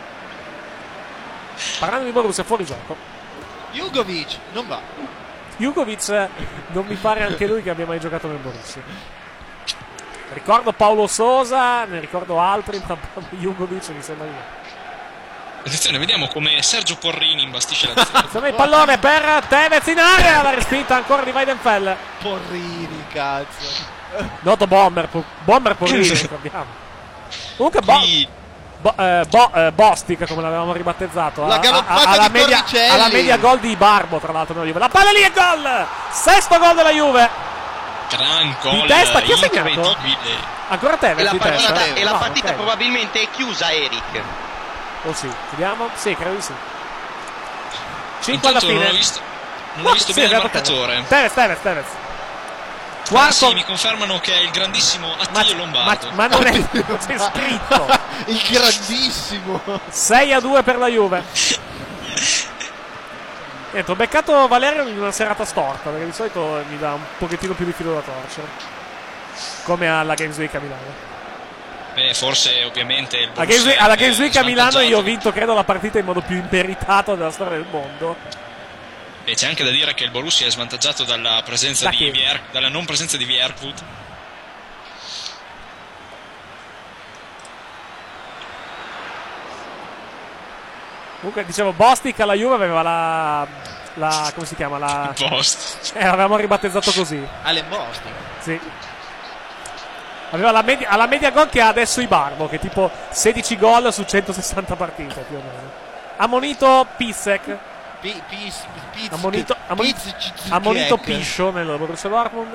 Parlando di Borussia, fuori gioco. Jugovic non va. Jugovic eh, non mi pare anche lui che abbia mai giocato nel Borussia. Ricordo Paolo Sosa, ne ricordo altri, ma Jugovic mi sembra di no. Attenzione, vediamo come Sergio Porrini imbastisce l'azione. Insomma il pallone per Tevez in area, la respinta ancora di Weidenfeller. Porrini, cazzo. Noto Bomber, po- Bomber Porrini, ricordiamo. Comunque Bo- Qui Bo- eh, Bo- eh, Bostic, come l'avevamo ribattezzato, La a- a- galoppata alla, di media, Torricelli. alla media gol di Barbo, tra l'altro nella Juve. La palla lì è gol! Sesto gol della Juve. gran gol Di testa, chi ha segnato? incredibile. Ancora E Tevez la di partita, testa? e la No, partita ok. probabilmente è chiusa, Eric. Oh sì, vediamo. Sì, credo di sì. cinque alla Intanto non fine. ho visto, non ho visto Sì, bene il esatto, marcatore. Tevez, Tevez, Tevez. Ah, Quarto. sì, mi confermano che è il grandissimo ma, Attilio ma, Lombardo. ma non è, non c'è scritto. Il grandissimo. sei a due per la Juve. Niente, ho beccato Valerio in una serata storta, perché di solito mi dà un pochettino più di filo da torcere. Come alla Games Week a Milano. Beh, forse ovviamente il Alla Games Week, alla Games Week a Milano svantaggiato. io ho vinto, credo, la partita in modo più imperitato della storia del mondo. E c'è anche da dire che il Borussia è svantaggiato dalla presenza Da di chi? Vier, dalla non presenza di Vierwood. Comunque, dicevo, Bostic alla Juve aveva la... la come si chiama? La... Post. Eh, l'avevamo ribattezzato così. Allen Bostic. Sì. Aveva la media, alla media gol che ha adesso Ibarbo, che è tipo sedici gol su centosessanta partite più o meno. Ammonito Pissek. Pi- pis- pizz- Ammonito, ammonito, pizz- ammonito Kiek. Piscio nel Borussia Dortmund.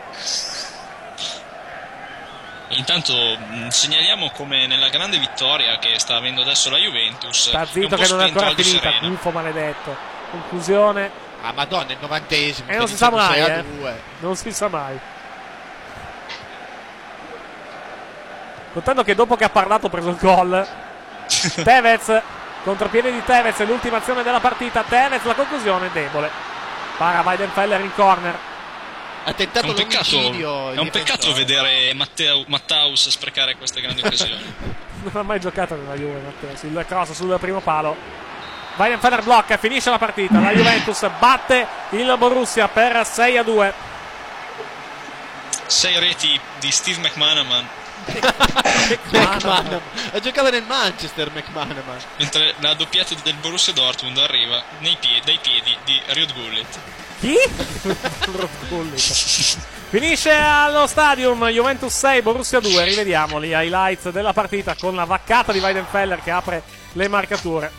Intanto mh, segnaliamo come nella grande vittoria che sta avendo adesso la Juventus. Sta è un zitto po' che non è spento ancora Aldo finita. Serena. Gufo maledetto. Conclusione. Ah, madonna, il novantesimo. E non si sta sa mai, dicendo eh. sei a due. Non si sa mai. Contando che dopo che ha parlato ha preso il gol. Tevez, contropiede di Tevez, l'ultima azione della partita. Tevez, la conclusione debole. Para Weidenfeller in corner. Ha È tentato un peccato, l'omicidio. è un peccato vedere Matteo, Mattaus sprecare queste grandi occasioni. Non ha mai giocato nella Juve, Matteo. Sul cross, sul primo palo. Weidenfeller blocca, finisce la partita. La Juventus batte il Borussia per sei a due. Sei reti di Steve McManaman, McManaman. Ha giocato nel Manchester McManaman. mentre la doppiata del Borussia Dortmund arriva nei piedi, dai piedi di Riot Gullit. Chi? Finisce allo stadium Juventus sei, Borussia due. Rivediamo gli highlights della partita con la vaccata di Weidenfeller che apre le marcature.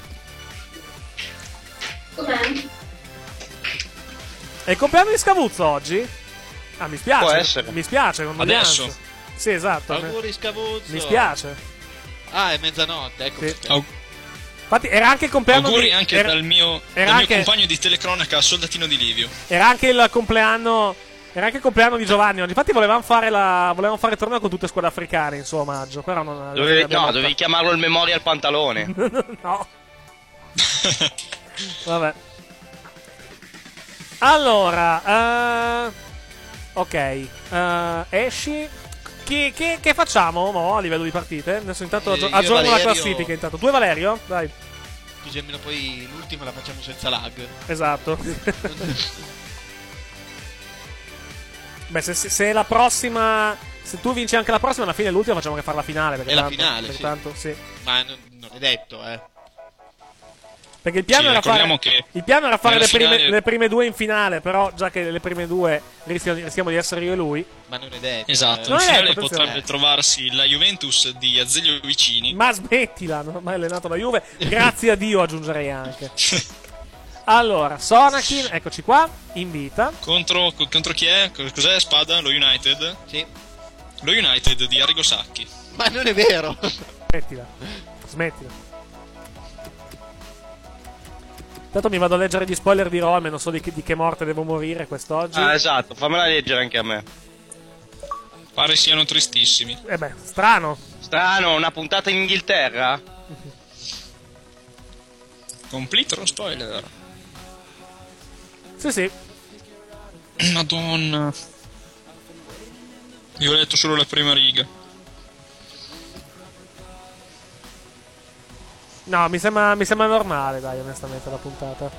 Com'è? È il compleanno di Scavuzzo oggi? Ah, mi spiace. Può essere. Mi spiace, condoglianze. Adesso. Sì, esatto. Auguri Scavuzzo. Mi spiace. Ah, è mezzanotte, ecco. Sì. Perché. Infatti era anche il compleanno Auguri di... anche era, dal mio, era dal mio anche, compagno di telecronaca, Soldatino di Livio. Era anche il compleanno... Era anche il compleanno di Giovanni oggi. Infatti volevamo fare la volevamo fare il torneo con tutte le squadre africane in suo omaggio, però non Dovevi, abbiamo no, dovevi chiamarlo il Memorial Pantalone. No. Vabbè. Allora, uh, ok, uh, esci. Chi, chi, che facciamo mo, a livello di partite? Adesso intanto Eh, aggiorno la Valerio... classifica. Intanto tu e Valerio? Dai. Così almeno poi l'ultima la facciamo senza lag. Esatto. Beh, se, se, se la prossima. Se tu vinci anche la prossima, alla fine l'ultima facciamo che fare la finale. Perché è la tanto, finale, perché sì. Tanto, sì. Ma non, non è detto, eh. Perché il piano, Sì, era fare, che il piano era fare le prime, finale... le prime due in finale, però già che le prime due rischiamo, rischiamo di essere io e lui. Ma non è detto. Esatto, eh. in finale detto, potrebbe attenzione. trovarsi la Juventus di Azeglio Vicini. Ma smettila, non ho mai allenato la Juve. Grazie a Dio aggiungerei anche. Allora, Sonakin, eccoci qua, in vita. Contro, contro chi è? Cos'è Spada? Lo United? Sì. Lo United di Arrigo Sacchi. Ma non è vero. Smettila, smettila. Tanto mi vado a leggere gli spoiler di Rome, non so di che, di che morte devo morire quest'oggi. Ah, esatto, fammela leggere anche a me. Pare siano tristissimi. Eh beh, strano. Strano, una puntata in Inghilterra? Complete lo spoiler. Sì, sì. Madonna. Io ho letto solo la prima riga. No, mi sembra, mi sembra normale, dai, onestamente, la puntata.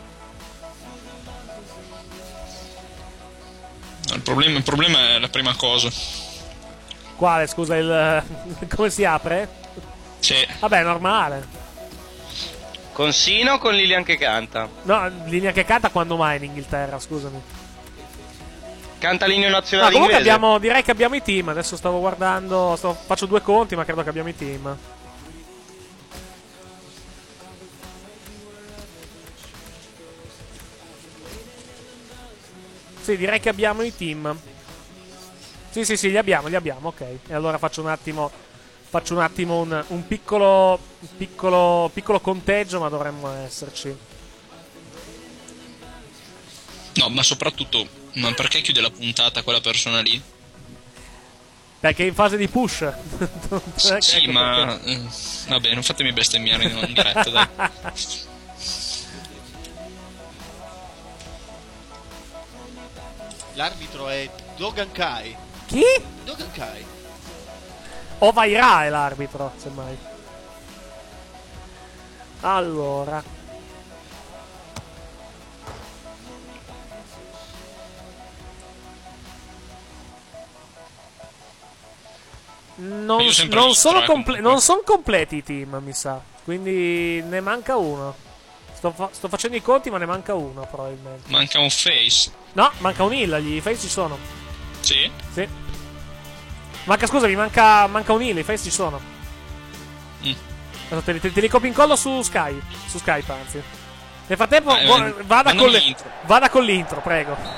No, il, problema, il problema è la prima cosa. Quale, scusa, il... come si apre? Sì. Vabbè, normale. Con Sino o con Lilian che canta? No, linea che canta quando mai in Inghilterra, scusami. Canta l'inno No, nazionale comunque inglese? abbiamo, direi che abbiamo i team. Adesso stavo guardando, stavo, faccio due conti, ma credo che abbiamo i team. Sì, direi che abbiamo i team. Sì, sì, sì, li abbiamo, li abbiamo, ok. E allora faccio un attimo Faccio un attimo un, un piccolo piccolo piccolo conteggio, ma dovremmo esserci. No, ma soprattutto, ma perché chiude la puntata quella persona lì? Perché è in fase di push. Sì, sì, ma eh, vabbè, non fatemi bestemmiare in, in diretta, dai. L'arbitro è Dogan Kai. Chi? Dogan Kai. O Vairà è l'arbitro, semmai. Allora. Non, Io sempre non lo sono, stra- comple- non sono completi i team, mi sa. Quindi ne manca uno. Sto, fa- sto facendo i conti, ma ne manca uno, probabilmente. Manca un face. No, manca un heal, gli face ci sono. Sì? Sì. Manca, scusami, manca, manca un heal, i face ci sono. Mm. Adesso te, li- te, te li copio in collo su Sky. Su Skype, anzi. Nel frattempo, Eh, vo- eh, vada, con le- l'intro. vada con l'intro, prego.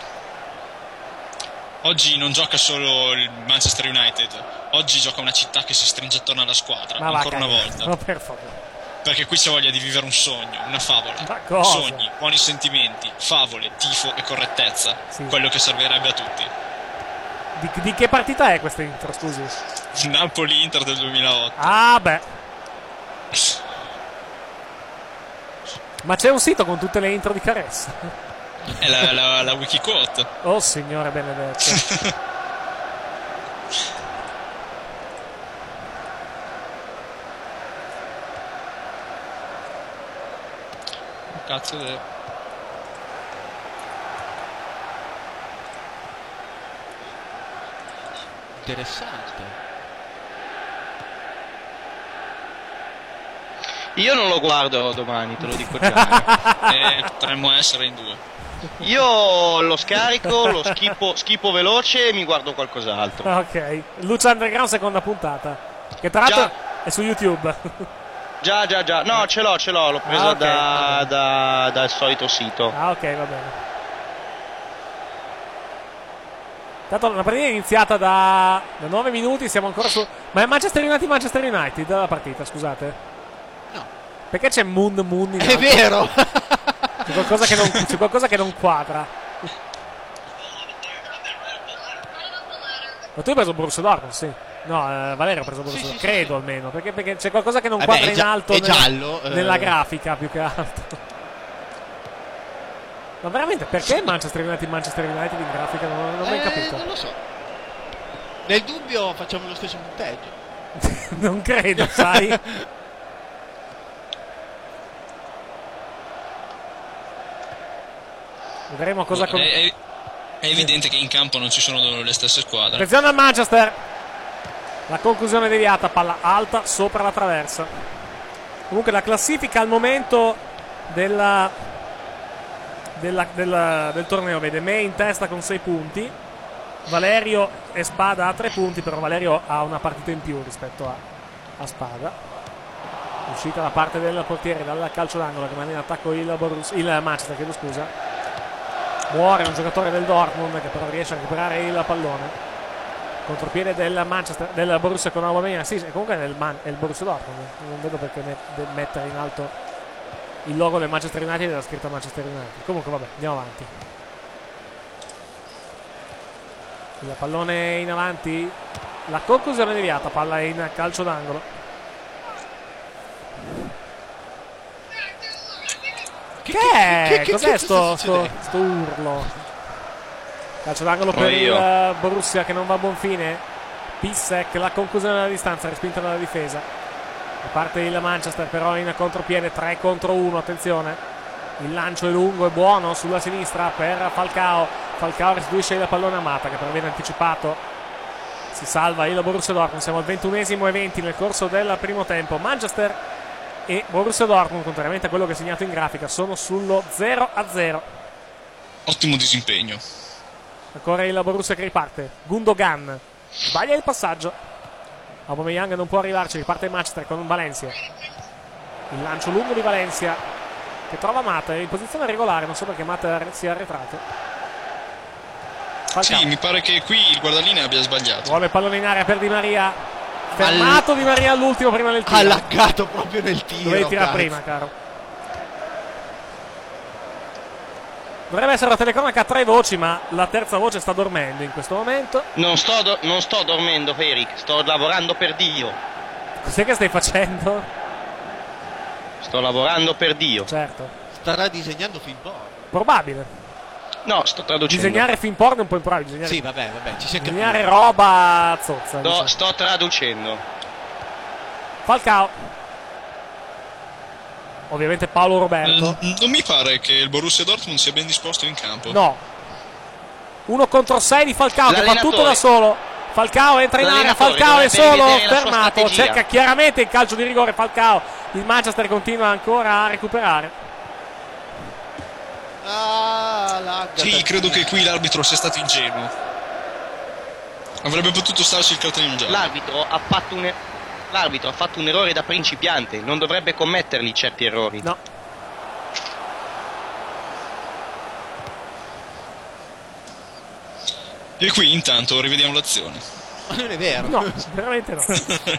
Oggi non gioca solo il Manchester United. Oggi gioca una città che si stringe attorno alla squadra. Ma va, ancora una cagare. volta. No, per favore. Perché qui c'è voglia di vivere un sogno, una favola. Ma cosa? Sogni, buoni sentimenti, favole, tifo e correttezza. Sì. Quello che servirebbe a tutti. Di, di che partita è questa intro, scusi? Napoli-Inter del duemilaotto. Ah, beh. Ma c'è un sito con tutte le intro di Caressa. È la, la, la Wikiquote. Oh, signore benedetto. Cazzo de... Interessante. Io non lo guardo domani, te lo dico già. eh, potremmo essere in due. Io lo scarico, lo schipo, schipo veloce e mi guardo qualcos'altro. Ok. Lucha Underground seconda puntata. Che tra l'altro è su YouTube. Già, già, già. No, ce l'ho, ce l'ho. L'ho presa Ah, ok, da, va bene. da- dal solito sito. Ah, ok, va bene. Tanto la partita è iniziata da, da nove minuti, siamo ancora su... Ma è Manchester United Manchester United la partita, scusate? No. Perché c'è Moon Moon in È alto? vero! C'è qualcosa che non, c'è qualcosa che non quadra. Ma tu hai preso Borussia Dortmund, sì. No, eh, Valerio ha preso Borussia Sì, Dortmund, sì, credo sì. almeno. Perché, perché c'è qualcosa che non Vabbè, quadra è in gia- alto è nella, giallo, eh. nella grafica, più che altro. Ma veramente, perché Manchester United Manchester United in grafica? Non, non ho mai Eh, capito. Non lo so. Nel dubbio facciamo lo stesso punteggio. Non credo, sai? Vedremo cosa... con- È, è- è evidente che in campo non ci sono le stesse squadre. Attenzione al Manchester. La conclusione deviata, palla alta sopra la traversa. Comunque la classifica al momento della, della, della, del torneo vede me in testa con sei punti, Valerio e Spada a tre punti, però Valerio ha una partita in più rispetto a, a Spada. Uscita da parte del portiere dal calcio d'angolo che manda in attacco il, Borus, il Manchester, chiedo scusa. Muore un giocatore del Dortmund che però riesce a recuperare il pallone. Contropiede del Manchester, del Borussia con Aubameyang. Sì, comunque è il, Man, è il Borussia Dortmund. Non vedo perché met, mettere in alto il logo del Manchester United e la scritta Manchester United. Comunque vabbè, andiamo avanti. Il pallone in avanti. La conclusione deviata, palla in calcio d'angolo. Che, che è? che- che- Cos'è che sto, sta sto, succedendo? sto urlo? Calcio d'angolo Sono per io. il Borussia che non va a buon fine. Pissek, la conclusione della distanza, respinta dalla difesa. Da parte il Manchester però in contropiede, tre contro uno, attenzione. Il lancio è lungo e buono sulla sinistra per Falcao. Falcao restituisce il pallone a Mata che però viene anticipato. Si salva il Borussia Dortmund, siamo al ventunesimo e venti nel corso del primo tempo. Manchester e Borussia Dortmund, contrariamente a quello che è segnato in grafica, sono sullo zero a zero. Ottimo disimpegno. Ancora il Borussia che riparte. Gundogan sbaglia il passaggio. Aubameyang non può arrivarci. Riparte il Manchester con Valencia. Il lancio lungo di Valencia che trova Mata in posizione regolare. Non so perché Mata sia arretrato. Falcao. Sì, mi pare che qui il guardalinea abbia sbagliato. Vuole il pallone in area per Di Maria. Fermato Di Maria all'ultimo prima del tiro. Ha laggato proprio nel tiro. Dovevi tirare cazzo. prima, caro. Dovrebbe essere la telecronaca a tre voci, ma la terza voce sta dormendo in questo momento. Non sto, do- non sto dormendo, Eric, sto lavorando per Dio. Cos'è che stai facendo? Sto lavorando per Dio. Certo. Starà disegnando film porno. Probabile. No, sto traducendo. Disegnare film porno è un po' improbabile. Disegnare, Sì, vabbè, vabbè, ci si è capito. disegnare roba zozza. Sto, diciamo. sto traducendo. Falcao. Ovviamente Paolo Roberto. Eh, Non mi pare che il Borussia Dortmund sia ben disposto in campo. No. Uno contro sei di Falcao che fa L'allenatore. tutto da solo. Falcao entra in area, L'allenatore Falcao è dovrebbe solo, rivedere la sua fermato, strategia. cerca chiaramente il calcio di rigore Falcao. Il Manchester continua ancora a recuperare. Ah, lagga. Sì, credo che qui l'arbitro sia stato ingenuo. Avrebbe potuto starci il cartellino giallo. L'arbitro ha fatto un, l'arbitro ha fatto un errore da principiante, non dovrebbe commetterli certi errori. No. E qui intanto rivediamo l'azione. Ma non è vero. No, veramente no.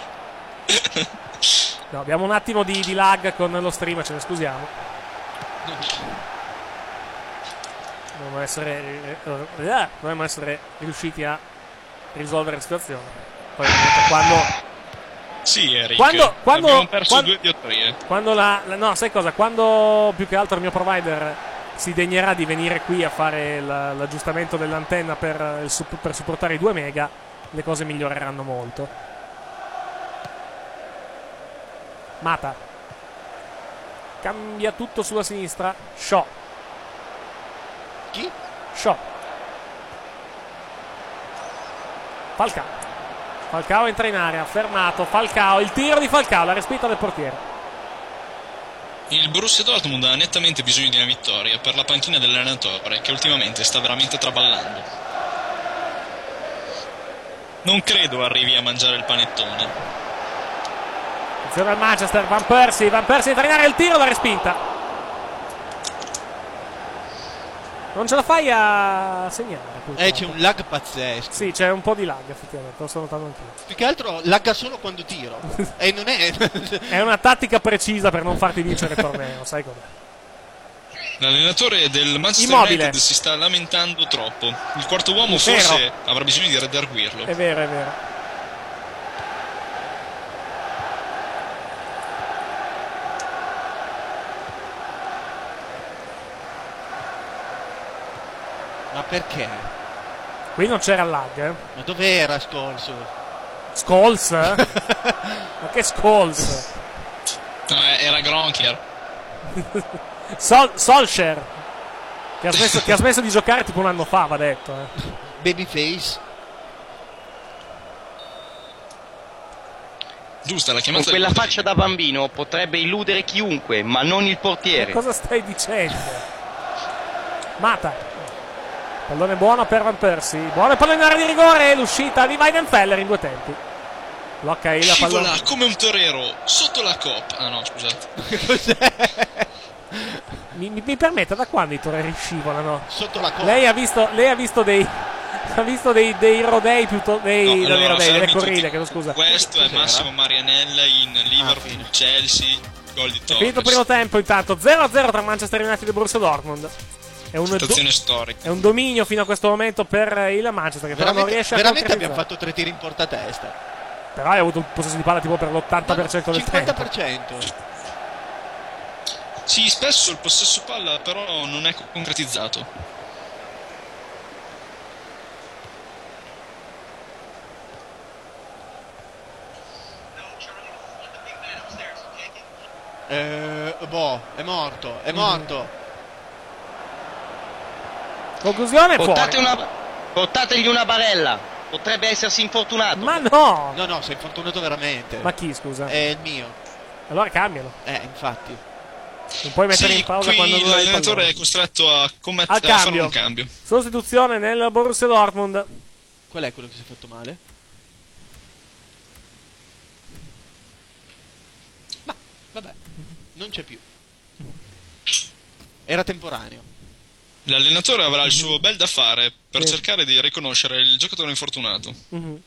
No, abbiamo un attimo di, di lag con lo stream, ce ne scusiamo. Dovremmo essere, eh, eh, dovremmo essere riusciti a risolvere la situazione. Poi quando Sì, Eric. Quando- quando- abbiamo perso quando- due diotrie. Quando la, la- no, sai cosa? Quando più che altro il mio provider si degnerà di venire qui a fare la- l'aggiustamento dell'antenna per, il sup- per supportare i due mega, le cose miglioreranno molto. Mata cambia tutto sulla sinistra. Shaw. Chi? Shaw. Falcao. Falcao entra in area, fermato. Falcao, il tiro di Falcao, la respinta del portiere. Il Borussia Dortmund ha nettamente bisogno di una vittoria per la panchina dell'allenatore che ultimamente sta veramente traballando. Non credo arrivi a mangiare il panettone. Attenzione al Manchester, Van Persie, Van Persie entra in area, il tiro, la respinta. Non ce la fai a segnare. Eh, c'è un lag pazzesco. Sì, c'è un po' di lag, effettivamente, lo sto notando anch'io. Più che altro lagga solo quando tiro. E non è... È una tattica precisa per non farti vincere il torneo, sai com'è. L'allenatore del Manchester Immobile. United si sta lamentando troppo. Il quarto uomo È vero. forse avrà bisogno di redarguirlo. È vero, è vero. Ma perché? Qui non c'era lag, eh? Ma dov'era Scholes? Scholes? Ma che Scholes? No, era Gronkier. Sol- Solskjaer, che ha, smesso, che ha smesso di giocare tipo un anno fa, va detto. Eh. Babyface. Giusta, la Con chiamata quella del faccia da bambino potrebbe illudere chiunque, ma non il portiere. Cosa stai dicendo? Mata. Pallone buono per Van Persie. Buono il pallone in area di rigore. L'uscita di Weidenfeller in due tempi. Blocca il Scivola pallone. come un torero sotto la coppa. Ah no, scusate. Cos'è? Mi, mi, mi permetta, da quando i toreri scivolano? Sotto la coppa. Lei ha visto, lei ha visto dei... Ha visto dei, dei rodei piuttosto. Dei, No, dei allora, rodei, delle fermi corride, tutti. chiedo scusa. Questo è Cos'era? Massimo Marianella in Liverpool, Ah, Chelsea, gol di È finito il Torres. primo tempo intanto. zero a zero tra Manchester United e Borussia Dortmund. È un, do- Situazione storica. è un dominio fino a questo momento per il Manchester, che però non Veramente, riesce a veramente concretizzare. abbiamo fatto tre tiri in portatesta. Però hai avuto un possesso di palla tipo per l'ottanta per cento del cinquanta tempo. per cento. Sì, spesso il possesso palla però non è concretizzato. Eh, boh, è morto, è morto. Conclusione fuori. Portate una, portategli una barella. Potrebbe essersi infortunato. Ma no! No, no, sei fortunato veramente. Ma chi, scusa? È il mio. Allora cambialo. Eh, infatti. Non puoi mettere Sì, in pausa qui quando non hai il l'allenatore pallone. è costretto a, commet- Al a fare cambio. un cambio. Sostituzione nel Borussia Dortmund. Qual è quello che si è fatto male? Ma, vabbè, non c'è più. Era temporaneo. L'allenatore avrà il suo bel da fare per Sì. cercare di riconoscere il giocatore infortunato. Mhm.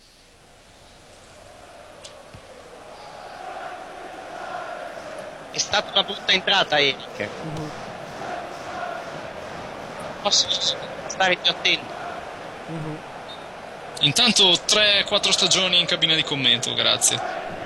È stata una brutta entrata, Eric. Mhm. Posso stare più attento. Mhm. Intanto tre quattro stagioni in cabina di commento, grazie.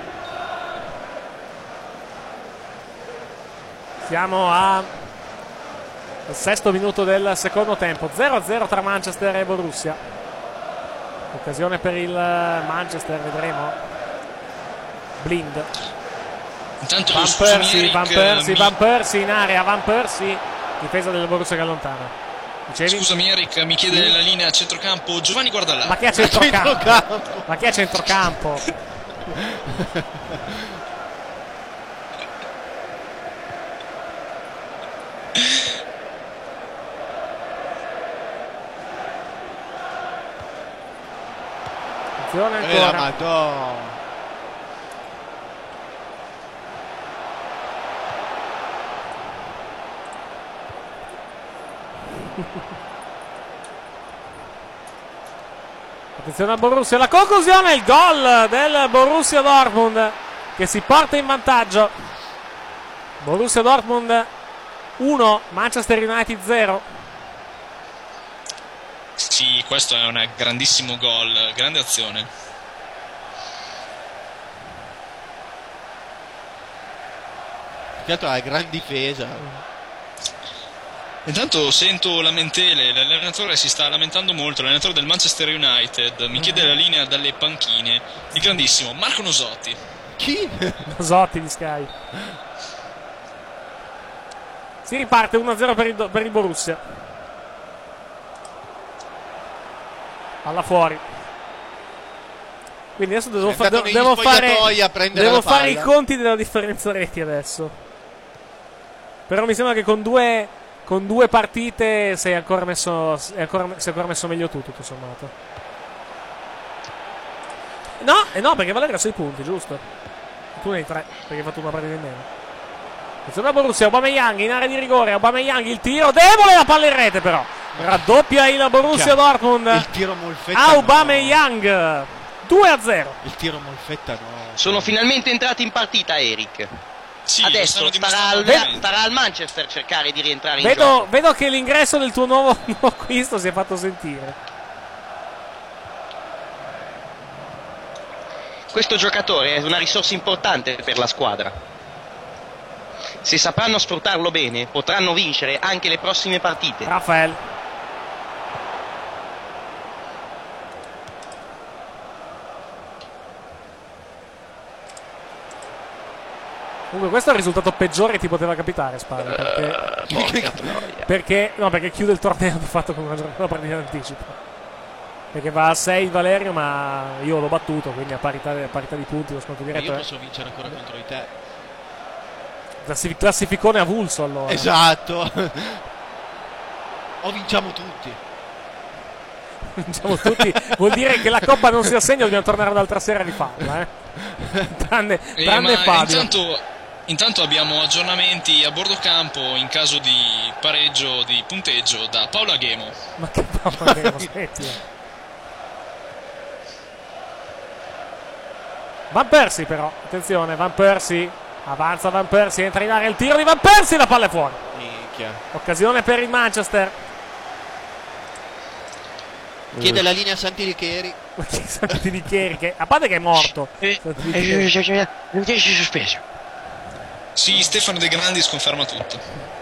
Siamo a al sesto minuto del secondo tempo. zero a zero tra Manchester e Borussia. Occasione per il Manchester, vedremo. Blind. Intanto Van scusami, Persie, Eric, Van Persie, mi- Van Persie in area, Van Persie. Difesa del Borussia che allontana. Dicevi? Scusami Eric, mi chiede Sì. la linea a centrocampo Giovanni Guardalà. Ma chi è centrocampo? Ma chi è centrocampo? Attenzione Eh, la ancora. Madonna. Attenzione al Borussia, la conclusione, il gol del Borussia Dortmund che si porta in vantaggio. Borussia Dortmund uno, Manchester United zero. Sì, questo è un grandissimo gol, grande azione. Più che altro ha gran difesa. Intanto sento lamentele, l'allenatore si sta lamentando molto, l'allenatore del Manchester United mi chiede la linea dalle panchine, il grandissimo Marco Nosotti. Chi? Nosotti di Sky. Si riparte uno a zero per il, per il Borussia. Palla fuori. Quindi adesso devo, È fa- andato devo, negli devo fare, spogliatoi a prendere devo la fare i palla. conti della differenza reti adesso. Però mi sembra che con due, con due partite sei ancora messo, sei ancora, sei ancora messo meglio tu, tutto sommato. No, eh no, perché Valeria ha sei punti, giusto? Tu ne hai tre, perché hai fatto una partita in meno. Attenzione a Borussia, Aubameyang in area di rigore, Aubameyang il tiro, debole, la palla in rete però. Raddoppia il Borussia Dortmund. Il tiro Molfetta. Aubameyang, no. due a zero. Il tiro Molfetta no. Sono finalmente entrati in partita, Eric. Sì, adesso starà al, veramente. starà al Manchester cercare di rientrare in Vedo, gioco. vedo che l'ingresso del tuo nuovo, nuovo acquisto si è fatto sentire. Questo giocatore è una risorsa importante per la squadra. Se sapranno sfruttarlo bene, potranno vincere anche le prossime partite. Rafael. Comunque questo è il risultato peggiore che ti poteva capitare, Spade, perché, perché, no, perché chiude il torneo di fatto con una giornata partita d'anticipo. Perché va a sei il Valerio, ma io l'ho battuto, quindi a parità, a parità di punti lo sconto diretto. Io è... posso vincere ancora contro di te. Classif- classificone avulso allora. Esatto. O vinciamo tutti. Vinciamo tutti. Vuol dire che la Coppa non si assegna, dobbiamo tornare un'altra sera a rifarla, eh? Tranne, Eh, tranne ma Fabio. Intanto, intanto abbiamo aggiornamenti a bordo campo in caso di pareggio di punteggio da Paolo Aghemo. Ma che Paolo Aghemo, smetti. Van Persie però, attenzione, Van Persie, avanza Van Persie, entra in area il tiro di Van Persie, la palla è fuori. Minchia. Occasione per il Manchester. Chiede la linea Santilicheri. Santilicheri, che a parte che è morto. Non dieci sospeso. Sì, Stefano De Grandis conferma tutto.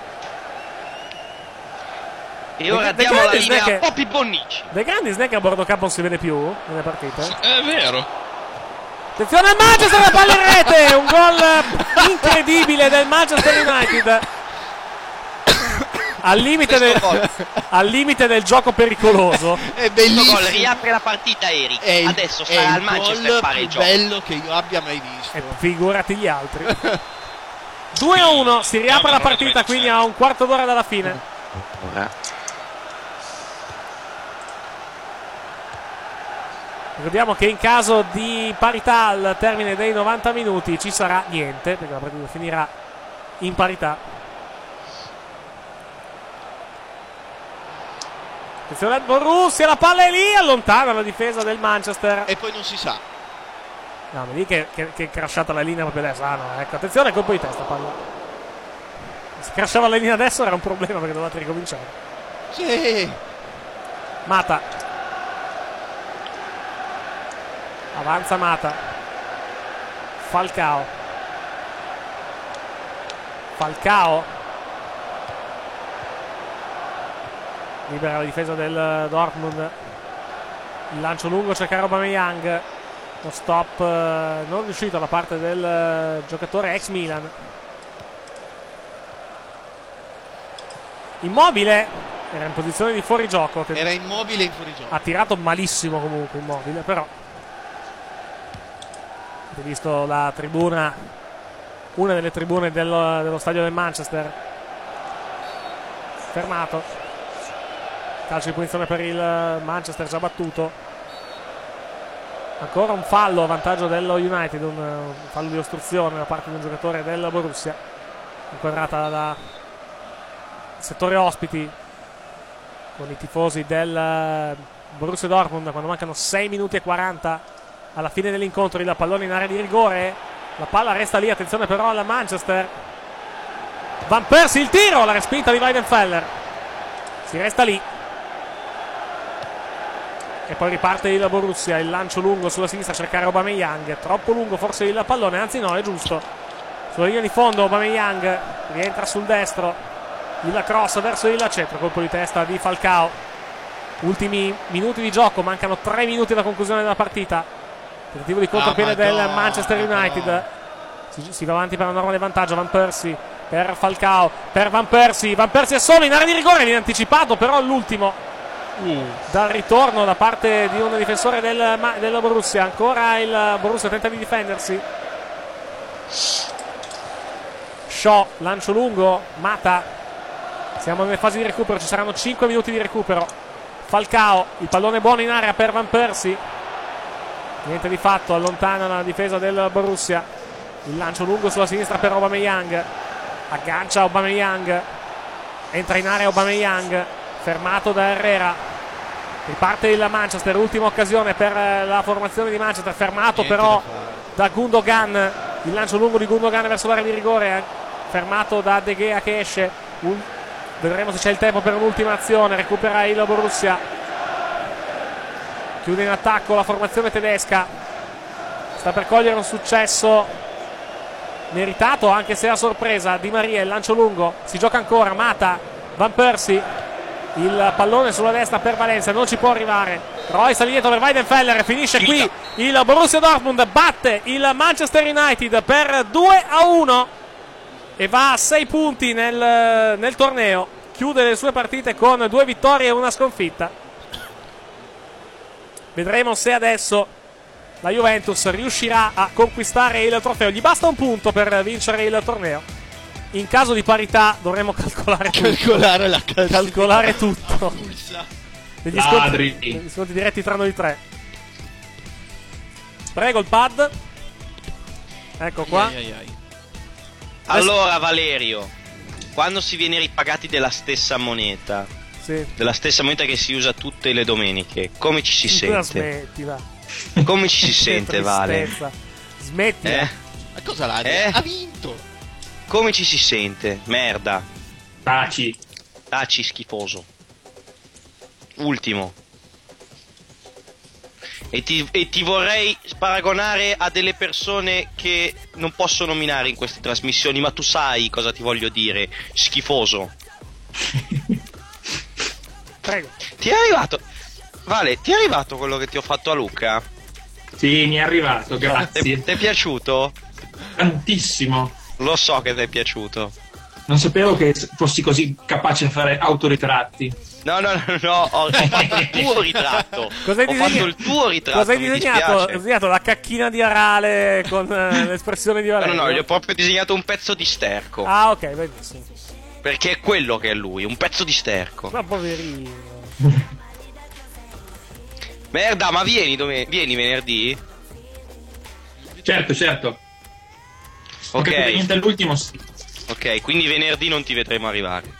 E ora De- De diamo la Grandis linea che- a Poppy Bonnici. De Grandis non è che a bordo campo non si vede più nelle partite? È vero. Attenzione al Manchester, la palla in rete, un gol incredibile del Manchester United. Al limite, del, al limite del gioco pericoloso. È Questo bellissimo. gol riapre la partita, Eric. È il, Adesso è sarà al il Manchester gol fare più il gioco. bello che io abbia mai visto. E figurati gli altri. due a uno, si riapre la partita, quindi a un quarto d'ora dalla fine. Ricordiamo che in caso di parità al termine dei novanta minuti ci sarà niente, perché la partita finirà in parità. Attenzione al Borussia, la palla è lì, allontana la difesa del Manchester. E poi non si sa. No, ma lì che, che, che è crashata la linea proprio adesso. Ah no, ecco, attenzione, colpo di testa, palla. Se crashava la linea adesso era un problema perché dovevate ricominciare. Sì. Mata. Avanza Mata. Falcao. Falcao. Libera la difesa del Dortmund. Il lancio lungo, cercare Aubameyang. Lo stop eh, non riuscito da parte del eh, giocatore ex Milan. Immobile era in posizione di fuorigioco. Era immobile in fuorigioco. Ha tirato malissimo comunque Immobile, però avete visto la tribuna, una delle tribune dello, dello stadio del Manchester. Fermato. Calcio di punizione per il Manchester, già battuto. Ancora un fallo a vantaggio dello United, un, un fallo di ostruzione da parte di un giocatore del Borussia, inquadrata da settore ospiti con i tifosi del Borussia Dortmund quando mancano sei minuti e quaranta alla fine dell'incontro. Il pallone in area di rigore, la palla resta lì, attenzione però alla Manchester. Van Persie, il tiro, la respinta di Weidenfeller, si resta lì. E poi riparte il Borussia, il lancio lungo sulla sinistra a cercare Aubameyang, troppo lungo forse il pallone, anzi no, è giusto. Sulla linea di fondo Aubameyang rientra sul destro, il cross verso il centro, colpo di testa di Falcao. Ultimi minuti di gioco, mancano tre minuti alla conclusione della partita. Tentativo di contropiede Ah, del Madonna, Manchester United. Madonna. Si, si va avanti per un normale vantaggio. Van Persie per Falcao, per Van Persie, Van Persie è solo in area di rigore, viene anticipato però l'ultimo dal ritorno da parte di un difensore del, del Borussia. Ancora il Borussia tenta di difendersi. Shaw, lancio lungo, Mata. Siamo nelle fasi di recupero, ci saranno cinque minuti di recupero. Falcao, il pallone buono in area per Van Persie, niente di fatto, allontana la difesa del Borussia. Il lancio lungo sulla sinistra per Aubameyang. aggancia Aubameyang, entra in area Aubameyang, fermato da Herrera, riparte il Manchester, ultima occasione per la formazione di Manchester, fermato Niente però da da Gundogan, il lancio lungo di Gundogan verso l'area di rigore, fermato da De Gea che esce. Un... vedremo se c'è il tempo per un'ultima azione. Recupera il Borussia, chiude in attacco la formazione tedesca, sta per cogliere un successo meritato anche se a sorpresa. Di Maria, il lancio lungo, si gioca ancora, Mata, Van Persie, il pallone sulla destra per Valencia, non ci può arrivare. Royce dietro per Weidenfeller, finisce qui. Il Borussia Dortmund batte il Manchester United per due a uno e va a sei punti nel, nel torneo. Chiude le sue partite con due vittorie e una sconfitta. Vedremo se adesso la Juventus riuscirà a conquistare il trofeo. Gli basta un punto per vincere il torneo. In caso di parità dovremo calcolare tutto. Calcolare la calcolare tutto. Degli sconti, degli sconti diretti tra noi tre. Prego il pad. Ecco qua. Ai, ai, ai. Allora Valerio, quando si viene ripagati della stessa moneta, sì, della stessa moneta che si usa tutte le domeniche, come ci si sente? sente? Smettila. Come ci si sente, Vale? Smettila. Eh? Ma cosa l'ha? Eh? Ha vinto. Come ci si sente? Merda. Taci. Taci, schifoso. Ultimo. E ti, e ti vorrei paragonare a delle persone che non posso nominare in queste trasmissioni, ma tu sai cosa ti voglio dire. Schifoso. Prego. Ti è arrivato... Vale, ti è arrivato quello che ti ho fatto a Luca? Sì, mi è arrivato, grazie. Ti è piaciuto? Tantissimo. Lo so che ti è piaciuto. Non sapevo che fossi così capace di fare autoritratti. No, no, no, no, ho, ho fatto il tuo ritratto. Cos'hai ho disegnato? fatto il tuo ritratto. Cos'hai mi disegnato? Hai dispiace. disegnato la cacchina di Arale con eh, l'espressione di No, Valerio? no, no, gli ho proprio disegnato un pezzo di sterco. Ah, ok, benissimo. Perché è quello che è lui, un pezzo di sterco. Ma poverino. Merda, ma vieni, dove... vieni venerdì? Certo, certo. Non Ok. capite niente all'ultimo, sì. Ok, quindi venerdì non ti vedremo arrivare.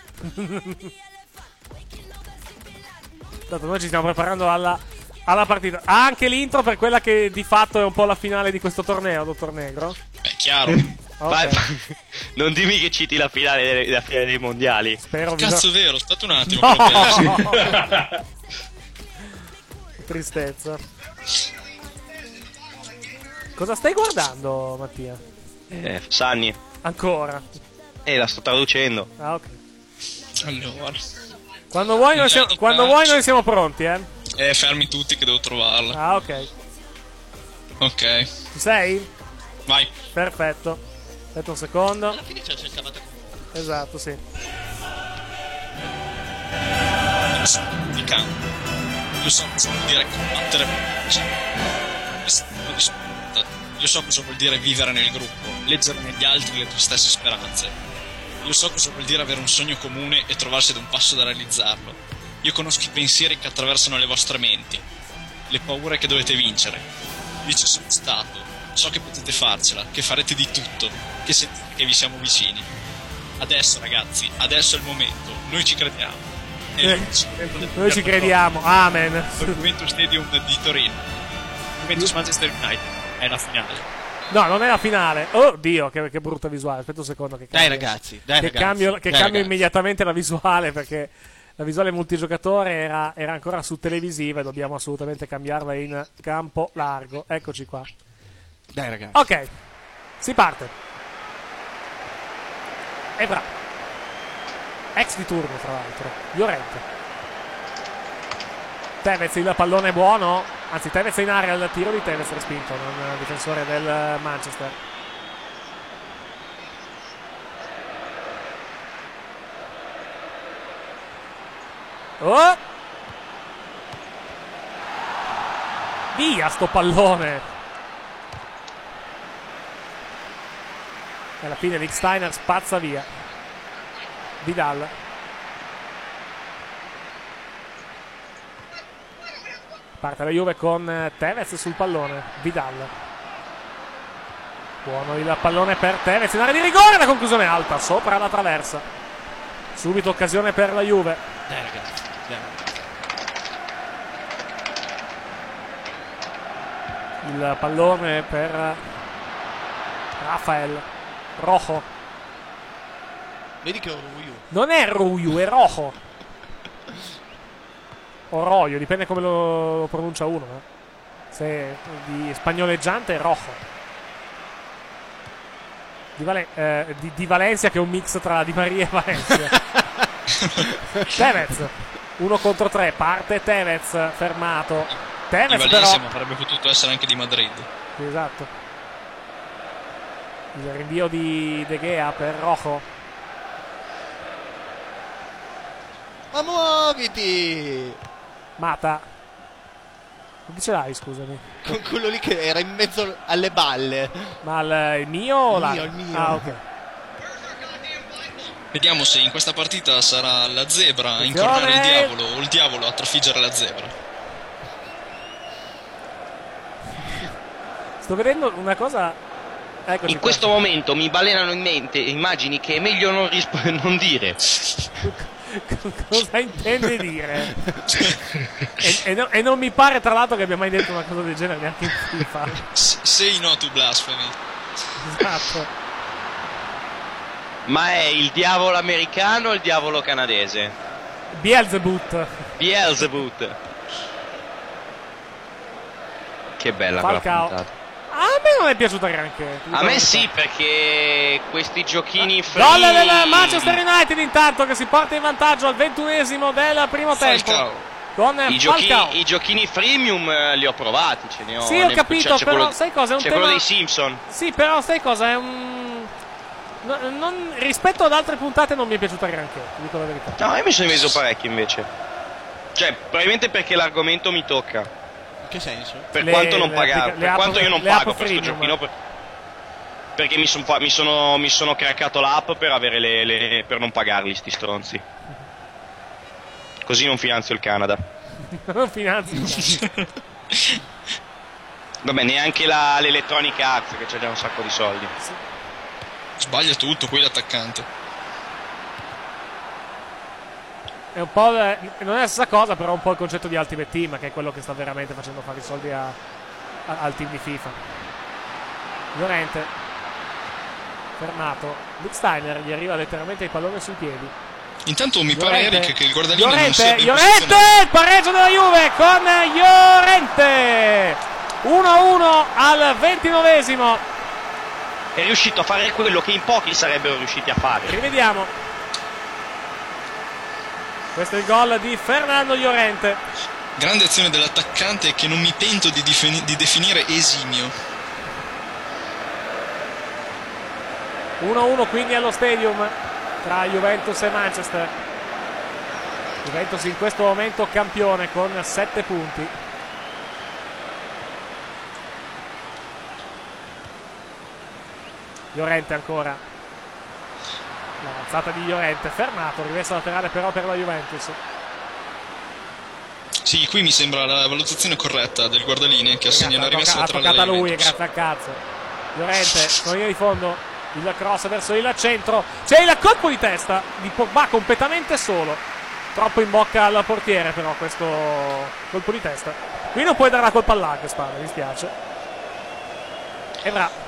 Tanto noi ci stiamo preparando alla, alla partita. Ha anche l'intro per quella che di fatto è un po' la finale di questo torneo, dottor Negro? È chiaro. Okay. Vai, non dimmi che citi la finale, dei, la finale dei mondiali. Spero. Cazzo è vero, aspetta un attimo. No! Che l'ho perso. Tristezza. Cosa stai guardando, Mattia? Eh, Sanni. Ancora? Eh, la sto traducendo. Ah, ok. Allora. Quando vuoi noi siamo, quando vuoi noi siamo pronti, eh? Eh, fermi tutti che devo trovarla. Ah, ok. Ok. Ci sei? Vai. Perfetto. Aspetta un secondo. Alla fine c'è il cavata con... Esatto, sì. Di campo. Io so cosa vuol dire combattere. Io so cosa vuol dire vivere nel gruppo, leggere negli altri le tue stesse speranze. Io so cosa vuol dire avere un sogno comune e trovarsi ad un passo da realizzarlo. Io conosco i pensieri che attraversano le vostre menti, le paure che dovete vincere. Io ci sono stato, so che potete farcela, che farete di tutto, che sentite che vi siamo vicini. Adesso ragazzi, adesso è il momento, noi ci crediamo. E Eh, noi ci crediamo, amen. Il Juventus Stadium di Torino, Juventus Manchester United, è la finale. No, non è la finale. Oh Dio, che, che brutta visuale. Aspetta un secondo che Dai cambio. ragazzi, dai che ragazzi. cambio, che dai, cambio ragazzi. immediatamente la visuale, perché la visuale multigiocatore era, era ancora su televisiva e dobbiamo assolutamente cambiarla in campo largo. Eccoci qua. Dai ragazzi. Ok, si parte. Evra, ex di turno tra l'altro, Llorente. Tevez, il pallone è buono, anzi Tevez è in area, il tiro di Tevez respinto, non difensore del Manchester. Oh! Via sto pallone! E alla fine Rick Steiner spazza via. Vidal. Parte la Juve con Tevez sul pallone. Vidal. Buono il pallone per Tevez in area di rigore, la conclusione alta sopra la traversa. Subito occasione per la Juve. Dai ragazzi, dai. Il pallone per Rafael Rojo. Vedi che ho Ruiu. Non è Ruiu, è Rojo. O Royo, dipende come lo pronuncia uno. Eh. Se di spagnoleggiante è Rojo. Di, Valen- eh, di, di Valencia, che è un mix tra Di Maria e Valencia. Tevez uno contro tre, parte Tevez, fermato. Tevez Di Valencia, però ma avrebbe potuto essere anche di Madrid. esatto. Il rinvio di De Gea per Rojo. Ma muoviti! Mata. Chi ce l'hai, scusami? Con quello lì che era in mezzo alle balle. Ma il, il mio o Il la? mio, il mio. Ah, ok. Vediamo se in questa partita sarà la zebra a Attenzione! incornare il diavolo o il diavolo a trafiggere la zebra. Sto vedendo una cosa. Eccoci In qua. questo momento mi balenano in mente immagini che è meglio non, risp- non dire. Cosa intende dire? e, e, no- e non mi pare tra l'altro che abbia mai detto una cosa del genere neanche in FIFA. Say no to blasphemy. Esatto. Ma è il diavolo americano o il diavolo canadese? Beelzebut. Beelzebut. Che bella quella Falcao. puntata. A me non è piaciuta granché. A me sì, perché questi giochini free... Gol del Manchester United intanto, che si porta in vantaggio al ventunesimo del primo tempo. Falcao. Con I, Falcao. giochini, I giochini freemium eh, li ho provati, ce ne ho. Sì, ho ne- capito, c'è però quello- sai cosa? È un c'è tema... quello dei Simpson. Sì, però sai cosa? È un... no- non- rispetto ad altre puntate non mi è piaciuta granché, ti dico la verità. No, io mi sono diviso parecchio invece. Cioè, probabilmente perché l'argomento mi tocca. In che senso? Per Le- quanto non le pagare, applica- le per app- quanto io non le pago app per questo freemium. giochino. Per... Perché mi, son fa- mi sono mi sono craccato l'app per avere le, le- per non pagarli sti stronzi. Così non finanzio il Canada. Non finanzi. Vabbè, neanche la, l'Electronic Arts, che c'è già un sacco di soldi. Sbaglia tutto, qui l'attaccante. È un po'. le- Non è la stessa cosa, però è un po' il concetto di Ultimate Team, che è quello che sta veramente facendo fare i soldi a- a- al team di FIFA. Llorente. Fermato. Lichtsteiner gli arriva letteralmente il pallone sui piedi. Intanto mi pare, Llorente. Eric, che il guardalino non Llorente, sia ben Llorente, posizionato. il pareggio della Juve con Llorente. uno a uno al ventinovesimo. È riuscito a fare quello che in pochi sarebbero riusciti a fare. Rivediamo. Questo è il gol di Fernando Llorente. Grande azione dell'attaccante che non mi pento di, difini- di definire esimio. uno a uno quindi allo Stadium tra Juventus e Manchester. Juventus in questo momento campione con sette punti. Llorente ancora. L'avanzata di Llorente, fermato, rimessa laterale però per la Juventus. Sì, qui mi sembra la valutazione corretta del guardaline che assegna una rimessa Ha laterale toccata alla lui, Juventus. grazie al cazzo. Llorente, con linea di fondo, il cross verso il centro. C'è il colpo di testa di Pogba completamente solo. Troppo in bocca al portiere però questo colpo di testa. Qui non puoi dare la colpa all'A G, Spada, mi spiace. Evra.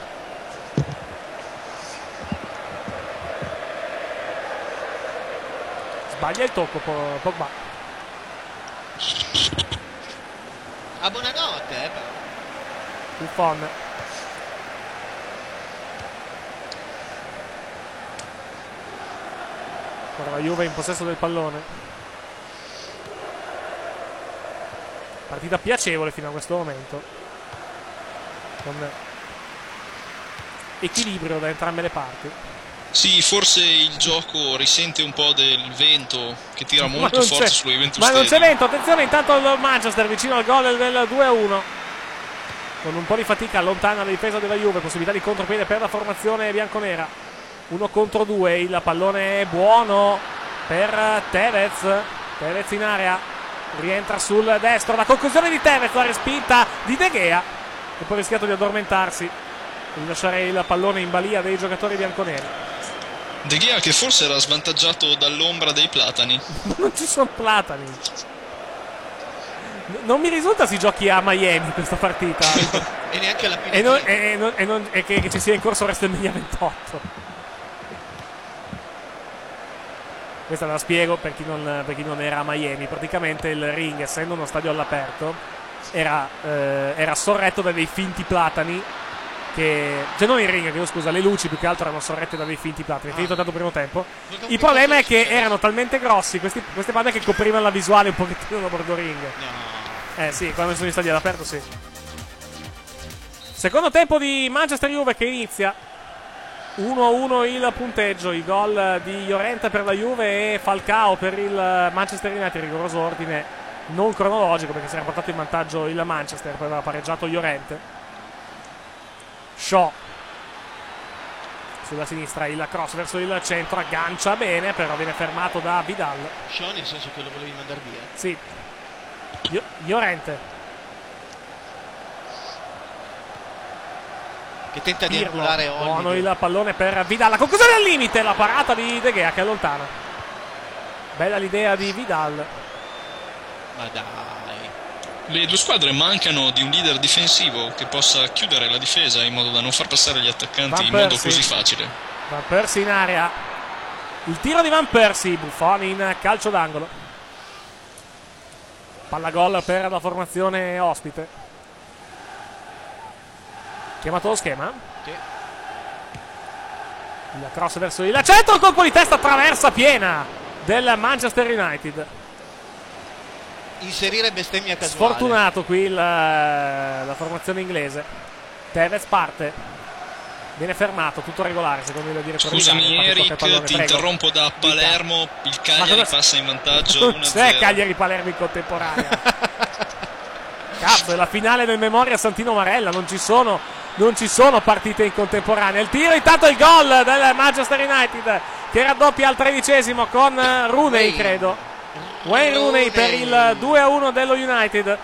Sbaglia il tocco Po- Pogba. Ah, buonanotte, eh. Buffon. Ora la Juve in possesso del pallone. Partita piacevole fino a questo momento, con equilibrio da entrambe le parti. Sì, forse il gioco risente un po' del vento che tira molto non forte c'è- sullo Juventus Ma non c'è Stadium. vento, attenzione intanto il Manchester vicino al gol del due a uno. Con un po' di fatica allontana la difesa della Juve, possibilità di contropiede per la formazione bianconera. Uno contro due, il pallone è buono per Tevez. Tevez in area, rientra sul destro, la conclusione di Tevez, la respinta di De Gea, che poi ha rischiato di addormentarsi di lasciare il pallone in balia dei giocatori bianconeri. De Gea che forse era svantaggiato dall'ombra dei platani. Non ci sono platani. Non mi risulta si giochi a Miami questa partita. E neanche alla P N G. E, non, e, non, e, non, e che, che ci sia in corso WrestleMania ventotto. Questa la spiego per chi, non, per chi non era a Miami. Praticamente il ring, essendo uno stadio all'aperto, era, eh, era sorretto da dei finti platani. Che, cioè non il ring, che, scusa, le luci più che altro erano sorrette da dei finti platani. Finito tanto primo tempo. Il problema è che erano talmente grossi questi, queste palle che coprivano la visuale un pochettino da bordo ring. Eh sì, quando sono in stadi all'aperto sì. Secondo tempo di Manchester Juve che inizia. uno a uno il punteggio. I gol di Llorente per la Juve e Falcao per il Manchester United. Rigoroso ordine non cronologico perché si era portato in vantaggio il Manchester, poi aveva pareggiato Llorente. Shaw sulla sinistra, il cross verso il centro, aggancia bene, però viene fermato da Vidal. Shaw nel senso che lo volevi mandare via? Sì. Llorente che tenta di Pirlo, annullare Olli. buono il pallone per Vidal, la conclusione al limite, la parata di De Gea che allontana. Bella l'idea di Vidal. Ma dai, Le due squadre mancano di un leader difensivo che possa chiudere la difesa in modo da non far passare gli attaccanti Van in modo Persie. così facile. Van Persie in area, il tiro di Van Persie, Buffon in calcio d'angolo. Palla gol per la formazione ospite. Chiamato lo schema. Sì. Il cross verso il centro, colpo di testa, traversa piena del Manchester United. Inserire bestemmia casuale. Sfortunato qui il, la formazione inglese. Tevez parte, viene fermato, tutto regolare secondo il direttore. Scusami Eric, ti interrompo da Palermo. Il Cagliari passa in vantaggio uno a zero. Non c'è Cagliari-Palermo in contemporanea. Cazzo, è la finale del Memoria Santino Marella, non ci sono, non ci sono partite in contemporanea. Il tiro, intanto il gol del Manchester United che raddoppia al tredicesimo con Rooney, credo. Wayne Rooney per il due a uno dello United.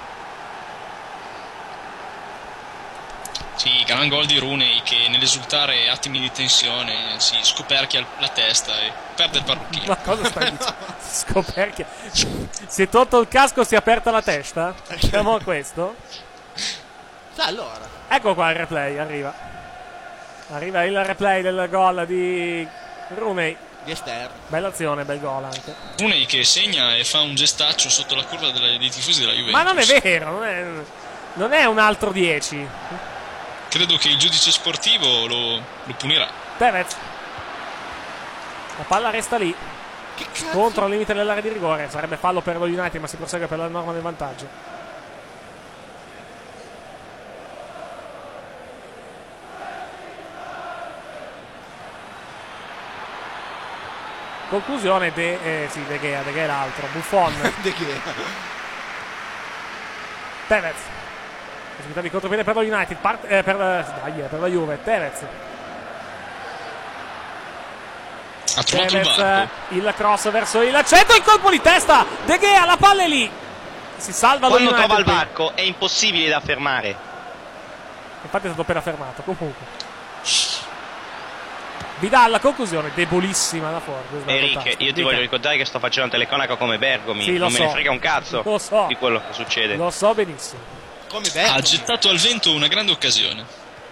Sì, gran gol di Rooney che nell'esultare attimi di tensione si scoperchia la testa e perde il parrucchino. Ma cosa stai dicendo? Scoperchia. Se tolto il casco si è aperta la testa? Siamo a questo? Allora. Ecco qua il replay, arriva. Arriva il replay del gol di Rooney. Di esterno. Bella azione, bel gol anche. Rooney che segna e fa un gestaccio sotto la curva della, dei tifosi della Juventus. Ma non è vero, non è, non è un altro dieci. Credo che il giudice sportivo lo, lo punirà. Tevez. La palla resta lì. Contro il limite dell'area di rigore. Sarebbe fallo per lo United, ma si prosegue per la norma del vantaggio. Conclusione De, eh, sì, De Gea, De Gea è l'altro. Buffon. De Gea. Tevez. Possibilità di contropiede per lo United, part, eh, per, dai, per la Juve. Tevez. Ha trovato Tevez, il varco. il cross verso il centro, il colpo di testa. De Gea, la palla è lì. Si salva lo Quando United. trova il varco è impossibile da fermare. Infatti è stato appena fermato. Comunque. Vidal, la conclusione debolissima da fuori. Eric, io ti voglio ricordare che sto facendo telecronaca come Bergomi. Sì, non so. me ne frega un cazzo lo so. di quello che succede. Lo so benissimo. Come Bergomi. Ha gettato al vento una grande occasione.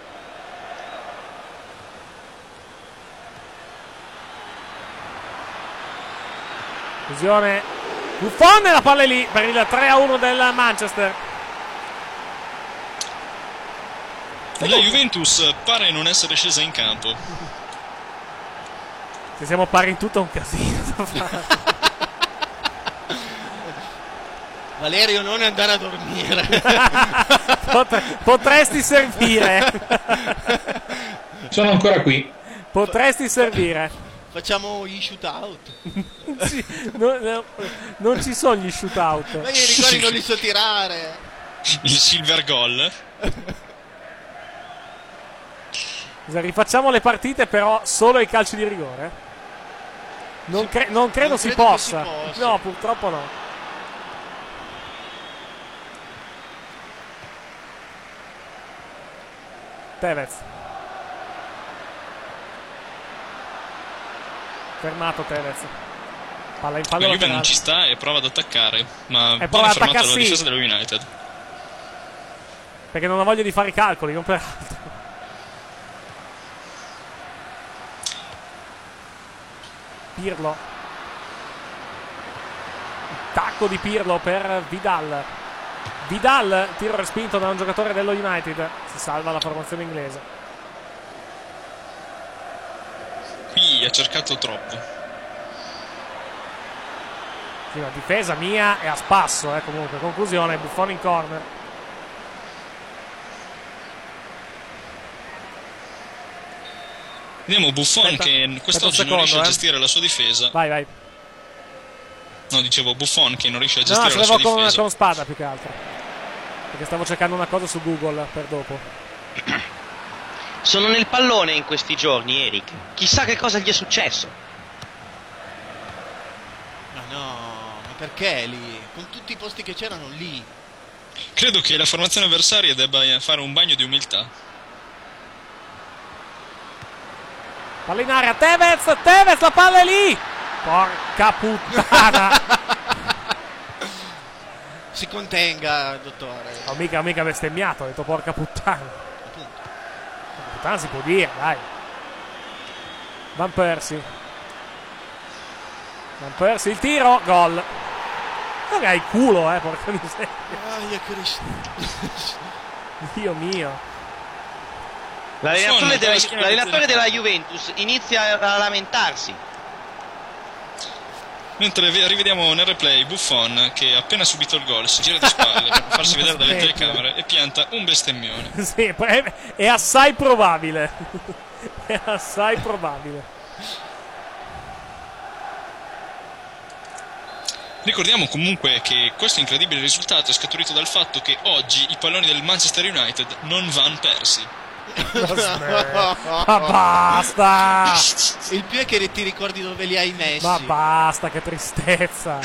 Conclusione. Buffon e la palla è lì per il tre a uno del Manchester. La Juventus pare non essere scesa in campo. Se siamo pari in tutto è un casino da fare. Valerio, non andare a dormire. Potre, potresti servire. Sono ancora qui. Potresti servire. Facciamo gli shootout. Sì, no, no, non ci sono gli shootout. Ma i rigori non li so tirare. Il silver goal. Rifacciamo le partite, però solo ai calci di rigore. Non, cre- non credo, non si, credo possa. si possa. No, purtroppo no. Tevez. Fermato Tevez. Palla in fallo La Juve laterale. non ci sta e prova ad attaccare, ma E prova viene ad fermato dalla attaccarsi. difesa dello United. Perché non ha voglia di fare i calcoli, non per altro. Pirlo. Il tacco di Pirlo per Vidal. Vidal, tiro respinto da un giocatore dello United. Si salva la formazione inglese. Qui ha cercato troppo. Sì, la difesa mia è a spasso, eh, comunque. Conclusione, Buffon in corner. Vediamo Buffon Aspetta, che quest'oggi aspetta un non riesce a secondo, eh. gestire la sua difesa. Vai, vai. No, dicevo Buffon che non riesce a No, gestire ce la sua l'avevo con, difesa. con spada più che altro. Perché stavo cercando una cosa su Google per dopo. Sono nel pallone in questi giorni, Eric. Chissà che cosa gli è successo. Ma no, ma perché lì? Con tutti i posti che c'erano lì. Credo che la formazione avversaria debba fare un bagno di umiltà. Palla in area, Tevez, Tevez, la palla è lì! Porca puttana! Si contenga, dottore. Ho mica, mica bestemmiato, ho detto porca puttana. Porca puttana si può dire, dai. Van Persie. Van Persie, il tiro, gol. Ma hai culo, eh, porca miseria. Aia, Cristo. Dio mio. L'allenatore, della, Buffon, l'allenatore della Juventus inizia a lamentarsi. Mentre ve- rivediamo nel replay Buffon che appena subito il gol si gira di spalle per farsi vedere dalle telecamere e pianta un bestemmione. Sì, è, è assai probabile. È assai probabile. Ricordiamo comunque che questo incredibile risultato è scaturito dal fatto che oggi i palloni del Manchester United non van persi. Ma basta! Il più è che ti ricordi dove li hai messi. Ma basta, che tristezza.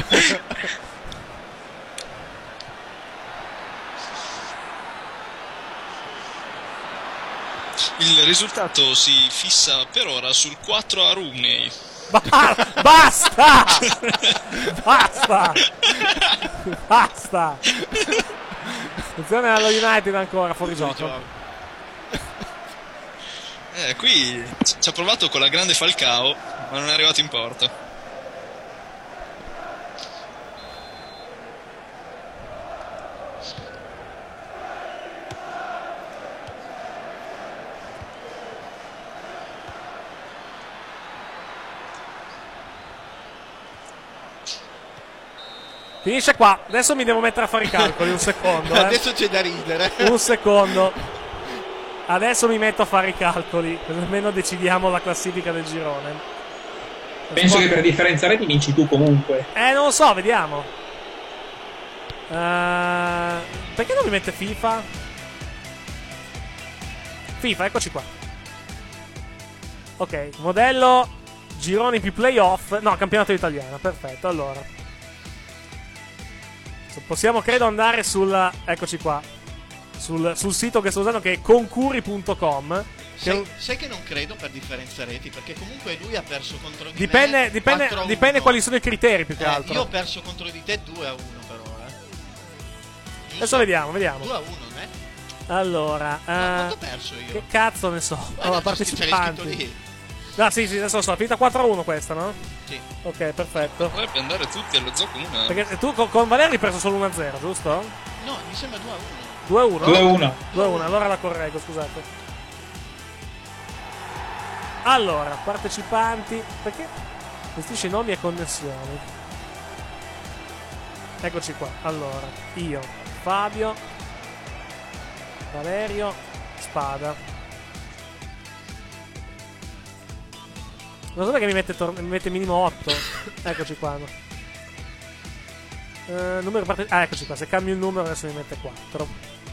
Il risultato si fissa per ora sul quattro a Rooney. Ba- basta! Basta! Basta! Attenzione allo United ancora, fuori gioco. Eh, qui ci ha provato con la grande Falcao, ma non è arrivato in porta. Finisce qua. Adesso mi devo mettere a fare i calcoli, un secondo. Eh. Adesso c'è da ridere. Un secondo. Adesso mi metto a fare i calcoli, così almeno decidiamo la classifica del girone. Penso che per differenza reti vinci tu comunque. Eh, non lo so, vediamo. Uh, perché non mi mette FIFA? FIFA, eccoci qua. Ok, modello gironi più playoff. No, campionato italiano, perfetto, allora. Possiamo credo andare sul... Eccoci qua. Sul, sul sito che sto usando, che è concuri punto com. Sai, sai che non credo per differenza reti, perché comunque lui ha perso contro di Dipende, me dipende, quattro a uno. dipende quali sono i criteri più che Eh, altro. io ho perso contro di te due a uno però, eh. Giusto? Adesso vediamo, vediamo. due a uno, eh? Allora, Ma eh, quanto ho perso io? che cazzo ne so? Ma Allora, no, c'è scritto partecipanti. lì. No, sì, sì, adesso lo so. È finita quattro a uno questa, no? Sì. Ok, perfetto. Dovrebbe andare tutti allo zoo comune. Perché tu con, con Valeri hai preso solo uno a zero, giusto? No, mi sembra due a uno. due a uno? due a uno. due a uno, allora la correggo, scusate. Allora, partecipanti. Perché? Gestisce nomi e connessioni. Eccoci qua. Allora, io, Fabio, Valerio, Spada. Non so perché mi mette, tor- mi mette minimo otto. Eccoci qua. Uh, numero parte- ah, eccoci qua. Se cambio il numero adesso mi mette quattro.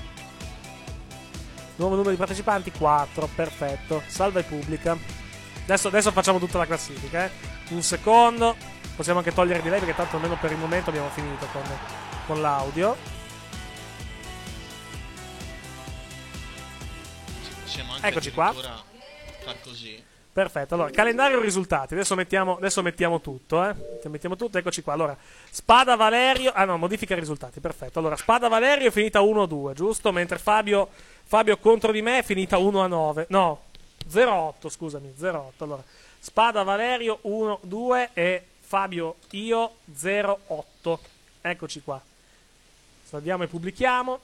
Nuovo numero di partecipanti quattro. Perfetto. Salva e pubblica. Adesso, adesso facciamo tutta la classifica. Eh. Un secondo. Possiamo anche togliere di lei perché tanto almeno per il momento abbiamo finito con, con l'audio. Possiamo anche Eccoci qua. far così. Perfetto, allora, calendario risultati, adesso mettiamo, adesso mettiamo tutto, eh. Mettiamo tutto, eccoci qua, allora, Spada Valerio, ah no, modifica risultati, perfetto, allora, Spada Valerio è finita uno a due, giusto? Mentre Fabio, Fabio contro di me è finita uno a nove, no, zero a otto, scusami, zero a otto, allora, Spada Valerio uno a due e Fabio io zero a otto, eccoci qua, salviamo e pubblichiamo,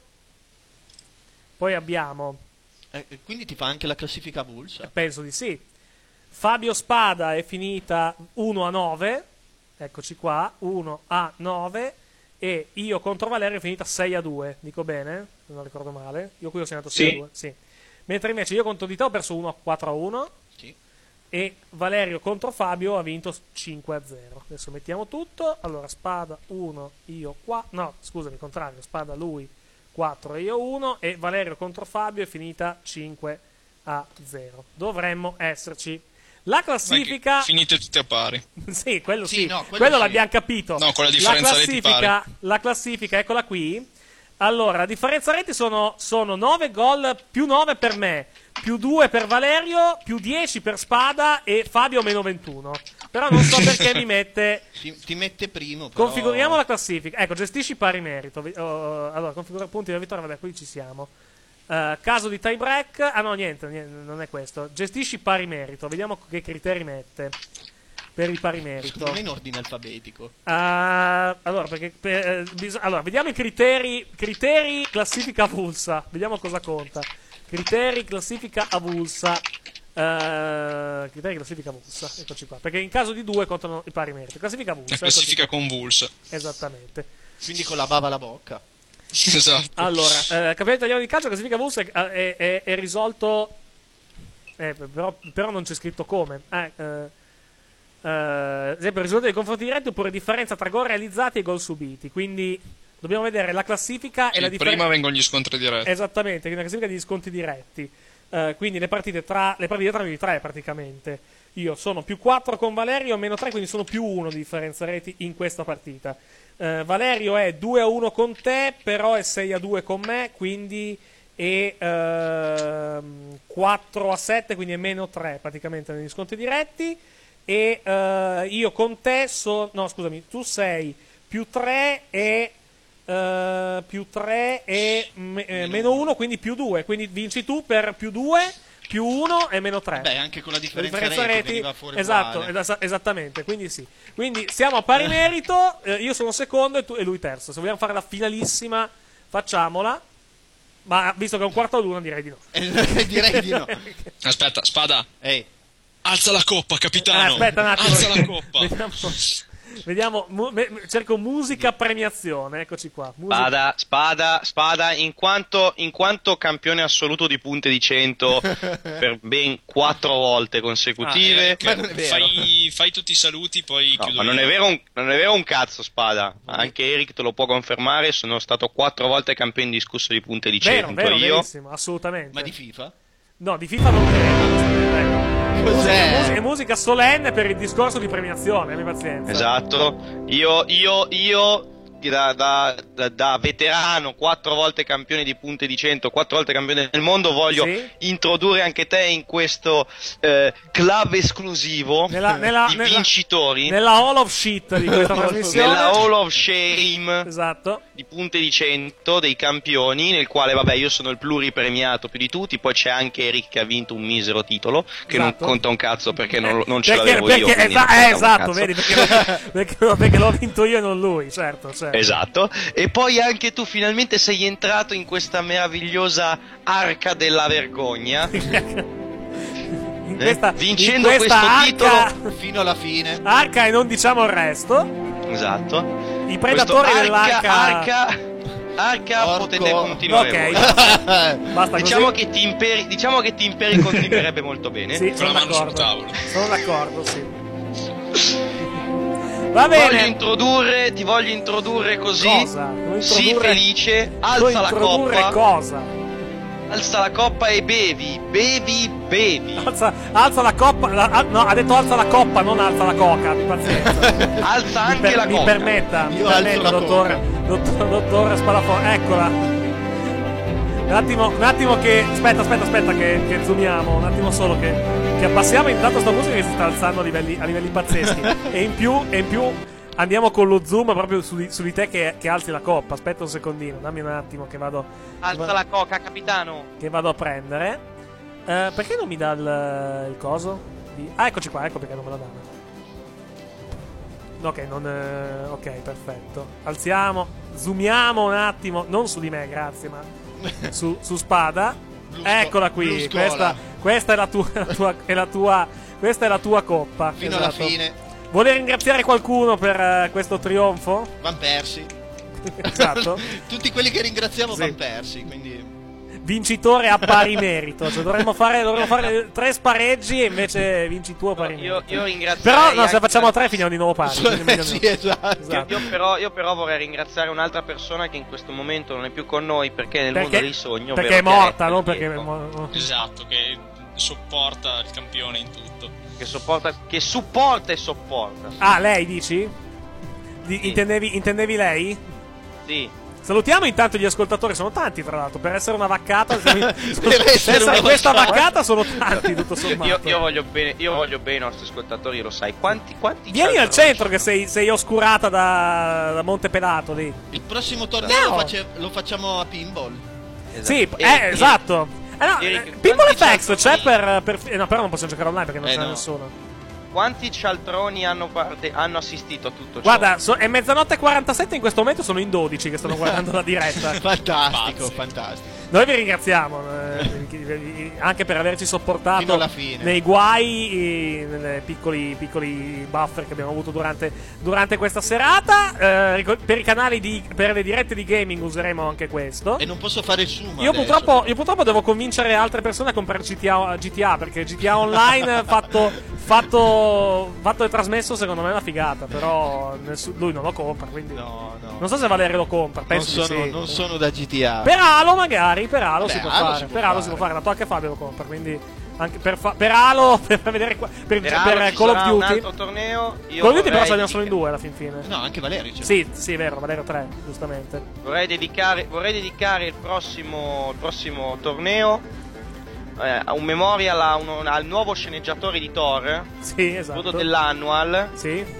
poi abbiamo... Eh, quindi ti fa anche la classifica avulsa? Penso di sì. Fabio Spada è finita uno a nove, eccoci qua, uno a nove, e io contro Valerio è finita sei a due, dico bene? Se non ricordo male. Io qui ho segnato sei a due, sì. Mentre invece io contro di te ho perso uno a quattro a uno, sì. E Valerio contro Fabio ha vinto cinque a zero. Adesso mettiamo tutto, allora Spada uno, io qua, no, scusami, contrario, Spada lui quattro e io uno, e Valerio contro Fabio è finita cinque a zero. Dovremmo esserci. La classifica... Finite tutte a pari. Sì, quello sì, sì no, quello, quello sì. l'abbiamo capito. No, con la differenza la classifica, reti pari. La classifica, eccola qui. Allora, la differenza reti sono, sono nove gol, più nove per me, più due per Valerio, più dieci per Spada e Fabio meno ventuno. Però non so perché mi mette... Ti, ti mette primo, però... Configuriamo la classifica. Ecco, gestisci pari merito. Uh, allora, configura punti della vittoria, vabbè, qui ci siamo. Uh, caso di tie break, ah no, niente, niente, non è questo. Gestisci pari merito, vediamo che criteri mette per il pari merito. Secondo me in ordine alfabetico. Uh, allora, perché, per, eh, bis- allora, vediamo i criteri. Criteri classifica avulsa. Vediamo cosa conta. Criteri classifica avulsa. Uh, criteri classifica avulsa. Eccoci qua. Perché in caso di due contano i pari merito. Classifica avulsa. La classifica convulsa. Esattamente. Quindi con la bava alla bocca. Esatto. Allora, eh, campionato italiano di calcio, classifica avulsa è, è, è, è risolto. Eh, però, però non c'è scritto come. Eh, eh, Uh, ad esempio, il risultato dei confronti diretti oppure differenza tra gol realizzati e gol subiti. Quindi dobbiamo vedere la classifica e la differenza. Prima vengono gli scontri diretti. Esattamente, quindi la classifica degli scontri diretti. Uh, quindi le partite tra le partite tra noi di tre praticamente. Io sono più quattro con Valerio, meno tre, quindi sono più uno di differenza reti in questa partita. Uh, Valerio è due a uno con te, però è sei a due con me, quindi è uh, quattro a sette, quindi è meno tre praticamente negli scontri diretti. E uh, io con te sono, no scusami, tu sei più tre e uh, più tre e me, eh, meno uno, quindi più due, quindi vinci tu per più due, più uno e meno tre. Beh, anche con la differenza, la differenza reti, reti veniva fuori esatto, es- esattamente, quindi sì. Quindi siamo a pari merito, eh, io sono secondo e, tu, e lui terzo. Se vogliamo fare la finalissima, facciamola. Ma visto che è un quarto ad uno, direi di no. Direi di no. Aspetta, Spada. Ehi. Alza la coppa, capitano. Eh, aspetta un attimo. Alza la coppa. Vediamo, vediamo mu- me- cerco musica premiazione, eccoci qua. Musica. Spada, spada, spada, in quanto, in quanto campione assoluto di punte di cento per ben quattro volte consecutive. Ah, eh, fai, fai tutti i saluti, poi no, chiudo. Ma non è, vero un, non è vero un cazzo, Spada. Anche Eric te lo può confermare. Sono stato quattro volte campione indiscusso di punte di vero, cento. vero, io. Verissimo, assolutamente. Ma di FIFA? No, di FIFA non credo. Cos'è? Musica, è musica solenne per il discorso di premiazione, abbi pazienza. Esatto. Io, io, io da, da, da, da veterano, quattro volte campione di punte di cento, quattro volte campione del mondo, voglio sì? introdurre anche te in questo eh, club esclusivo nella, nella, di nella, vincitori. Nella Hall of Shit di questa trasmissione. Nella Hall of Shame. Esatto. Di punte di cento dei campioni, nel quale vabbè io sono il pluripremiato più di tutti, poi c'è anche Eric che ha vinto un misero titolo che esatto. non conta un cazzo perché non, non ce perché, l'avevo perché, io. Esa- eh, esatto, vedi, perché, perché, perché l'ho vinto io e non lui, certo, certo. Esatto. E poi anche tu finalmente sei entrato in questa meravigliosa arca della vergogna. in questa, eh? Vincendo in questa questo arca, titolo fino alla fine. Arca e non diciamo il resto. Esatto. I predatori arca, dell'arca. Arca, arca Orco. potete continuare. Ok. Basta diciamo così. che ti imperi, diciamo che ti imperi continuerebbe molto bene. Sì, Con sono la mano sul d'accordo. tavolo. Sono d'accordo, sì. Va Voglio bene. introdurre, ti voglio introdurre così. Cosa? Devo Sii introdurre- felice, Devo alza la introdurre coppa. cosa? Alza la coppa e bevi, bevi, bevi. Alza, alza la coppa. La, ah, no, ha detto alza la coppa, non alza la coca. Abbi pazienza. Alza Mi, anche per- la mi coppa. permetta, mi Io alzo permetta, la dottore, dottor, dottore Spalafone. Eccola. Un attimo, un attimo che. Aspetta, aspetta, aspetta, che, che zoomiamo. Un attimo solo che, che abbassiamo intanto sta musica che si sta alzando a livelli, a livelli pazzeschi. e in più, e in più andiamo con lo zoom proprio su di, su di te che, che alzi la coppa. Aspetta un secondino, dammi un attimo che vado. Alza va, la coca, capitano. Che vado a prendere. Uh, perché non mi dà il, il coso? Ah, eccoci qua, ecco perché non me la dà. Ok, non, eh, ok, perfetto. Alziamo, zoomiamo un attimo, non su di me, grazie, ma su, su Spada. Blu Eccola qui, Blu questa, questa è la tua, la tua, è la tua, questa è la tua coppa. Fino esatto. alla fine. Vuole ringraziare qualcuno per uh, questo trionfo? Van Persie. Esatto. Tutti quelli che ringraziamo Sì. Van Persie, quindi Vincitore a pari merito, cioè dovremmo fare, dovremmo fare tre spareggi e invece vinci tu a pari Io, merito. io ringrazio. Però no, se facciamo tre finiamo di nuovo pari. quindi meglio sì, no. esatto. Esatto. Io però, io però vorrei ringraziare un'altra persona che in questo momento non è più con noi perché nel Perché- mondo dei sogni. perché ovvero è morta, Chiaretta non perché è Pietro, mo- Esatto, che sopporta il campione in tutto. che sopporta, che supporta e sopporta. Ah, lei dici? Di- Sì. intendevi, intendevi lei? Sì. Salutiamo intanto gli ascoltatori, sono tanti tra l'altro, per essere una vaccata, sono- sono- per essere essere una questa vaccata. vaccata sono tanti tutto sommato. Io, io voglio bene, io voglio bene ai nostri ascoltatori, lo sai. Quanti, quanti Vieni al cialtroni centro che sono? sei, sei oscurata da, da Montepelato lì. il prossimo torneo No. lo, face- lo facciamo a pinball. Esatto. Sì, E- eh, e- esatto. Eh no, Eric, eh, Pinball quanti F X c'è cialtroni- per, per... eh, no, però non possiamo giocare online perché non Eh, c'è no. nessuno. Quanti cialtroni hanno, parte- hanno assistito a tutto ciò? Guarda, so- è mezzanotte e quarantasette, in questo momento sono in dodici che stanno guardando la diretta. Fantastico, Pazzi. fantastico. Noi vi ringraziamo eh, anche per averci sopportato Fino alla fine. nei guai, eh, nei piccoli, piccoli buffer che abbiamo avuto durante, durante questa serata. Eh, ricor- per i canali di, per le dirette di gaming useremo anche questo. E non posso fare il sumo Io adesso. purtroppo, io purtroppo devo convincere altre persone a comprare G T A, G T A perché G T A Online fatto, fatto, fatto e trasmesso secondo me è una figata. Però nessu- lui non lo compra, quindi No, no. non so se Valerio lo compra. Non Penso sono, di sì. non sono da G T A. Per Halo magari, per Halo Beh, si può Halo fare, si può per Halo fare. si può fare, la tua anche Fabio lo compra, quindi anche per, fa- per Halo, per vedere qua- per, Per, per Halo ci Call of sarà un Duty. altro torneo. Io Call of Duty però vorrei ce ne sono in dedica- due alla fin fine. No, anche Valerio c'è. Sì, sì, è vero, Valerio tre, giustamente. Vorrei dedicare, vorrei dedicare il prossimo, il prossimo torneo eh, a un memorial a uno- al nuovo sceneggiatore di Thor, Sì, esatto. quello dell'annual. Sì.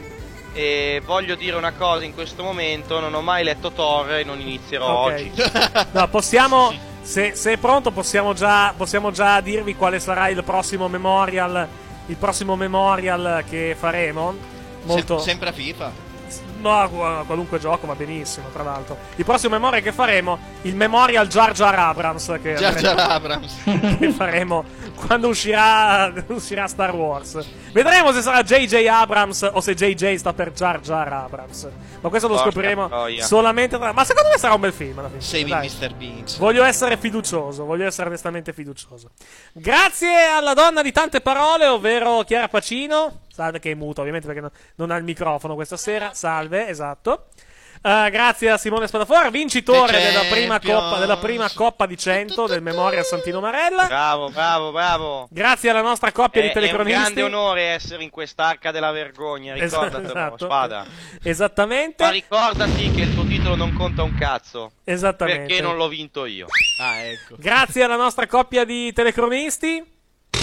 E voglio dire una cosa in questo momento: non ho mai letto Thor e non inizierò Ok. oggi. No, possiamo se, se è pronto possiamo già possiamo già dirvi quale sarà il prossimo memorial, il prossimo memorial che faremo. Molto Sem- sempre a FIFA. No, qu- qualunque gioco va benissimo, tra l'altro. Il prossimo memorial che faremo, il Memorial Jar Jar Abrams che, Jar Jar Abrams. che faremo quando uscirà, uscirà Star Wars. Vedremo se sarà J J Abrams o se J J sta per Jar Jar Abrams. Ma questo lo Porca scopriremo troia. solamente tra... Ma secondo me sarà un bel film alla fine. Saving Dai. mister Beans. Voglio essere fiducioso, voglio essere onestamente fiducioso. Grazie alla donna di tante parole, ovvero Chiara Pacino. Salve, che è muto ovviamente perché no- non ha il microfono questa sera. Salve, esatto. Eh, grazie a Simone Spadafora, vincitore The della prima, Champions. coppa, della prima Coppa di cento del Memorial Santino Marella. Bravo, bravo, bravo. Grazie alla nostra coppia È, di è un telecronisti. grande onore essere in quest'arca della vergogna, ricordatelo, Esatto. Spada. Esattamente. Ma ricordati che il tuo titolo non conta un cazzo. Esattamente. Perché non l'ho vinto io. Ah, ecco. Grazie alla nostra coppia di telecronisti,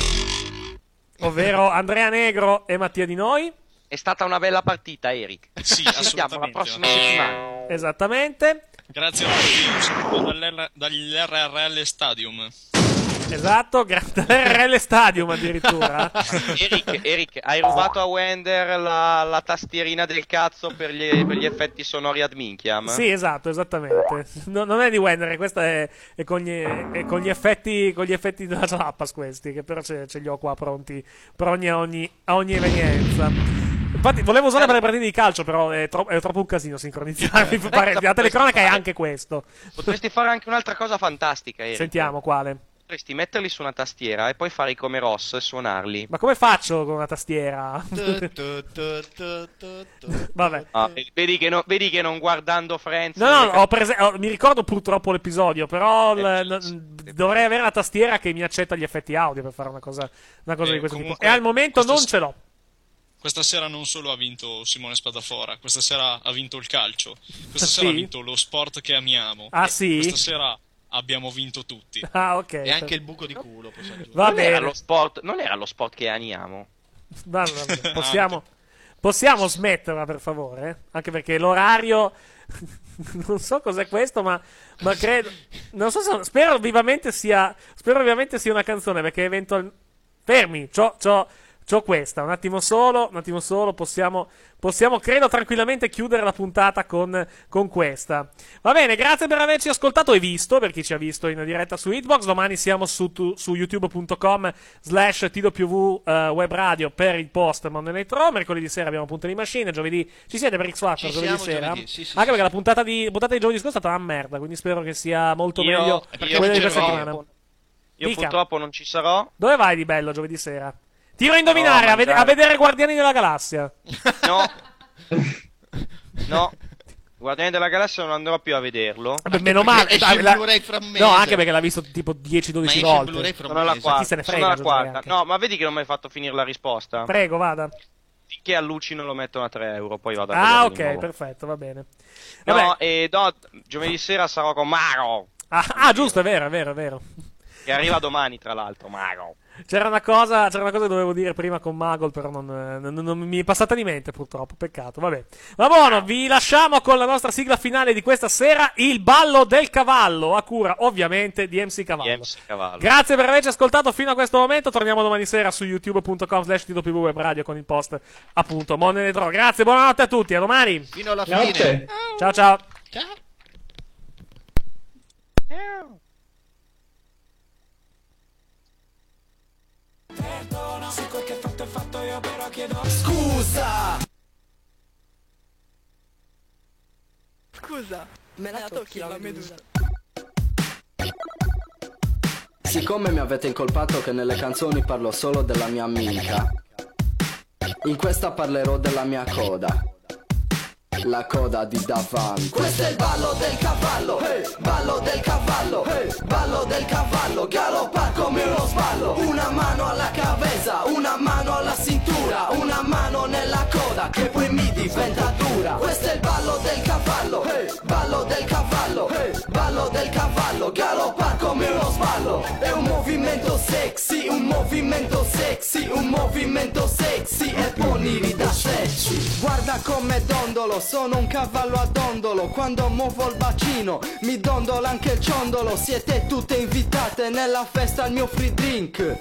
ovvero Andrea Negro e Mattia Di Noi. È stata una bella partita, Eric. Sì, Ci sentiamo la assolutamente. prossima settimana. Esattamente. Grazie a tutti, un saluto dall'R- dagli R R L Stadium. Esatto, grazie all'R L Stadium addirittura. Eric, Eric, hai rubato a Wender la, la tastierina del cazzo per gli, per gli effetti sonori ad minchiam? Sì, esatto, esattamente. No- non è di Wender, questa è, è, con gli, è con gli effetti con gli effetti della Jalapas questi, che però ce, ce li ho qua pronti per ogni, a ogni, a ogni evenienza. Infatti volevo usare per le partite di calcio, però è, tro- è troppo un casino sincronizzarmi. Pare- La telecronaca è anche questo. Potresti fare anche un'altra cosa fantastica, Eric. Sentiamo quale. Potresti metterli su una tastiera e poi fare come Ross e suonarli. Ma come faccio con una tastiera? Tu, tu, tu, tu, tu, tu. Vabbè. Ah, vedi, che no- vedi che non guardando Friends... No, no, ho prese- ho- mi ricordo purtroppo l'episodio, però Eh, l- sì, n- sì. dovrei avere la tastiera che mi accetta gli effetti audio per fare una cosa, una cosa Eh, di questo tipo. comunque, E al momento questo non s- ce l'ho. Questa sera non solo ha vinto Simone Spadafora, questa sera ha vinto il calcio, questa Sì? sera ha vinto lo sport che amiamo. Ah, E sì? Questa sera abbiamo vinto tutti. Ah, ok. E anche il buco di culo, possiamo aggiungere. Va non bene. era lo sport, non era lo sport che amiamo. Va, va, va, possiamo, possiamo smetterla, per favore? eh? Anche perché l'orario... non so cos'è questo, ma, ma credo... Non so se... Spero vivamente sia... Spero vivamente sia una canzone, perché eventualmente... Fermi, c'ho... c'ho C'ho questa, un attimo solo, un attimo solo, possiamo, possiamo credo tranquillamente chiudere la puntata con, con questa. Va bene, grazie per averci ascoltato e visto, per chi ci ha visto in diretta su Hitbox. Domani siamo su, tu, su youtube.com slash tww uh, web radio per il post Monday Night Raw. Mercoledì sera abbiamo punta di machine, giovedì ci siete per X Factor giovedì sera? Giovedì, sì, sì, Anche sì, perché sì. la puntata di, puntata di giovedì scorso è stata una merda, quindi spero che sia molto Io- meglio io quella di questa purtroppo- settimana. Io Dica. purtroppo non ci sarò. Dove vai di bello giovedì sera? Tiro a indovinare, No, a, ved- a vedere Guardiani della Galassia. No. No. Guardiani della Galassia non andrò più a vederlo. Beh, meno male. esce dai, il la- Blu-ray fra un mese. No, anche perché l'ha visto tipo dieci Ma dodici esce il volte. Blu-ray fra un Sono alla mese. quarta. Chi se ne frega, Sono alla aggiungerei quarta. anche. No, ma vedi che non mi hai fatto finire la risposta? Prego, vada. Finché allucino lo mettono a tre euro, poi vado a Ah, vederlo di ok, nuovo. perfetto, va bene. No, Vabbè. e no, giovedì sera sarò con Maro. Ah, ah, giusto, è vero, è vero, è vero. Che arriva domani, tra l'altro, Maro. C'era una cosa, c'era una cosa che dovevo dire prima con Magol, però non, eh, non- non mi è passata di mente, purtroppo. Peccato, vabbè. Va buono, vi lasciamo con la nostra sigla finale di questa sera, il ballo del cavallo, a cura, ovviamente, di M C Cavallo. M C Cavallo. Grazie per averci ascoltato fino a questo momento. Torniamo domani sera su youtube.com slash tww web radio con il post, appunto, Monday Night Raw. Grazie, buonanotte a tutti, a domani. Fino alla Notte. fine. Ciao, ciao. Ciao. Scusa! Scusa, me la tocchi la medusa? Siccome mi avete incolpato che nelle canzoni parlo solo della mia amica, in questa parlerò della mia coda. La coda di davanti. Questo è il ballo del cavallo, hey, ballo del cavallo, hey, ballo del cavallo, galoppa come uno sballo. Una mano alla cabeza, una mano alla cintura, una mano nella coda che poi mi diventa dura. Questo è il ballo del cavallo, hey, ballo del cavallo, hey, ballo del cavallo, galoppa come uno sballo. È un movimento sexy, un movimento sexy, un movimento sexy e poniri da sexy. Guarda come dondolo, sono un cavallo a dondolo. Quando muovo il bacino mi dondola anche il ciondolo. Siete tutte invitate nella festa al mio free drink.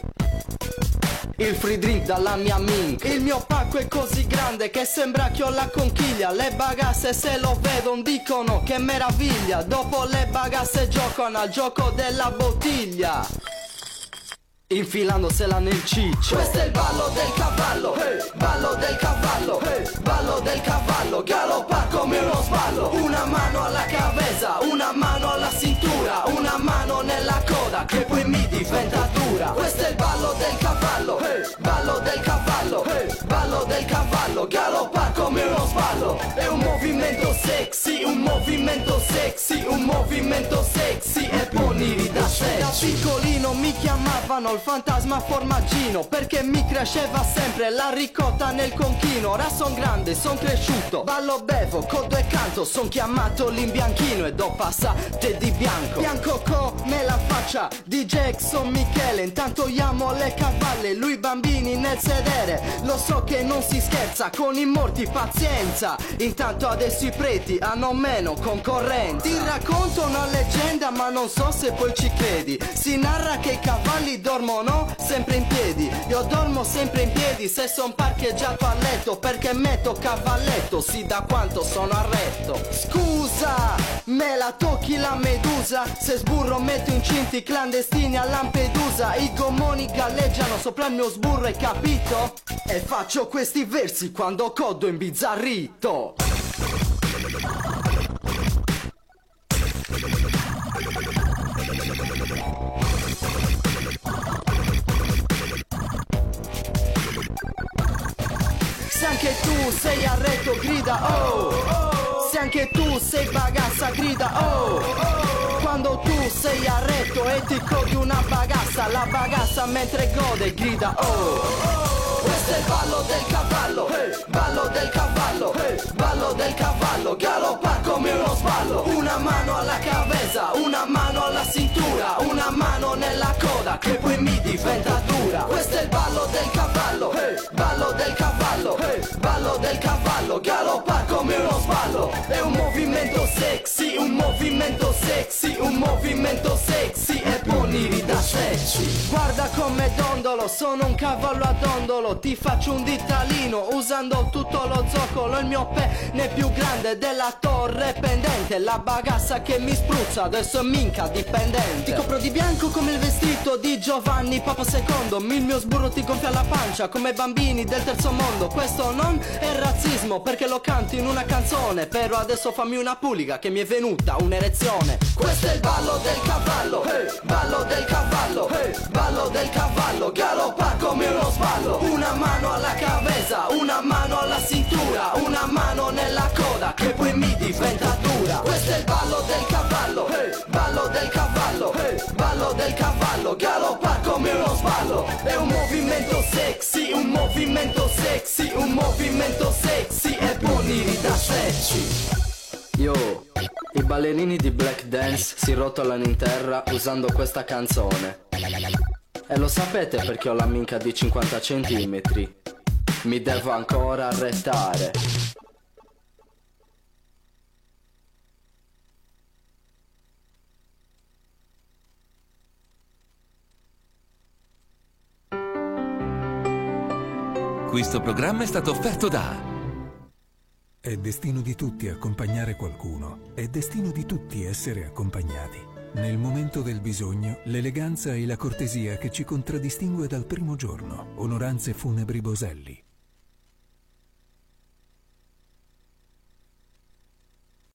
Il free drink dalla mia mink. Il mio pacco è così grande che sembra che ho la conchiglia. Le bagasse se lo vedono dicono che meraviglia. Dopo le bagasse giocano al gioco della bottiglia, infilandosela nel ciccio. Questo è il ballo del cavallo, hey, ballo del cavallo, hey, ballo del cavallo, galoppa come uno sballo. Una mano alla cabeza, una mano alla cintura, una mano nella coda che poi mi diventa dura. Questo è il ballo del cavallo, hey, ballo del cavallo, hey, ballo del cavallo, galoppa come uno sballo. È un movimento sexy, un movimento sexy, un movimento sexy e poniri da sexy. Da piccolino mi chiamavano il fantasma formaggino perché mi cresceva sempre la ricotta nel conchino. Ora son grande, son cresciuto, ballo bevo, codo e canto. Son chiamato l'imbianchino e do passate di bianco. Bianco come la faccia di Jackson Michele. Intanto io amo le cavalle, lui bambini nel sedere. Lo so che non si scherza con i morti, pazienza. Intanto adesso i preti hanno meno concorrenza. Ti racconto una leggenda ma non so se poi ci credi. Si narra che i cavalli dormono sempre in piedi. Io dormo sempre in piedi se son parcheggiato a letto, perché metto cavalletto, sì, da quanto sono a retto. Scusa, me la tocchi la medusa? Se sburro metto incinti clandestini a Lampedusa. I gommoni galleggiano sopra il mio sburro, hai capito? E faccio questi versi quando codo imbizzarrito. Se anche tu sei a retto grida oh, se anche tu sei bagassa grida oh, quando tu sei a retto e ti codi una bagassa passa la bagassa mentre gode, grida oh. Questo è il ballo del cavallo, hey, ballo del cavallo, hey, ballo del cavallo, galoppa come uno sballo. Una mano alla cabeza, una mano alla cintura, una mano nella coda che poi mi diventa dura. Questo è il ballo del cavallo, hey, ballo del cavallo, hey, ballo del cavallo, galoppa come uno sballo. È un movimento sexy, un movimento sexy, un movimento sexy e poni da sexy. Guarda come dondolo, sono un cavallo a dondolo, ti faccio un ditalino usando tutto lo zoccolo. Il mio pene è più grande della torre pendente, la bagassa che mi spruzza adesso è minca dipendente. Ti copro di bianco come il vestito di Giovanni Papa secondo, il mio sburro ti gonfia la pancia come bambini del terzo mondo. Questo non è razzismo perché lo canto in una canzone, però adesso fammi una puliga che mi è venuta un'erezione. Questo è il ballo del cavallo, hey, ballo del cavallo, hey, ballo del cavallo, galoppa come uno sballo. Una mano alla cabeza, una mano alla cintura, una mano nella coda che poi mi diventa dura. Questo è il ballo del cavallo, hey, ballo del cavallo, hey, ballo del cavallo, galoppa come uno sballo. È un movimento sexy, un movimento sexy, un movimento sexy e poni da sexy. Yo, i ballerini di Black Dance si rotolano in terra usando questa canzone. E lo sapete perché ho la minca di cinquanta centimetri? Mi devo ancora arrettare. Questo programma è stato offerto da... È destino di tutti accompagnare qualcuno, è destino di tutti essere accompagnati. Nel momento del bisogno, l'eleganza e la cortesia che ci contraddistingue dal primo giorno. Onoranze Funebri Boselli.